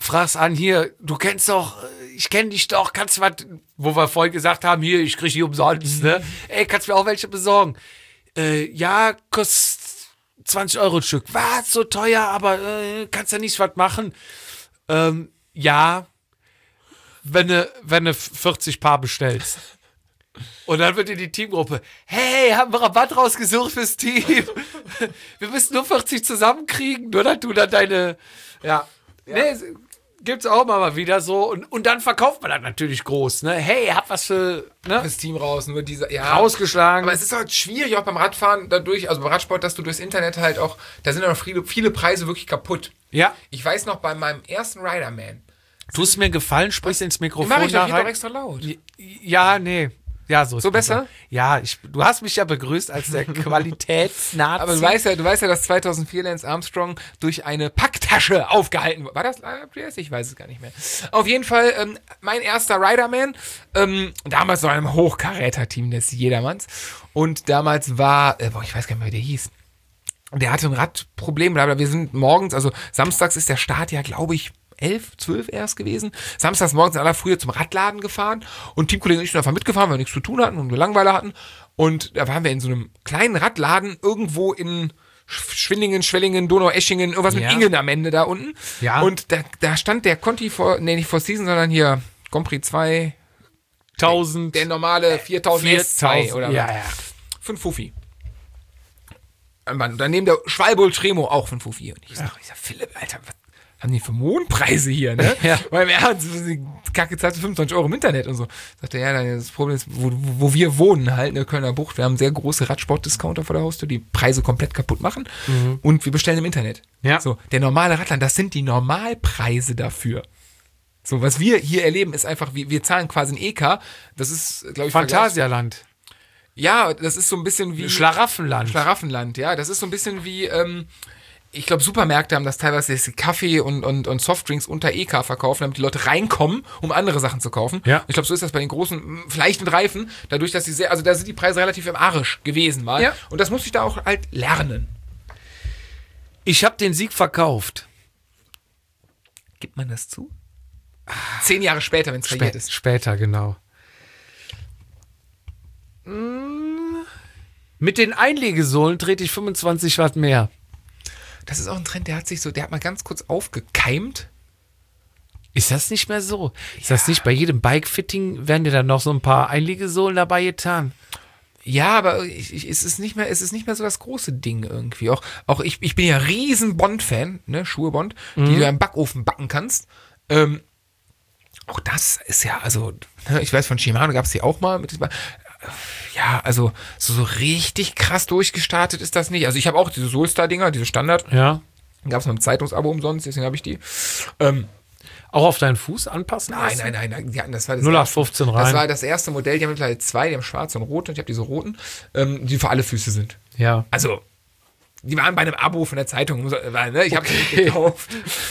D: fragst an, hier, du kennst doch, ich kenne dich doch, kannst du was, wo wir vorhin gesagt haben, hier, ich krieg die umsonst, ne? Ey, kannst du mir auch welche besorgen? Äh, ja, kostet zwanzig Euro ein Stück. Was, so teuer, aber äh, kannst ja nicht was machen? Ähm, ja, wenn du wenn du vierzig Paar bestellst. Und dann wird in die Teamgruppe, hey, haben wir Rabatt rausgesucht fürs Team. Wir müssen nur vierzig zusammenkriegen, nur dass du dann deine, ja, ja. Nee, gibt's auch mal wieder so. Und, und dann verkauft man das natürlich groß, ne? Hey, hab was für, ne?
B: Das Team raus, nur diese, ja.
D: Rausgeschlagen.
B: Aber es ist halt schwierig, auch beim Radfahren dadurch, also beim Radsport, dass du durchs Internet halt auch, da sind ja noch viele, viele Preise wirklich kaputt.
D: Ja.
B: Ich weiß noch, bei meinem ersten Riderman.
D: Tust mir gefallen, sprichst ins Mikrofon
B: Mach ich doch,
D: da
B: ich
D: rein.
B: doch extra laut.
D: Ja, nee. Ja, so ist
B: So besser?
D: Ja, ich, du hast mich ja begrüßt als der Qualitätsnazi.
B: Aber du weißt ja, du weißt ja, dass zweitausendvier Lance Armstrong durch eine Packtasche aufgehalten wurde. War das Live? Ich weiß es gar nicht mehr. Auf jeden Fall, ähm, mein erster Riderman, ähm, damals noch einem Hochkaräter-Team des Jedermanns. Und damals war, äh, boah, ich weiß gar nicht mehr, wie der hieß. Der hatte ein Radproblem, bla bla. Wir sind morgens, also samstags ist der Start ja, glaube ich, elf, zwölf erst gewesen. Samstags morgens in aller Frühe zum Radladen gefahren und Teamkollegen und ich sind einfach mitgefahren, weil wir nichts zu tun hatten und wir Langeweile hatten. Und da waren wir in so einem kleinen Radladen irgendwo in Schwindingen, Schwellingen, Donaueschingen, irgendwas
D: Ja.
B: mit Ingen am Ende da unten.
D: Ja.
B: Und da, da stand der Conti vor, nee, nicht vor Season, sondern hier Grand Prix zwei,
D: tausend.
B: der normale viertausend S zwei oder
D: ja,
B: was.
D: ja.
B: Fünf Fuffi. Und daneben der Schwalbe Tremo auch fünf Fuffi. Und ich sag, ich sag, Philipp, Alter, was haben die für Mondpreise hier, ne?
D: Ja.
B: Weil wir haben die Kacke zahlt fünfundzwanzig Euro im Internet und so. Sagt er, ja, das Problem ist, wo, wo wir wohnen halt, in der Kölner Bucht, wir haben sehr große Radsport-Discounter vor der Haustür, die Preise komplett kaputt machen mhm. und wir bestellen im Internet.
D: Ja.
B: So, der normale Radland, das sind die Normalpreise dafür. So, was wir hier erleben, ist einfach, wir, wir zahlen quasi ein E K, das ist, glaube ich,
D: Phantasialand.
B: ja, das ist so ein bisschen wie
D: Schlaraffenland.
B: Schlaraffenland, ja. Das ist so ein bisschen wie, ähm, ich glaube, Supermärkte haben das teilweise, dass sie Kaffee und, und, und Softdrinks unter E K verkaufen, damit die Leute reinkommen, um andere Sachen zu kaufen.
D: Ja.
B: Ich glaube, so ist das bei den großen, vielleicht mit Reifen, dadurch, dass sie sehr, also da sind die Preise relativ im Arsch gewesen mal.
D: Ja.
B: Und das musste ich da auch halt lernen.
D: Ich habe den Sieg verkauft.
B: Gibt man das zu? Zehn Jahre später, wenn es
D: Spä
B: verjährt ist.
D: Später, genau. Mit den Einlegesohlen trete ich fünfundzwanzig Watt mehr.
B: Das ist auch ein Trend, der hat sich so, der hat mal ganz kurz aufgekeimt.
D: Ist das nicht mehr so? Ist das nicht bei jedem Bike-Fitting, werden dir dann noch so ein paar Einlegesohlen dabei getan?
B: Ja, aber ich, ich, es ist nicht mehr, es ist nicht mehr so das große Ding irgendwie. Auch, auch ich, ich bin ja riesen Bond-Fan, ne, Schuhe Bond,
D: Mhm.
B: die du im Backofen backen kannst. Ähm, auch das ist ja, also, ne, ich weiß, von Shimano gab es die auch mal mit diesem, ja, also so, so richtig krass durchgestartet ist das nicht. Also ich habe auch diese Solstar-Dinger, diese Standard,
D: Ja.
B: gab es mal im Zeitungsabo umsonst, deswegen habe ich die. Ähm,
D: Auch auf deinen Fuß anpassen
B: Nein,
D: lassen?
B: nein, nein, nein, die hatten, das war das
D: null acht
B: erste-
D: fünfzehn rein.
B: Das war das erste Modell, die haben mittlerweile zwei, die haben schwarz und rot und ich habe diese roten, ähm, die für alle Füße sind.
D: Ja.
B: Also, die waren bei einem Abo von der Zeitung, weil, ne, ich habe die gekauft.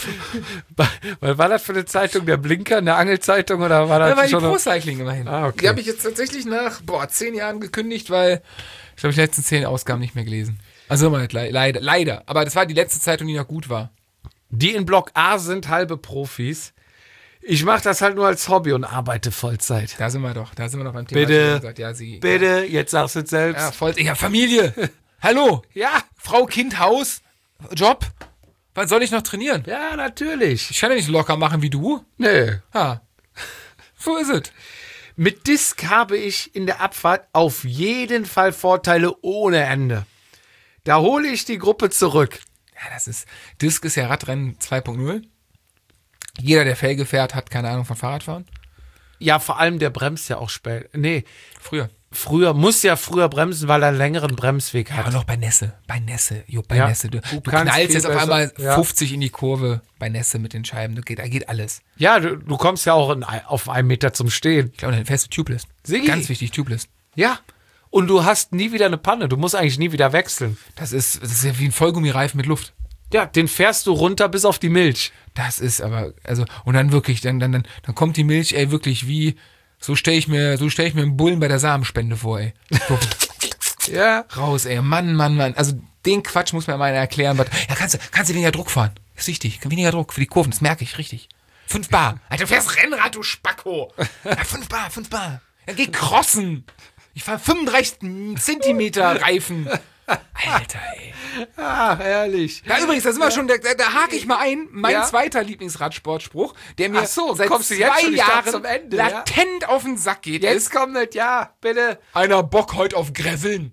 D: Weil war das für eine Zeitung? Der Blinker, eine Angelzeitung oder war das
B: Da war die
D: schon?
B: Pro Cycling immerhin.
D: Ah, okay.
B: Die habe ich jetzt tatsächlich nach, boah, zehn Jahren gekündigt, weil ich glaube, die letzten zehn Ausgaben nicht mehr gelesen. Also mal le leider, leider. Aber das war die letzte Zeitung, die noch gut war.
D: Die in Block A sind halbe Profis. Ich mache das halt nur als Hobby und arbeite Vollzeit.
B: Da sind wir doch, da sind wir noch beim Thema.
D: Bitte.
B: Ich hab gesagt, ja, sie,
D: Bitte, jetzt sagst du es selbst.
B: Ja, voll, ja, Familie. Hallo.
D: Ja.
B: Frau, Kind, Haus, Job. Wann soll ich noch trainieren?
D: Ja, natürlich.
B: Ich kann ja nicht so locker machen wie du.
D: Nee.
B: Ha. So ist es.
D: Mit Disk habe ich in der Abfahrt auf jeden Fall Vorteile ohne Ende. Da hole ich die Gruppe zurück.
B: Ja, das ist, Disc ist ja Radrennen zwei Punkt null. Jeder, der Felge fährt, hat keine Ahnung von Fahrradfahren.
D: Ja, vor allem der bremst ja auch spät. Nee,
B: Früher.
D: früher, muss ja früher bremsen, weil er einen längeren Bremsweg
B: Ja,
D: hat.
B: aber noch bei Nässe. Bei Nässe. Jo, bei
D: Ja.
B: Nässe. Du,
D: Du
B: du
D: kannst
B: knallst
D: viel
B: jetzt auf
D: besser-
B: einmal
D: ja.
B: fünfzig in die Kurve bei Nässe mit den Scheiben. Da geht, da geht alles.
D: Ja, du, du kommst ja auch in, auf einen Meter zum Stehen.
B: Ich glaube, dann fährst du tubeless.
D: Sigi.
B: Ganz wichtig, tubeless.
D: Ja. Und du hast nie wieder eine Panne. Du musst eigentlich nie wieder wechseln.
B: Das ist, das ist ja wie ein Vollgummireifen mit Luft.
D: Ja, den fährst du runter bis auf die Milch.
B: Das ist aber, also, und dann wirklich, dann, dann, dann, dann kommt die Milch, ey, wirklich wie, so stelle ich mir, so stelle ich mir einen Bullen bei der Samenspende vor, ey. So,
D: Ja.
B: raus, ey, Mann, Mann, Mann. Also, den Quatsch muss mir mal einer erklären. Was, ja, kannst du, kannst du weniger Druck fahren. Ist wichtig, weniger Druck für die Kurven, das merke ich, richtig. fünf Bar. Alter, du fährst Rennrad, du Spacko. Ja, fünf Bar, fünf Bar. Dann geh crossen. Ich fahr fünfunddreißig Zentimeter Reifen. Alter, ey.
D: Ah, herrlich.
B: Ja, übrigens, da sind wir schon, da, da hake ich mal ein, mein
D: Ja?
B: zweiter Lieblingsradsportspruch, der mir
D: Ach so,
B: seit
D: kommst du jetzt
B: zwei
D: schon? Ich dachte
B: Jahren
D: zum Ende, ja?
B: latent auf den Sack geht,
D: Jetzt
B: ist,
D: kommt nicht, ja, bitte.
B: einer Bock heute auf Graveln.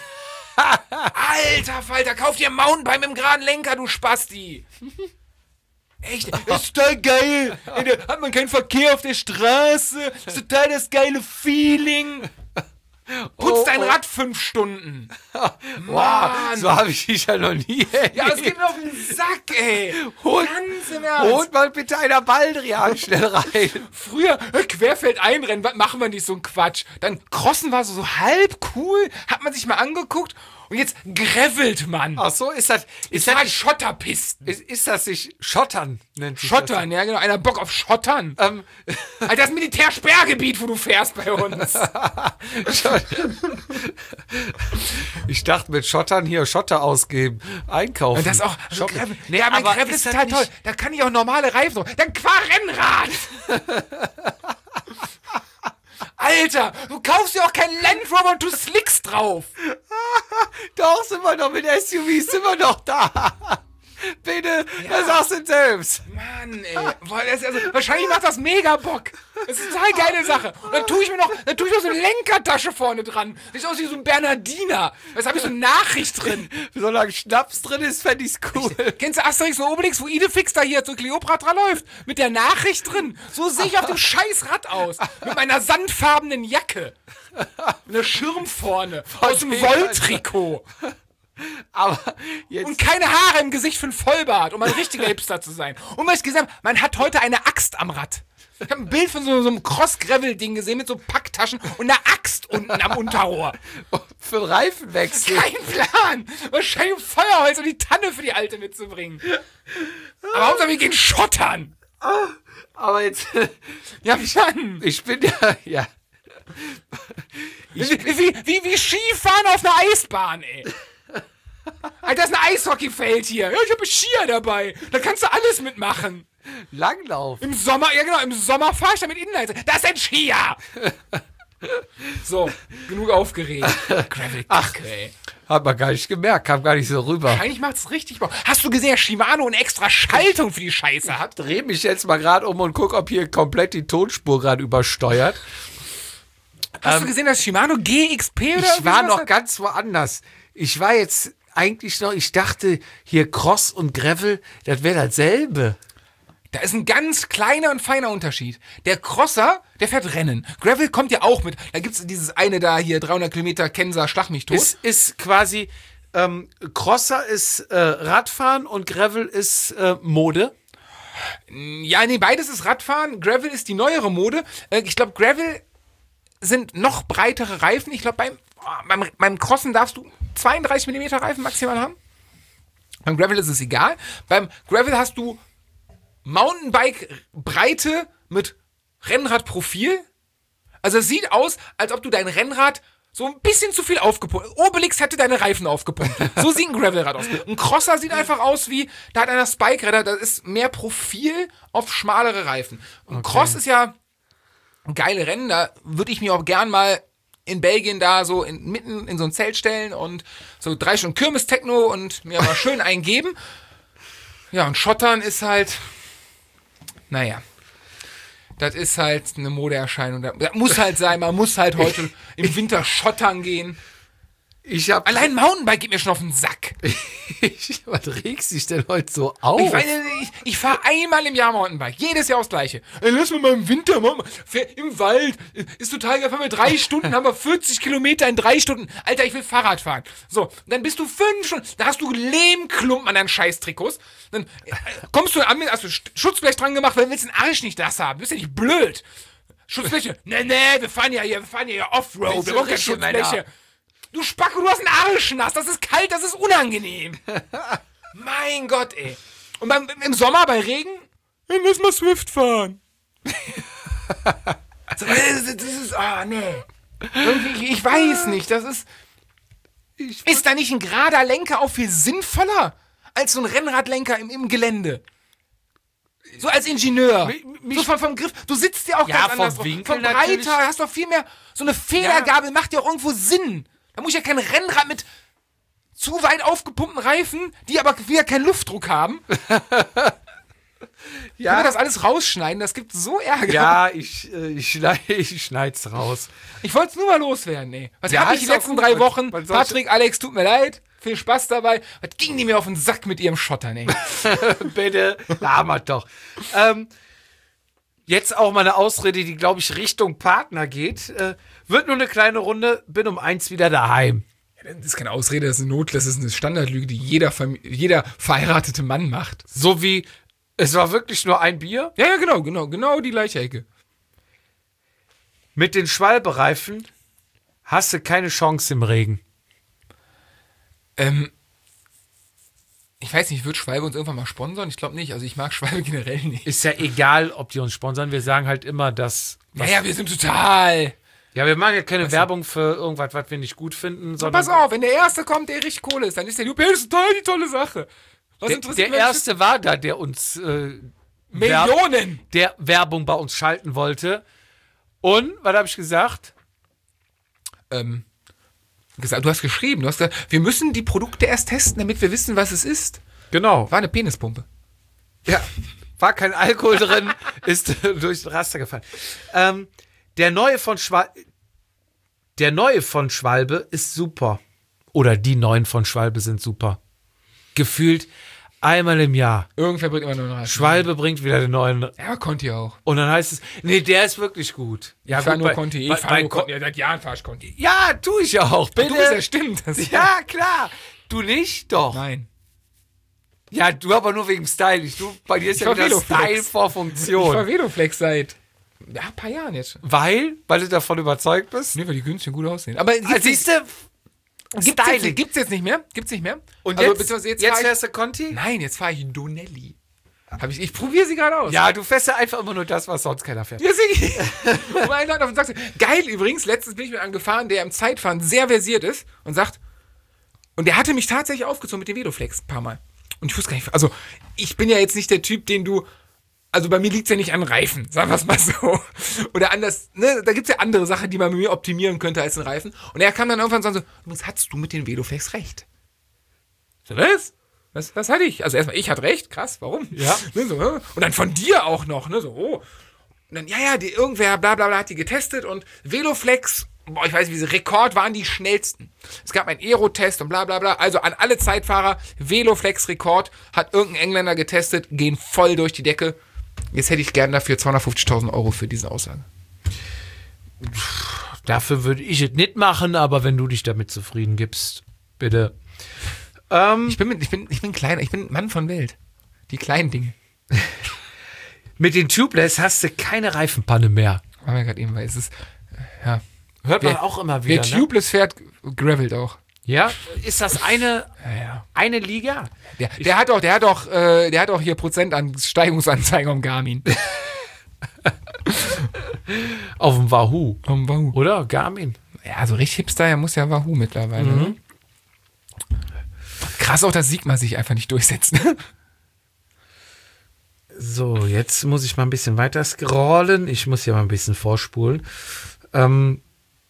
B: Alter Falter, kauf dir ein Mountainbike mit dem geraden Lenker, du Spasti. Echt, das ist total geil. Ey, da hat man keinen Verkehr auf der Straße. Das ist total das geile Feeling. Putz
D: Oh,
B: dein
D: oh.
B: Rad fünf Stunden.
D: Wow,
B: Mann.
D: so habe ich dich ja noch nie erlebt.
B: Ja, es geht mir auf den Sack, ey.
D: Holt,
B: Ganz im Ernst.
D: holt mal bitte einer Baldrian schnell rein.
B: Früher, äh, Querfeld einrennen, was machen wir nicht so ein Quatsch? Dann Crossen war so, so halb cool, hat man sich mal angeguckt und jetzt gravelt man.
D: Ach so, ist das, ist
B: Ist
D: das,
B: halt Schotterpisten.
D: ist, ist das sich Schottern, nennt sich
B: Schottern, ja genau, einer Bock auf Schottern.
D: das. Ähm,
B: Alter, das Militärsperrgebiet, wo du fährst bei uns.
D: ich dachte mit Schottern hier Schotter ausgeben, einkaufen.
B: Das ist auch, also
D: Shoppen.
B: Gravel,
D: Nee,
B: ja, aber
D: aber
B: Gravel
D: ist
B: ist
D: das
B: total
D: nicht-
B: toll. Da kann ich auch normale Reifen drauf. Dann fahr Rennrad. Alter, du kaufst dir auch keinen Land Rover und du slickst drauf.
D: Doch, sind wir noch mit S U Vs, sind wir noch da. Bitte, das sagst du selbst.
B: Mann, ey. Boah, das ist also, wahrscheinlich macht das mega Bock. Das ist eine total geile Sache. Und dann tue ich mir noch, dann tue ich noch so eine Lenkertasche vorne dran. Sieht aus wie so ein Bernardiner. Jetzt habe ich so eine Nachricht drin.
D: Solange Schnaps drin ist, fände ich's cool.
B: Kennst du Asterix und Obelix, wo Idefix da hier zu Kleopatra läuft? Mit der Nachricht drin. So sehe ich auf dem scheiß Rad aus. Mit meiner sandfarbenen Jacke. Mit einer Schirm vorne. Aus dem
D: dem,
B: Wolltrikot.
D: Aber jetzt.
B: Und keine Haare im Gesicht für einen Vollbart, um ein richtiger Hipster zu sein. Und was ich gesagt habe, man hat heute eine Axt am Rad. Ich habe ein Bild von so, so einem Cross-Gravel-Ding gesehen mit so Packtaschen und einer Axt unten am Unterrohr.
D: Für einen Reifenwechsel.
B: Kein Plan. Wahrscheinlich um Feuerholz und die Tanne für die Alte mitzubringen. Aber Hauptsache wir gehen schottern.
D: Aber jetzt.
B: Ja, Mann.
D: Ich bin ja. Ja.
B: Wie, wie, wie, wie Skifahren auf einer Eisbahn, ey. Alter, das ist ein Eishockeyfeld hier. Ja, ich habe Skier dabei. Da kannst du alles mitmachen.
D: Langlauf.
B: Im Sommer, ja genau, im Sommer fahr ich damit Inlines. Das ist ein Skier. So, genug aufgeregt. Gravel
D: Ach.
B: ey.
D: Hat man gar nicht gemerkt, kam gar nicht so rüber.
B: Wahrscheinlich macht's richtig Bock. Hast du gesehen, dass Shimano eine extra Schaltung für die Scheiße hat?
D: Dreh mich jetzt mal gerade um und guck, ob hier komplett die Tonspur gerade übersteuert.
B: Hast du gesehen, dass Shimano G X P oder
D: Ich war
B: sowas
D: noch
B: hat?
D: ganz woanders. Ich war jetzt eigentlich noch, ich dachte, hier Cross und Gravel, das wäre dasselbe.
B: Da ist ein ganz kleiner und feiner Unterschied. Der Crosser, der fährt Rennen. Gravel kommt ja auch mit. Da gibt's dieses eine da hier, dreihundert Kilometer Kenser, schlag mich tot.
D: Ist, ist quasi, ähm, Crosser ist äh, Radfahren und Gravel ist äh, Mode.
B: Ja, nee, beides ist Radfahren. Gravel ist die neuere Mode. Äh, ich glaube, Gravel sind noch breitere Reifen. Ich glaube, beim, oh, beim, beim Crossen darfst du zweiunddreißig Millimeter Reifen maximal haben. Beim Gravel ist es egal. Beim Gravel hast du Mountainbike-Breite mit Rennradprofil. Also es sieht aus, als ob du dein Rennrad so ein bisschen zu viel aufgepumpt. Obelix hätte deine Reifen aufgepumpt. So sieht ein Gravelrad aus. Ein Crosser sieht einfach aus wie, da hat einer Spike-Räder, da ist mehr Profil auf schmalere Reifen. Ein Cross ist ja ein geile Rennen, da würde ich mich auch gern mal in Belgien da so in, mitten in so ein Zelt stellen und so drei Stunden Kirmes-Techno und mir mal schön eingeben. Ja, und Schottern ist halt, naja, das ist halt eine Modeerscheinung. Das muss halt sein, man muss halt heute im Winter schottern gehen.
D: Ich hab.
B: Allein Mountainbike geht mir schon auf den Sack.
D: ich, was regst dich denn heute so auf?
B: Ich, weiß nicht, ich, ich fahre einmal im Jahr Mountainbike. Jedes Jahr aufs Gleiche. Ey, lass mir mal im Winter machen. Im Wald. Ist total geil. Fahren wir drei Stunden, haben wir vierzig Kilometer in drei Stunden. Alter, ich will Fahrrad fahren. So, dann bist du fünf Stunden. Da hast du Lehmklumpen an deinen Scheißtrikots. Dann äh, kommst du an, hast du Schutzblech dran gemacht, weil du willst den Arsch nicht nass haben. Bist ja nicht blöd. Schutzbleche. Nee, nee, wir fahren ja hier, wir fahren ja hier Offroad. Wir brauchen keine Schutzbleche. Du Spacko, du hast einen Arsch nass. Das ist kalt, das ist unangenehm. Mein Gott, ey. Und beim, im Sommer bei Regen, dann müssen wir Swift fahren. so, das ist, ah, nee. Irgendwie, ich weiß nicht, das ist, ist da nicht ein gerader Lenker auch viel sinnvoller als so ein Rennradlenker im, im Gelände? So als Ingenieur.
D: Mich- mich-
B: so vom, vom Griff. Du sitzt ja auch
D: Ja,
B: ganz
D: vom
B: anders. drauf.
D: Winkel
B: vom Breiter
D: natürlich.
B: hast du auch viel mehr. So eine Federgabel macht ja auch irgendwo Sinn. Da muss ich ja kein Rennrad mit zu weit aufgepumpten Reifen, die aber wieder keinen Luftdruck haben. Ja. Können wir das alles rausschneiden? Das gibt so Ärger.
D: Ja, ich, äh, ich, schneid, ich schneid's raus.
B: Ich wollte es nur mal loswerden, ey. Was
D: Ja,
B: habe ich
D: ist
B: die
D: auch
B: letzten
D: gut.
B: drei
D: Man-
B: Wochen?
D: man sollte-
B: Patrick, Alex, tut mir leid. Viel Spaß dabei. Was ging die mir auf den Sack mit ihrem Schottern, ey?
D: Bitte, labert doch. Ähm, jetzt auch mal eine Ausrede, die, glaube ich, Richtung Partner geht. Äh, wird nur eine kleine Runde, bin um eins wieder daheim.
B: Das ist keine Ausrede, das ist eine Not, das ist eine Standardlüge, die jeder, Fam- jeder verheiratete Mann macht.
D: So wie, es war wirklich nur ein Bier.
B: Ja, ja, genau, genau, genau die gleiche Ecke.
D: Mit den Schwalbereifen hast du keine Chance im Regen.
B: Ähm, ich weiß nicht, wird Schwalbe uns irgendwann mal sponsern? Ich glaube nicht, also ich mag Schwalbe generell nicht.
D: Ist ja egal, ob die uns sponsern. Wir sagen halt immer, dass...
B: Ja, ja, wir sind total...
D: Ja, wir machen ja keine Werbung für irgendwas, was wir nicht gut finden, sondern...
B: Pass auf, wenn der Erste kommt, der richtig Kohle ist, dann ist der Loop, das ist toll, die tolle Sache. Was
D: Der,
B: interessiert
D: der
B: mich
D: Erste war da, der uns... Äh,
B: Millionen!
D: Werb- der Werbung bei uns schalten wollte. Und, was habe ich gesagt?
B: Ähm, gesagt, du hast geschrieben, du hast gesagt, wir müssen die Produkte erst testen, damit wir wissen, was es ist.
D: Genau.
B: War eine Penispumpe.
D: Ja, war kein Alkohol drin, ist durchs Raster gefallen. Ähm, der neue von Schwalbe, der neue von Schwalbe ist super. Oder die neuen von Schwalbe sind super. Gefühlt einmal im Jahr.
B: Irgendwer bringt immer nur noch
D: Schwalbe bringt wieder den neuen.
B: Ja, Conti auch.
D: Und dann heißt es, nee, der ist wirklich gut. Ja,
B: Ich fahr
D: gut,
B: nur
D: bei-
B: Conti.
D: bei-
B: Ich fahr
D: bei
B: nur
D: Con-
B: Conti. Ja, seit Jahren fahr ich Conti.
D: Ja, tu ich auch, bitte.
B: Du bist ja stimmt. Das
D: Ja, klar. Du nicht? Doch.
B: Nein.
D: Ja, du aber nur wegen Style. Ich, du, bei dir ist
B: Ich
D: ja
B: war
D: wieder
B: Veloflex.
D: Style vor
B: Ich war
D: Funktion.
B: Veloflex seit ja, ein paar Jahren jetzt.
D: Weil? Weil du davon überzeugt bist?
B: Nee, weil die günstig gut aussehen. Aber
D: Ah,
B: gibt's,
D: siehst du?
B: gibt's, jetzt,
D: Styling.
B: gibt's jetzt nicht mehr? Gibt's nicht mehr?
D: Und
B: Also,
D: jetzt,
B: beziehungsweise
D: jetzt,
B: fahr ich-
D: fährst du Conti?
B: Nein, jetzt fahre ich Donelli. Hab ich ich probiere sie gerade aus.
D: Ja, du fährst ja einfach immer nur das, was sonst keiner fährt.
B: Ja, Sigi. Und ein Leute auf den Sack sagt, geil übrigens, letztens bin ich mit einem gefahren, der im Zeitfahren sehr versiert ist und sagt, und der hatte mich tatsächlich aufgezogen mit dem Veloflex ein paar Mal. Und ich wusste gar nicht, also ich bin ja jetzt nicht der Typ, den du, also bei mir liegt es ja nicht an Reifen, sagen wir es mal so. Oder anders, ne, da gibt es ja andere Sachen, die man bei mir optimieren könnte als den Reifen. Und er kam dann irgendwann und so, übrigens hast du mit dem Veloflex recht. So, was? Was, was hatte ich? Also erstmal, ich hatte recht, krass, warum?
D: Ja.
B: Ne, so, und dann von dir auch noch, ne, so, oh. Und dann, ja, ja, die, irgendwer, bla, bla, bla, hat die getestet und Veloflex, boah, ich weiß nicht, wie sie, Rekord waren die schnellsten. Es gab einen Aero-Test und bla, bla, bla. Also an alle Zeitfahrer, Veloflex-Rekord, hat irgendein Engländer getestet, gehen voll durch die Decke. Jetzt hätte ich gern dafür zweihundertfünfzigtausend Euro für diese Aussage.
D: Dafür würde ich es nicht machen, aber wenn du dich damit zufrieden gibst, bitte. Ähm,
B: Ich bin, mit, ich bin, ich bin kleiner, ich bin Mann von Welt. Die kleinen Dinge.
D: mit den Tubeless hast du keine Reifenpanne mehr.
B: War mir gerade eben, weil es ist, ja.
D: Hört man
B: Wer-
D: auch immer
B: Wer
D: wieder, ne?
B: tubeless fährt, gravelt auch.
D: Ja? Ist das eine,
B: Ja, ja.
D: eine Liga?
B: Der, der hat auch, der hat auch, äh, der hat auch hier Prozent an Steigungsanzeigen am Garmin.
D: Auf dem Wahoo,
B: Am Wahoo.
D: oder? Garmin.
B: Ja, so richtig Hipster, er muss ja Wahoo mittlerweile. Ne? Krass auch, dass Sigma sich einfach nicht durchsetzt. Ne?
D: So, jetzt muss ich mal ein bisschen weiter scrollen. Ich muss hier mal ein bisschen vorspulen. Ähm,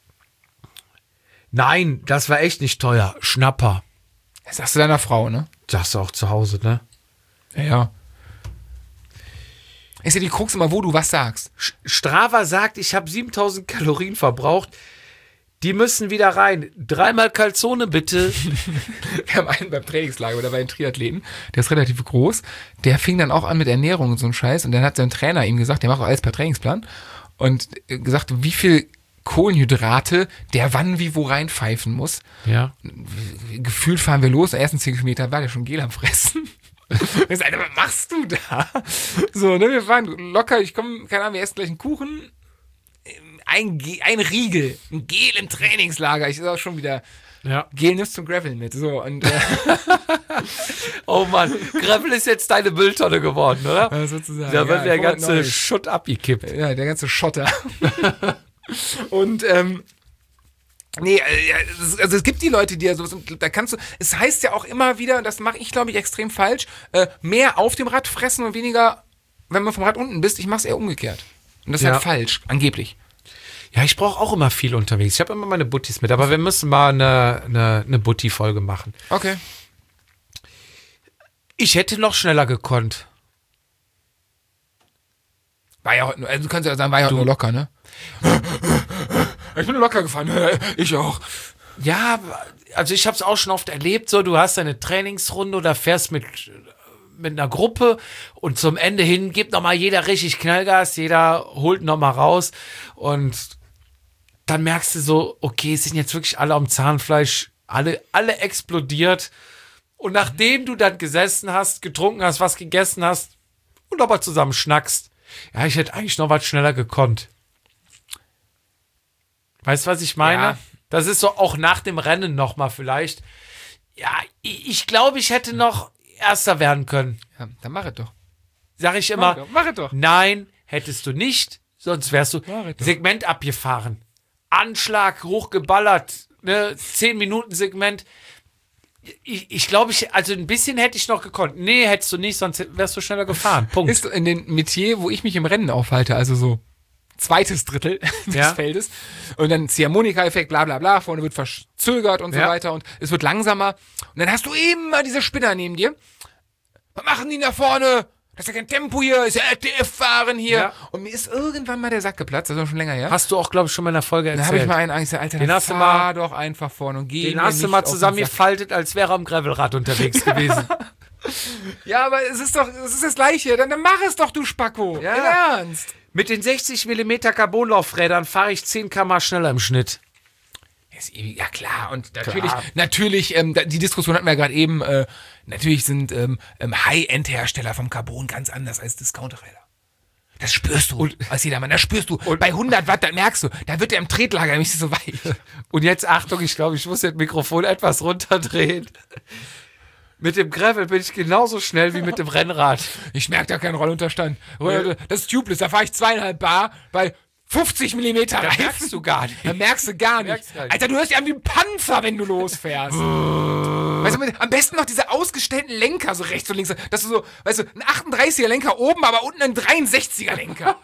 D: nein, das war echt nicht teuer. Schnapper.
B: Das sagst du deiner Frau, ne?
D: Sagst du auch zu Hause, ne?
B: Ja, ja. Ist ja die Krux immer, wo du was sagst.
D: Sch- Strava sagt, ich habe siebentausend Kalorien verbraucht. Die müssen wieder rein. Dreimal Calzone bitte.
B: Wir haben einen beim Trainingslager oder bei den Triathleten, der ist relativ groß, der fing dann auch an mit Ernährung und so ein Scheiß und dann hat sein Trainer ihm gesagt, der macht auch alles per Trainingsplan und gesagt, wie viel Kohlenhydrate der wann wie wo reinpfeifen muss.
D: Ja.
B: Gefühlt fahren wir los, die ersten zehn Kilometer war der schon Gel am Fressen. Ich sag, was machst du da? So, ne, wir fahren locker, ich komme, keine Ahnung, wir essen gleich einen Kuchen, ein, Ge- ein Riegel, ein Gel im Trainingslager, ich sag auch schon wieder,
D: Ja.
B: Gel nimmst zum Gravel mit, so, und, äh,
D: Oh Mann, Gravel ist jetzt deine Mülltonne geworden, oder?
B: ja, sozusagen.
D: Da wird
B: ja,
D: der
B: Format
D: ganze
B: Neues.
D: Schutt abgekippt.
B: Ja, der ganze Schotter. Und, ähm, nee, äh, ja, es- also es gibt die Leute, die ja sowas, und da kannst du, es heißt ja auch immer wieder, das mache ich glaube ich extrem falsch, äh, mehr auf dem Rad fressen und weniger wenn man vom Rad unten bist, ich mach's eher umgekehrt. Und das ist
D: Ja.
B: halt falsch, angeblich.
D: Ja, ich brauche auch immer viel unterwegs. Ich habe immer meine Buttis mit, aber wir müssen mal eine, eine, eine Butti-Folge machen.
B: Okay.
D: Ich hätte noch schneller gekonnt.
B: War ja heute nur, also du kannst ja sagen, war ja heute nur locker, ne? Ich bin nur locker gefahren. Ich auch.
D: Ja, also ich habe es auch schon oft erlebt, so du hast eine Trainingsrunde oder fährst mit, mit einer Gruppe und zum Ende hin gibt nochmal jeder richtig Knallgas, jeder holt nochmal raus und dann merkst du so, okay, es sind jetzt wirklich alle am Zahnfleisch, alle, alle explodiert und nachdem du dann gesessen hast, getrunken hast, was gegessen hast und nochmal zusammen schnackst, ja, ich hätte eigentlich noch was schneller gekonnt. Weißt du, was ich meine?
B: Ja.
D: Das ist so auch nach dem Rennen nochmal vielleicht. Ja, ich, ich glaube, ich hätte noch Erster werden können.
B: Ja, dann mach es doch.
D: Sag ich
B: Mach
D: immer,
B: es doch. Mach es doch.
D: nein, hättest du nicht, sonst wärst du
B: Mach es doch.
D: Segment abgefahren. Anschlag, hochgeballert, ne, zehn Minuten Segment. Ich, ich glaube, ich, also ein bisschen hätte ich noch gekonnt. Nee, hättest du nicht, sonst wärst du schneller gefahren. Punkt.
B: Ist in den Metier, wo ich mich im Rennen aufhalte, also so zweites Drittel des
D: Ja.
B: Feldes. Und dann Ziehharmonika-Effekt, bla bla bla, vorne wird verzögert und so
D: Ja.
B: weiter und es wird langsamer. Und dann hast du immer diese Spinner neben dir. Was machen die da vorne? Das ist ja kein Tempo hier, ist ja R T F-Fahren hier.
D: Ja.
B: Und mir ist irgendwann mal der Sack geplatzt, das ist auch schon länger her.
D: Hast du auch, glaube ich, schon mal in der Folge
B: Dann
D: erzählt.
B: habe ich mal einen eigentlich gesagt, Alter,
D: Den
B: dann
D: hast du
B: fahr
D: mal-
B: doch einfach vorne und geh
D: Den
B: mir
D: hast du
B: nicht
D: mal
B: auf den Sack.
D: zusammengefaltet, als wäre er am Gravelrad unterwegs gewesen.
B: Ja, aber es ist doch, es ist das Gleiche. Dann, dann mach es doch, du Spacko.
D: Ja.
B: Im Ernst.
D: Mit den sechzig Millimeter Carbonlaufrädern fahre ich zehn Kilometer pro Stunde schneller im Schnitt.
B: Ist ewig- Ja klar, und natürlich, natürlich, ähm, da- die Diskussion hatten wir ja gerade eben, äh, natürlich sind ähm, ähm, High-End-Hersteller vom Carbon ganz anders als Discounterräder. Das spürst du als jedermann, das spürst du. Und bei hundert Watt, da merkst du, da wird der im Tretlager nämlich so weich.
D: Und jetzt Achtung, ich glaube, ich muss das Mikrofon etwas runterdrehen. Mit dem Gravel bin ich genauso schnell wie mit dem Rennrad.
B: Ich merke da keinen Rollunterstand. Das ist tubeless, da fahre ich zweieinhalb Bar bei fünfzig Millimeter
D: Da
B: Reifen.
D: merkst du gar nicht.
B: Da merkst du gar nicht.
D: Merkst gar nicht.
B: Alter, du hörst dich an wie ein Panzer, wenn du losfährst. Weißt du, mit- am besten noch diese ausgestellten Lenker, so rechts und links. Dass du so, weißt du, ein achtunddreißiger Lenker oben, aber unten ein dreiundsechziger Lenker.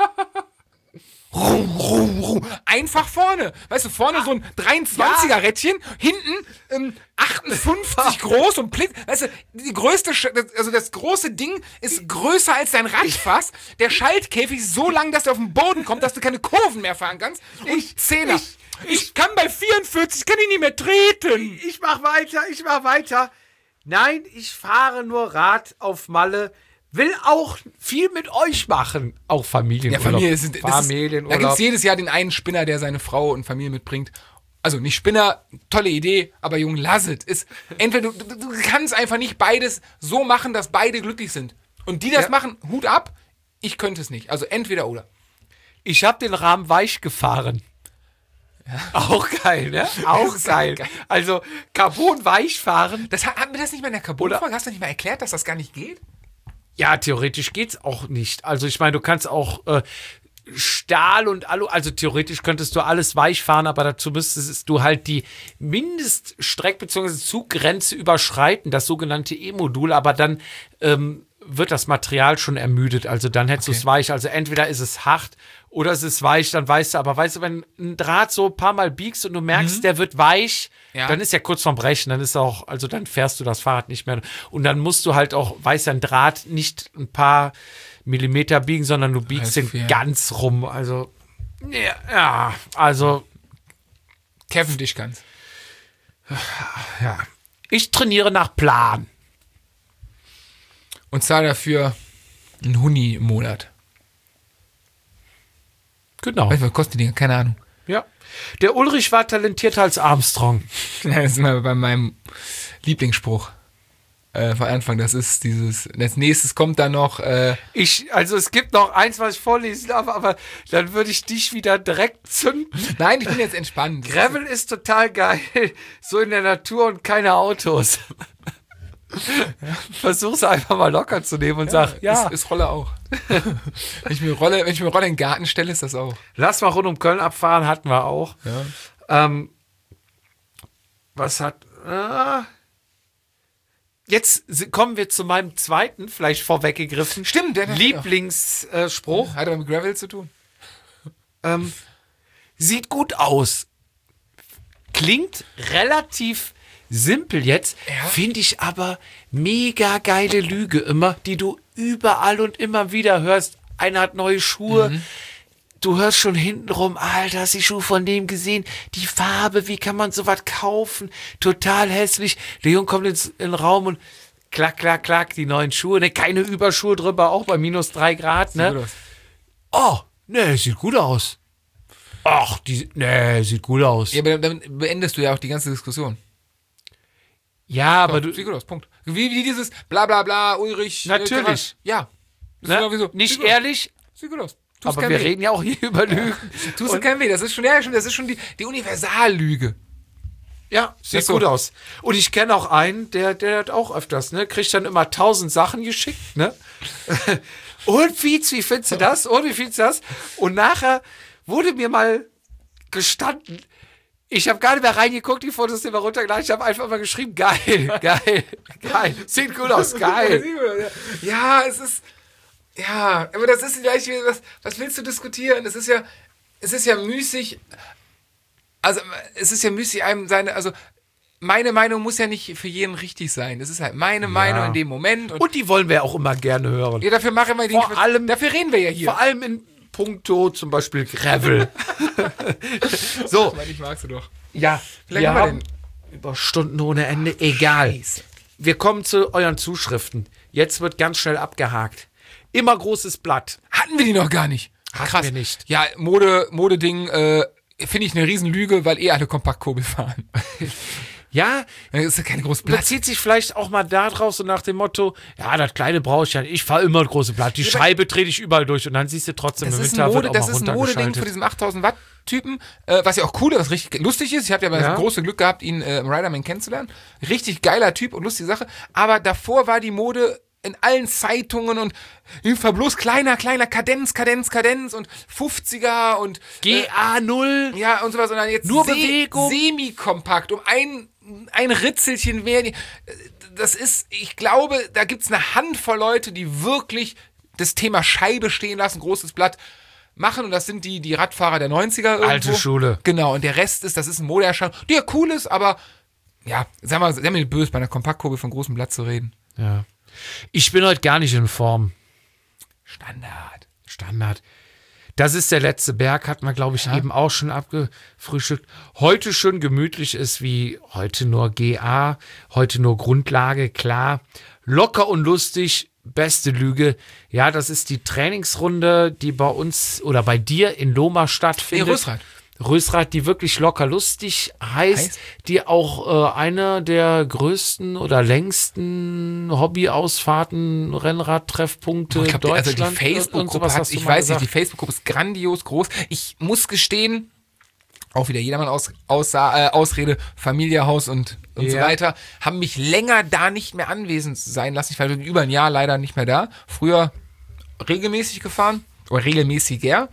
B: Rum, rum, rum. Einfach vorne. Weißt du, vorne so ein dreiundzwanziger Rädchen, hinten ähm, achtundfünfzig groß und blitz. Weißt du, die größte, Sch also das große Ding ist größer als dein Radfass. Der Schaltkäfig ist so lang, dass du auf den Boden kommst, dass du keine Kurven mehr fahren kannst. Und Zehner.
D: ich-
B: Ich kann bei vierundvierzig, kann ich nicht mehr treten.
D: Ich mach weiter, ich mach weiter. Nein, ich fahre nur Rad auf Malle. Will auch viel mit euch machen. Auch
B: Ja,
D: Familienurlaub.
B: Familie ist, das ist, da
D: Familienurlaub.
B: gibt es jedes Jahr den einen Spinner, der seine Frau und Familie mitbringt. Also nicht Spinner, tolle Idee, aber Jung, lass es. Ist, entweder du, du, du kannst einfach nicht beides so machen, dass beide glücklich sind. Und die das
D: Ja.
B: machen, Hut ab, ich könnte es nicht. Also entweder oder.
D: Ich habe den Rahmen weich gefahren. Auch geil, ne? Auch geil.
B: geil.
D: Also Carbon weich fahren.
B: Das, hatten wir das nicht mal in der Carbon-Folge? Hast du nicht mal erklärt, dass das gar nicht geht?
D: Ja, theoretisch geht's auch nicht. Also ich meine, du kannst auch äh, Stahl und Alu, also theoretisch könntest du alles weich fahren, aber dazu müsstest du halt die Mindeststreck- bzw. Zuggrenze überschreiten, das sogenannte E-Modul, aber dann ähm, wird das Material schon ermüdet. Also dann hättest du es weich. Also entweder ist es hart oder es ist weich, dann weißt du, aber weißt du, wenn ein Draht so ein paar Mal biegst und du merkst, der wird weich,
B: Ja.
D: dann ist ja kurz vorm Brechen, dann ist auch, also dann fährst du das Fahrrad nicht mehr. Und dann musst du halt auch, weißt du, ein Draht nicht ein paar Millimeter biegen, sondern du biegst
B: Ja,
D: den
B: fair.
D: ganz rum. Also, ja, ja also,
B: Kevin dich ganz.
D: ja. Ich trainiere nach Plan.
B: Und zahle dafür einen Huni im Monat.
D: Genau.
B: Weißt du, was kostet die Dinger? Keine Ahnung.
D: Ja. Der Ulrich war talentierter als Armstrong.
B: Das ist mal bei meinem Lieblingsspruch äh, von Anfang. Das ist dieses, als nächstes kommt dann noch, äh,
D: Ich, also es gibt noch eins, was ich vorlesen darf, aber dann würde ich dich wieder direkt zünden.
B: nein, ich bin jetzt entspannt.
D: Gravel ist total geil. So in der Natur und keine Autos. Versuch's einfach mal locker zu nehmen und sag, ja,
B: Ist, ist Rolle auch. wenn, ich mir Rolle, wenn ich mir Rolle in den Garten stelle, ist das auch.
D: lass mal rund um Köln abfahren, hatten wir auch.
B: Ja.
D: Ähm, was hat. Äh, jetzt si- kommen wir zu meinem zweiten, vielleicht vorweggegriffen,
B: Stimmt, der- der-
D: Lieblingsspruch.
B: Hat aber mit Gravel zu tun.
D: Ähm, sieht gut aus. Klingt relativ simpel jetzt,
B: Ja.
D: finde ich aber mega geile Lüge immer, die du überall und immer wieder hörst. Einer hat neue Schuhe.
B: Mhm.
D: Du hörst schon hintenrum, Alter, hast die Schuhe von dem gesehen? Die Farbe, wie kann man sowas kaufen? Total hässlich. Der Junge kommt ins, in den Raum und klack, klack, klack, die neuen Schuhe. Ne, keine Überschuhe drüber, auch bei minus drei Grad.
B: Sieht gut
D: Ne?
B: aus.
D: Oh, ne, sieht gut aus. Ach, die, ne, sieht gut aus.
B: Ja, aber damit beendest du ja auch die ganze Diskussion.
D: Ja, aber
B: Doch,
D: du,
B: sieht gut aus, Punkt. Wie, wie dieses bla bla bla, Ulrich. äh,
D: Natürlich.
B: Karas- Ja. Das
D: ne?
B: ist sowieso.
D: Nicht
B: Sieht gut aus.
D: ehrlich,
B: Sieht gut aus. Tust
D: aber
B: keinen
D: wir
B: weh.
D: reden ja auch hier über Lügen.
B: Tust du keinen weh. Das ist schon, ja, schon, das ist schon die, die Universallüge.
D: Ja, sieht
B: Ist so.
D: gut aus. Und ich kenne auch einen, der, der hat auch öfters, ne? Kriegt dann immer tausend Sachen geschickt, ne? Und Fietz, wie findest du das? Und wie findest du das? Und nachher wurde mir mal gestanden, ich habe gar nicht mehr reingeguckt, die Fotos sind mal runtergeladen, ich habe einfach mal geschrieben, geil, geil, geil, sieht gut aus, geil.
B: Ja, es ist. Ja, aber das ist gleich wieder, was, was willst du diskutieren? Es ist ja, es ist ja müßig. Also, es ist ja müßig, einem seine, also, meine Meinung muss ja nicht für jeden richtig sein. Das ist halt meine Meinung in dem Moment. Und,
D: Und die wollen wir auch immer gerne hören.
B: ja, dafür machen wir die,
D: Vor allem-
B: dafür reden wir ja hier.
D: Vor allem in puncto zum Beispiel Gravel. So,
B: Ich magst du doch.
D: ja,
B: Wie lange
D: wir
B: haben wir
D: haben Überstunden ohne Ende, egal.
B: Scheiße.
D: Wir kommen zu euren Zuschriften. Jetzt wird ganz schnell abgehakt. Immer großes Blatt.
B: Hatten wir die noch gar nicht.
D: Hatten wir nicht.
B: Ja, Mode, Modeding, äh, finde ich eine Riesenlüge, weil eh alle Kompaktkurbel fahren.
D: Ja,
B: Das ist ja keine große Platz.
D: bezieht sich vielleicht auch mal da drauf, so nach dem Motto, ja, das kleine brauche ich ja nicht. Ich fahre immer ein großes Blatt. Die Scheibe trete ich überall durch und dann siehst du trotzdem
B: Das
D: im
B: ist
D: Winter
B: ein, Mode,
D: wird auch
B: das
D: mal
B: ist ein Modeding von
D: runtergeschaltet.
B: diesem achttausend Watt Typen, äh, was ja auch cool ist, was richtig lustig ist. Ich habe ja mal
D: Ja.
B: das große Glück gehabt, ihn äh, im Riderman kennenzulernen. Richtig geiler Typ und lustige Sache. Aber davor war die Mode in allen Zeitungen und einfach bloß kleiner, kleiner Kadenz, Kadenz, Kadenz und fünfziger und
D: G A null.
B: ja, und sowas. Und dann jetzt
D: Nur Bewegung.
B: semi-kompakt, um ein, ein Ritzelchen mehr. Die- Das ist, ich glaube, da gibt es eine Handvoll Leute, die wirklich das Thema Scheibe stehen lassen, großes Blatt machen. Und das sind die, die Radfahrer der neunziger irgendwo.
D: Alte Schule.
B: Genau, und der Rest ist, das ist ein Modeerscheinung, die ja cool ist, aber ja, sag mal, sei mir nicht böse, bei einer Kompaktkurbel von großem Blatt zu reden.
D: Ja. Ich bin heute gar nicht in Form.
B: Standard.
D: Standard. Das ist der letzte Berg, hat man, glaube ich, eben auch schon abgefrühstückt. Heute schön gemütlich ist wie heute nur G A, heute nur Grundlage, klar. Locker und lustig, beste Lüge. Ja, das ist die Trainingsrunde, die bei uns oder bei dir in Lohmar stattfindet.
B: Nee, Rösrath.
D: Rösrath, die wirklich locker lustig heißt,
B: Heißt?
D: die auch äh, eine der größten oder längsten Hobbyausfahrten, Rennradtreffpunkte
B: Ich glaube, also
D: Deutschland.
B: die
D: und
B: Facebook-Gruppe
D: sowas
B: hat,
D: hast du
B: ich
D: mal
B: weiß nicht,
D: gesagt.
B: die Facebook-Gruppe ist grandios groß. Ich muss gestehen, auch wieder jedermann aus, aus, äh, Ausrede, Familie, Haus und, und so
D: Ja.
B: weiter, haben mich länger da nicht mehr anwesend sein lassen. Ich war über ein Jahr leider nicht mehr da. Früher regelmäßig gefahren, oder regelmäßiger.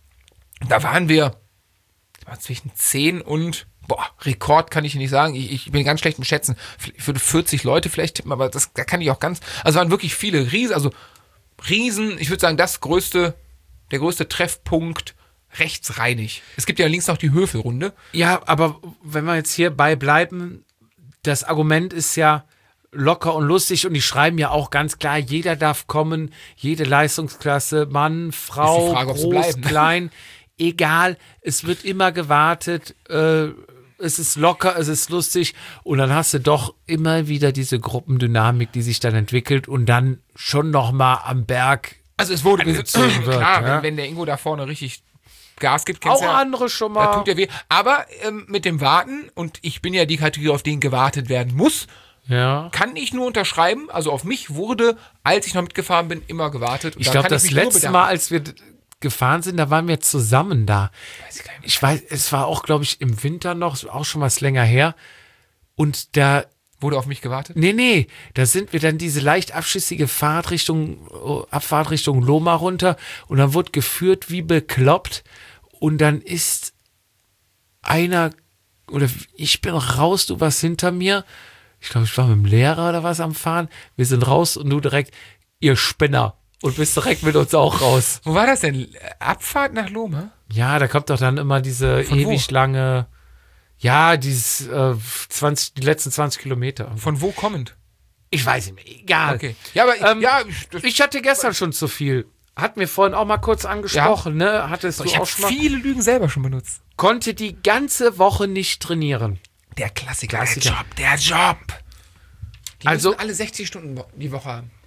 B: Da waren wir war zwischen zehn und, boah, Rekord kann ich nicht sagen. Ich, ich bin ganz schlecht im Schätzen. Ich würde vierzig Leute vielleicht tippen, aber das, da kann ich auch ganz, also waren wirklich viele Riesen, also Riesen, ich würde sagen, das größte, der größte Treffpunkt rechtsreinig. Es gibt ja links noch die Höfelrunde.
D: Ja, aber wenn wir jetzt hierbei bleiben, das Argument ist ja locker und lustig und die schreiben ja auch ganz klar, jeder darf kommen, jede Leistungsklasse, Mann, Frau,
B: Ist die Frage, ob sie
D: groß,
B: bleiben, ne?
D: klein, egal, es wird immer gewartet, äh, es ist locker, es ist lustig und dann hast du doch immer wieder diese Gruppendynamik, die sich dann entwickelt und dann schon nochmal am Berg
B: Also es wurde
D: angezogen wird,
B: klar,
D: ja.
B: wenn, wenn der Ingo da vorne richtig Gas gibt, kennst
D: auch
B: du ja,
D: andere schon
B: da
D: mal.
B: tut er weh. Aber ähm, mit dem Warten, und ich bin ja die Kategorie, auf den gewartet werden muss,
D: Ja.
B: kann ich nur unterschreiben. Also auf mich wurde, als ich noch mitgefahren bin, immer gewartet. Und
D: Ich
B: da
D: glaube,
B: kann
D: das
B: mich nur
D: letzte
B: bedanken.
D: Mal, als wir d- gefahren sind, da waren wir zusammen da.
B: Weiß ich gar nicht mehr.
D: Ich weiß, es war auch, glaube ich, im Winter noch, ist auch schon was länger her. Und da,
B: Wurde auf mich gewartet?
D: nee, nee, da sind wir dann diese leicht abschüssige Fahrt Richtung, oh, Abfahrt Richtung Lohmar runter und dann wurde geführt wie bekloppt und dann ist einer, oder ich bin raus, du warst hinter mir, ich glaube, ich war mit dem Lehrer oder was am Fahren. Wir sind raus und du direkt, ihr Spinner. Und bist direkt mit uns auch raus.
B: Wo war das denn? Abfahrt nach Lohme?
D: Ja, da kommt doch dann immer diese
B: Von
D: ewig
B: wo?
D: lange, ja, dieses äh, zwanzig, die letzten zwanzig Kilometer.
B: Von wo kommend?
D: Ich weiß nicht mehr, egal.
B: Okay. Ja, aber
D: Ähm,
B: ja, ich, das,
D: Ich hatte gestern schon zu viel. Hatten wir vorhin auch mal kurz angesprochen, ne? Hattest du
B: ich
D: auch
B: habe
D: schon mal.
B: viele Lügen selber schon benutzt.
D: Konnte die ganze Woche nicht trainieren.
B: Der Klassiker.
D: Klassiker.
B: Der Job, der Job. Die
D: Also-
B: müssen alle sechzig Stunden wo- die Woche haben.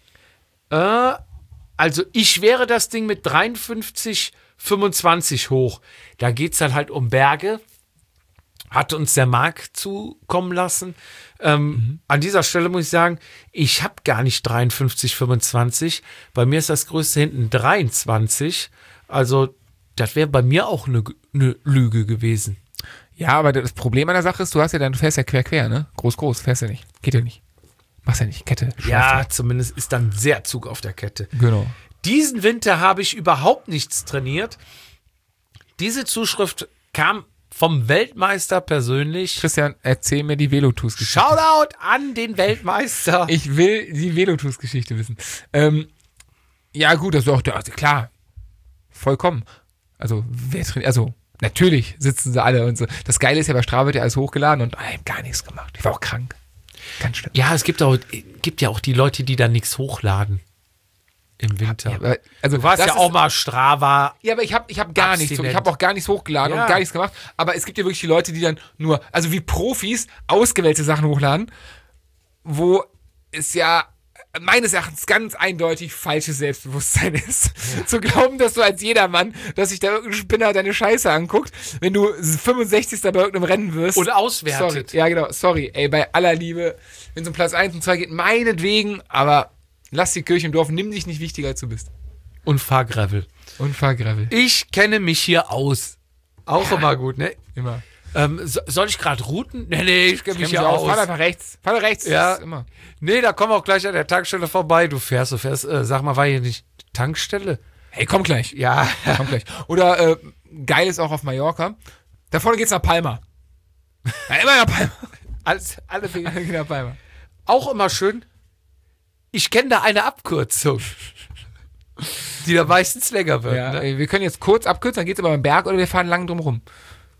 D: Äh, also ich wäre das Ding mit dreiundfünfzig, fünfundzwanzig hoch. Da geht es dann halt um Berge. Hat uns der Marc zukommen lassen. Ähm,
B: Mhm.
D: An dieser Stelle muss ich sagen, ich habe gar nicht dreiundfünfzig, fünfundzwanzig. Bei mir ist das größte hinten dreiundzwanzig. Also das wäre bei mir auch eine ne Lüge gewesen.
B: Ja, aber das Problem an der Sache ist, du hast ja dann, du fährst ja quer quer, ne? Groß, groß, fährst ja nicht. Geht ja nicht. Machst ja nicht. Kette.
D: Ja, zumindest ist dann sehr Zug auf der Kette.
B: Genau.
D: Diesen Winter habe ich überhaupt nichts trainiert. Diese Zuschrift kam vom Weltmeister persönlich.
B: Christian, erzähl mir die Velotus-Geschichte.
D: Shoutout an den Weltmeister.
B: Ich will die Velotus-Geschichte wissen. Ähm, ja, gut, das ist auch, also klar. Vollkommen. Also, wer trainiert, also, natürlich sitzen sie alle und so. Das Geile ist ja, bei Strava wird ja alles hochgeladen und ich hab gar nichts gemacht. Ich war auch krank. Ganz schlimm.
D: Ja, es gibt, auch, gibt ja auch die Leute, die da nichts hochladen im Winter.
B: Ja, aber, also,
D: du warst
B: das
D: ja
B: ist-
D: auch mal Strava.
B: Ja, aber ich habe ich hab gar nichts.
D: Abstinent.
B: Ich habe auch gar nichts hochgeladen
D: Ja.
B: und gar nichts gemacht. Aber es gibt ja wirklich die Leute, die dann nur, also wie Profis, ausgewählte Sachen hochladen, wo es ja meines Erachtens ganz eindeutig falsches Selbstbewusstsein ist. Zu glauben, dass du als Jedermann, dass sich da irgendein Spinner deine Scheiße anguckt, wenn du fünfundsechzigster bei irgendeinem Rennen wirst.
D: Und auswertet.
B: Sorry. Ja, genau. Sorry. Ey, bei aller Liebe, wenn es um Platz eins und zwei geht, meinetwegen, aber lass die Kirche im Dorf, nimm dich nicht wichtiger, als du bist.
D: Und Fahrgravel.
B: Und fahr Gravel.
D: Ich kenne mich hier aus. Auch immer gut, ne?
B: Immer.
D: Ähm, so, soll ich gerade routen? Nee, nee, ich kenne mich
B: Kenn
D: hier
B: mich
D: aus.
B: Fahr einfach rechts. Fahr doch rechts.
D: Ja.
B: Das ist immer.
D: Nee, da kommen wir auch gleich an der Tankstelle vorbei. Du fährst, du fährst. Äh, sag mal, war hier nicht Tankstelle?
B: Hey, komm gleich.
D: Ja.
B: Komm gleich. Oder äh, geil ist auch auf Mallorca. Da vorne geht's nach Palma. Ja, immer nach Palma.
D: Alles, alle Wege.
B: Alle gehen nach Palma.
D: Auch immer schön. Ich kenne da eine Abkürzung, die da meistens länger wird.
B: Ja,
D: Ne?
B: ey, wir können jetzt kurz abkürzen, dann geht's aber beim Berg oder wir fahren lang drum rum.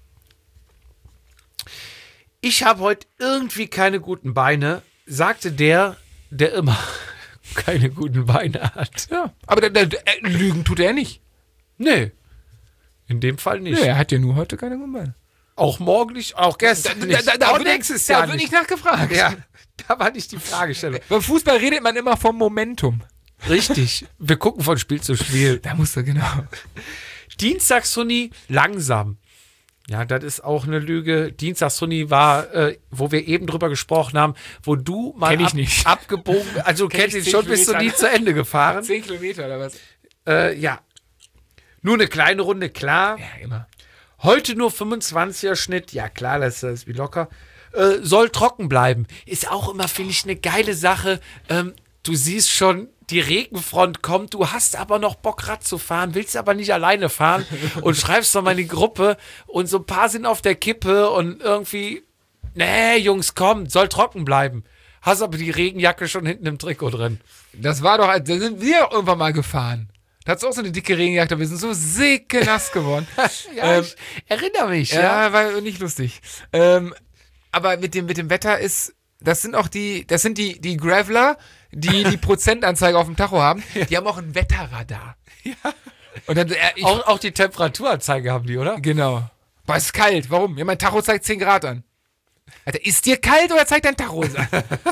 D: Ich habe heute irgendwie keine guten Beine, sagte der, der immer keine guten Beine hat.
B: Ja. Aber der, der, der, äh, Lügen tut er nicht.
D: Nee. In dem Fall nicht.
B: Ja, er hat ja nur heute keine guten Beine.
D: Auch morgen nicht, auch gestern nicht. auch
B: wird-
D: nächstes
B: da
D: Jahr
B: wird
D: nicht.
B: nicht nachgefragt.
D: Ja, da war nicht die Fragestellung.
B: Beim Fußball redet man immer vom Momentum.
D: Richtig. Wir gucken von Spiel zu Spiel.
B: Da musst du, genau.
D: Dienstagsrunny langsam. Ja, das ist auch eine Lüge. Dienstagsrunny war, äh, wo wir eben drüber gesprochen haben, wo du mal
B: Kenn ich
D: ab,
B: nicht.
D: abgebogen, also
B: Kenn
D: kennst
B: ich
D: ihn
B: zehn
D: schon, bist du nie
B: Kilometer.
D: zu Ende gefahren.
B: Zehn Kilometer oder was?
D: Äh, ja. Nur eine kleine Runde, klar.
B: Ja, immer.
D: Heute nur fünfundzwanziger Schnitt. Ja, klar, das ist wie locker. Äh, soll trocken bleiben. Ist auch immer, finde ich, eine geile Sache. Ähm, du siehst schon, die Regenfront kommt, du hast aber noch Bock, Rad zu fahren, willst aber nicht alleine fahren und schreibst nochmal in die Gruppe und so ein paar sind auf der Kippe und irgendwie, nee, Jungs, komm, soll trocken bleiben. Hast aber die Regenjacke schon hinten im Trikot drin.
B: Das war doch, da sind wir auch irgendwann mal gefahren. Da hat's auch so eine dicke Regenjacke, wir sind so sicke nass geworden.
D: Ja,
B: ähm,
D: ich erinnere mich, ja.
B: ja, war nicht lustig. Ähm, aber mit dem, mit dem Wetter ist, das sind auch die, das sind die, die Graveler, die die Prozentanzeige auf dem Tacho haben, die haben auch ein Wetterradar. Ja. Und dann, äh, ich,
D: Auch, auch die Temperaturanzeige haben die, oder?
B: genau. Boah, ist kalt. Warum? Ja, mein Tacho zeigt zehn Grad an. Alter, ist dir kalt oder zeigt dein Tacho es an?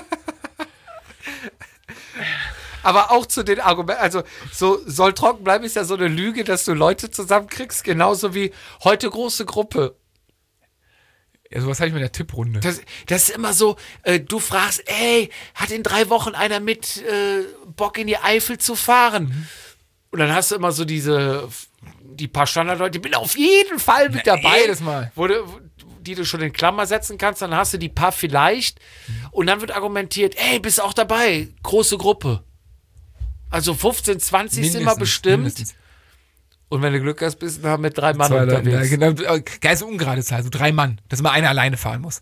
D: Aber auch zu den Argumenten, also so soll trocken bleiben, ist ja so eine Lüge, dass du Leute zusammenkriegst, genauso wie heute große Gruppe.
B: Ja, sowas habe ich mit der Tipprunde.
D: Das, das ist immer so, äh, du fragst, ey, hat in drei Wochen einer mit äh, Bock in die Eifel zu fahren? Und dann hast du immer so diese, die paar Standardleute, die bin auf jeden Fall mit
B: Na,
D: dabei.
B: jedes Mal.
D: Wo du, die du schon in Klammer setzen kannst, dann hast du die paar vielleicht. Und dann wird argumentiert, ey, bist auch dabei, große Gruppe. Also fünfzehn, zwanzig sind wir bestimmt.
B: mindestens.
D: Und wenn du Glück hast, bist du da mit drei Mann
B: Zwei Leute, ja,
D: unterwegs.
B: genau. Geil, so ungerade Zahl, so drei Mann, dass immer einer alleine fahren muss.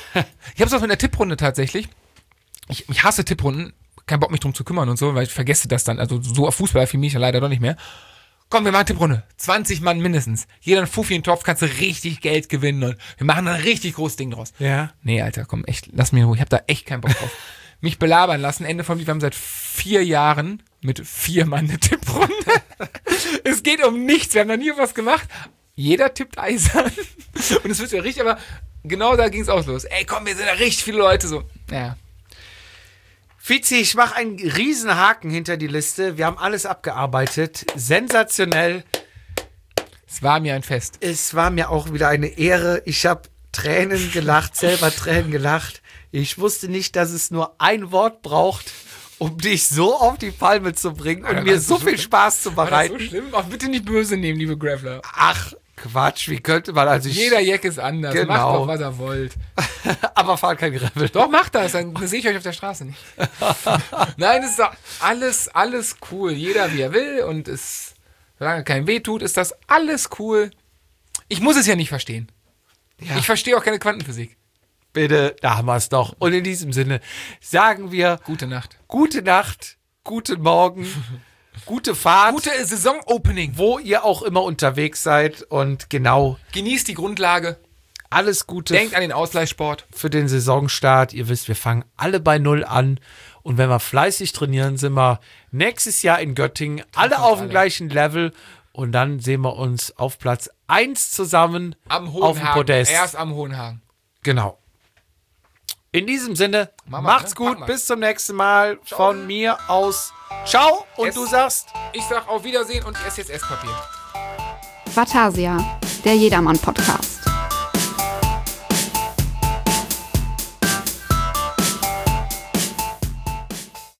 B: Ich hab's auch in der Tipprunde tatsächlich. Ich, ich hasse Tipprunden. Kein Bock, mich drum zu kümmern und so, weil ich vergesse das dann. Also so auf Fußball für mich ja leider doch nicht mehr. Komm, wir machen Tipprunde. zwanzig Mann mindestens. Jeder ein Fuffi in den Topf, kannst du richtig Geld gewinnen und wir machen ein richtig großes Ding draus.
D: Ja.
B: Nee, Alter, komm, echt, lass mich in Ruhe. Ich hab da echt keinen Bock drauf. Mich belabern lassen. Ende vom Lied, wir haben seit vier Jahren mit vier Mann eine Tipprunde. Es geht um nichts. Wir haben noch nie was gemacht. Jeder tippt eisern. Und es wird ja richtig, aber genau da ging es auch los. Ey, komm, wir sind da richtig viele Leute. So, ja.
D: Fizi, ich mache einen riesen Haken hinter die Liste. Wir haben alles abgearbeitet. Sensationell.
B: Es war mir ein Fest.
D: Es war mir auch wieder eine Ehre. Ich habe Tränen gelacht, selber Tränen gelacht. Ich wusste nicht, dass es nur ein Wort braucht, um dich so auf die Palme zu bringen und
B: Alter,
D: mir
B: das
D: so
B: ist
D: viel
B: so-
D: Spaß zu
B: War das
D: bereiten.
B: so schlimm? Auch bitte nicht böse nehmen, liebe Graveler.
D: Ach, Quatsch, wie könnte man also ich,
B: Jeder Jack ist anders.
D: Genau.
B: Macht doch, was er wollt.
D: aber fahr kein Gravel.
B: Doch, macht das, dann sehe ich euch auf der Straße nicht. Nein, es ist doch alles, alles cool. Jeder wie er will und es, solange kein weh tut, ist das alles cool. Ich muss es ja nicht verstehen.
D: Ja.
B: Ich verstehe auch keine Quantenphysik.
D: Bitte, da haben wir es doch. Und in diesem Sinne sagen wir
B: Gute Nacht.
D: gute Nacht, guten Morgen, gute Fahrt,
B: Gute Saison-Opening.
D: wo ihr auch immer unterwegs seid. Und genau,
B: Genießt die Grundlage.
D: alles Gute
B: Denkt an den Ausgleichssport.
D: für den Saisonstart. Ihr wisst, wir fangen alle bei Null an. Und wenn wir fleißig trainieren, sind wir nächstes Jahr in Göttingen alle auf dem
B: alle.
D: gleichen Level. Und dann sehen wir uns auf Platz eins zusammen
B: Am
D: auf dem
B: Hohenhagen.
D: Podest.
B: Erst am Hohenhagen.
D: Genau. In diesem Sinne,
B: Mach mal,
D: macht's
B: ne?
D: gut,
B: Mach mal.
D: bis zum nächsten Mal. Von mir aus. Ciao. Und
B: Es-
D: du sagst,
B: Ich sag auf Wiedersehen und ich esse jetzt Esspapier.
C: Vatasia, der Jedermann-Podcast.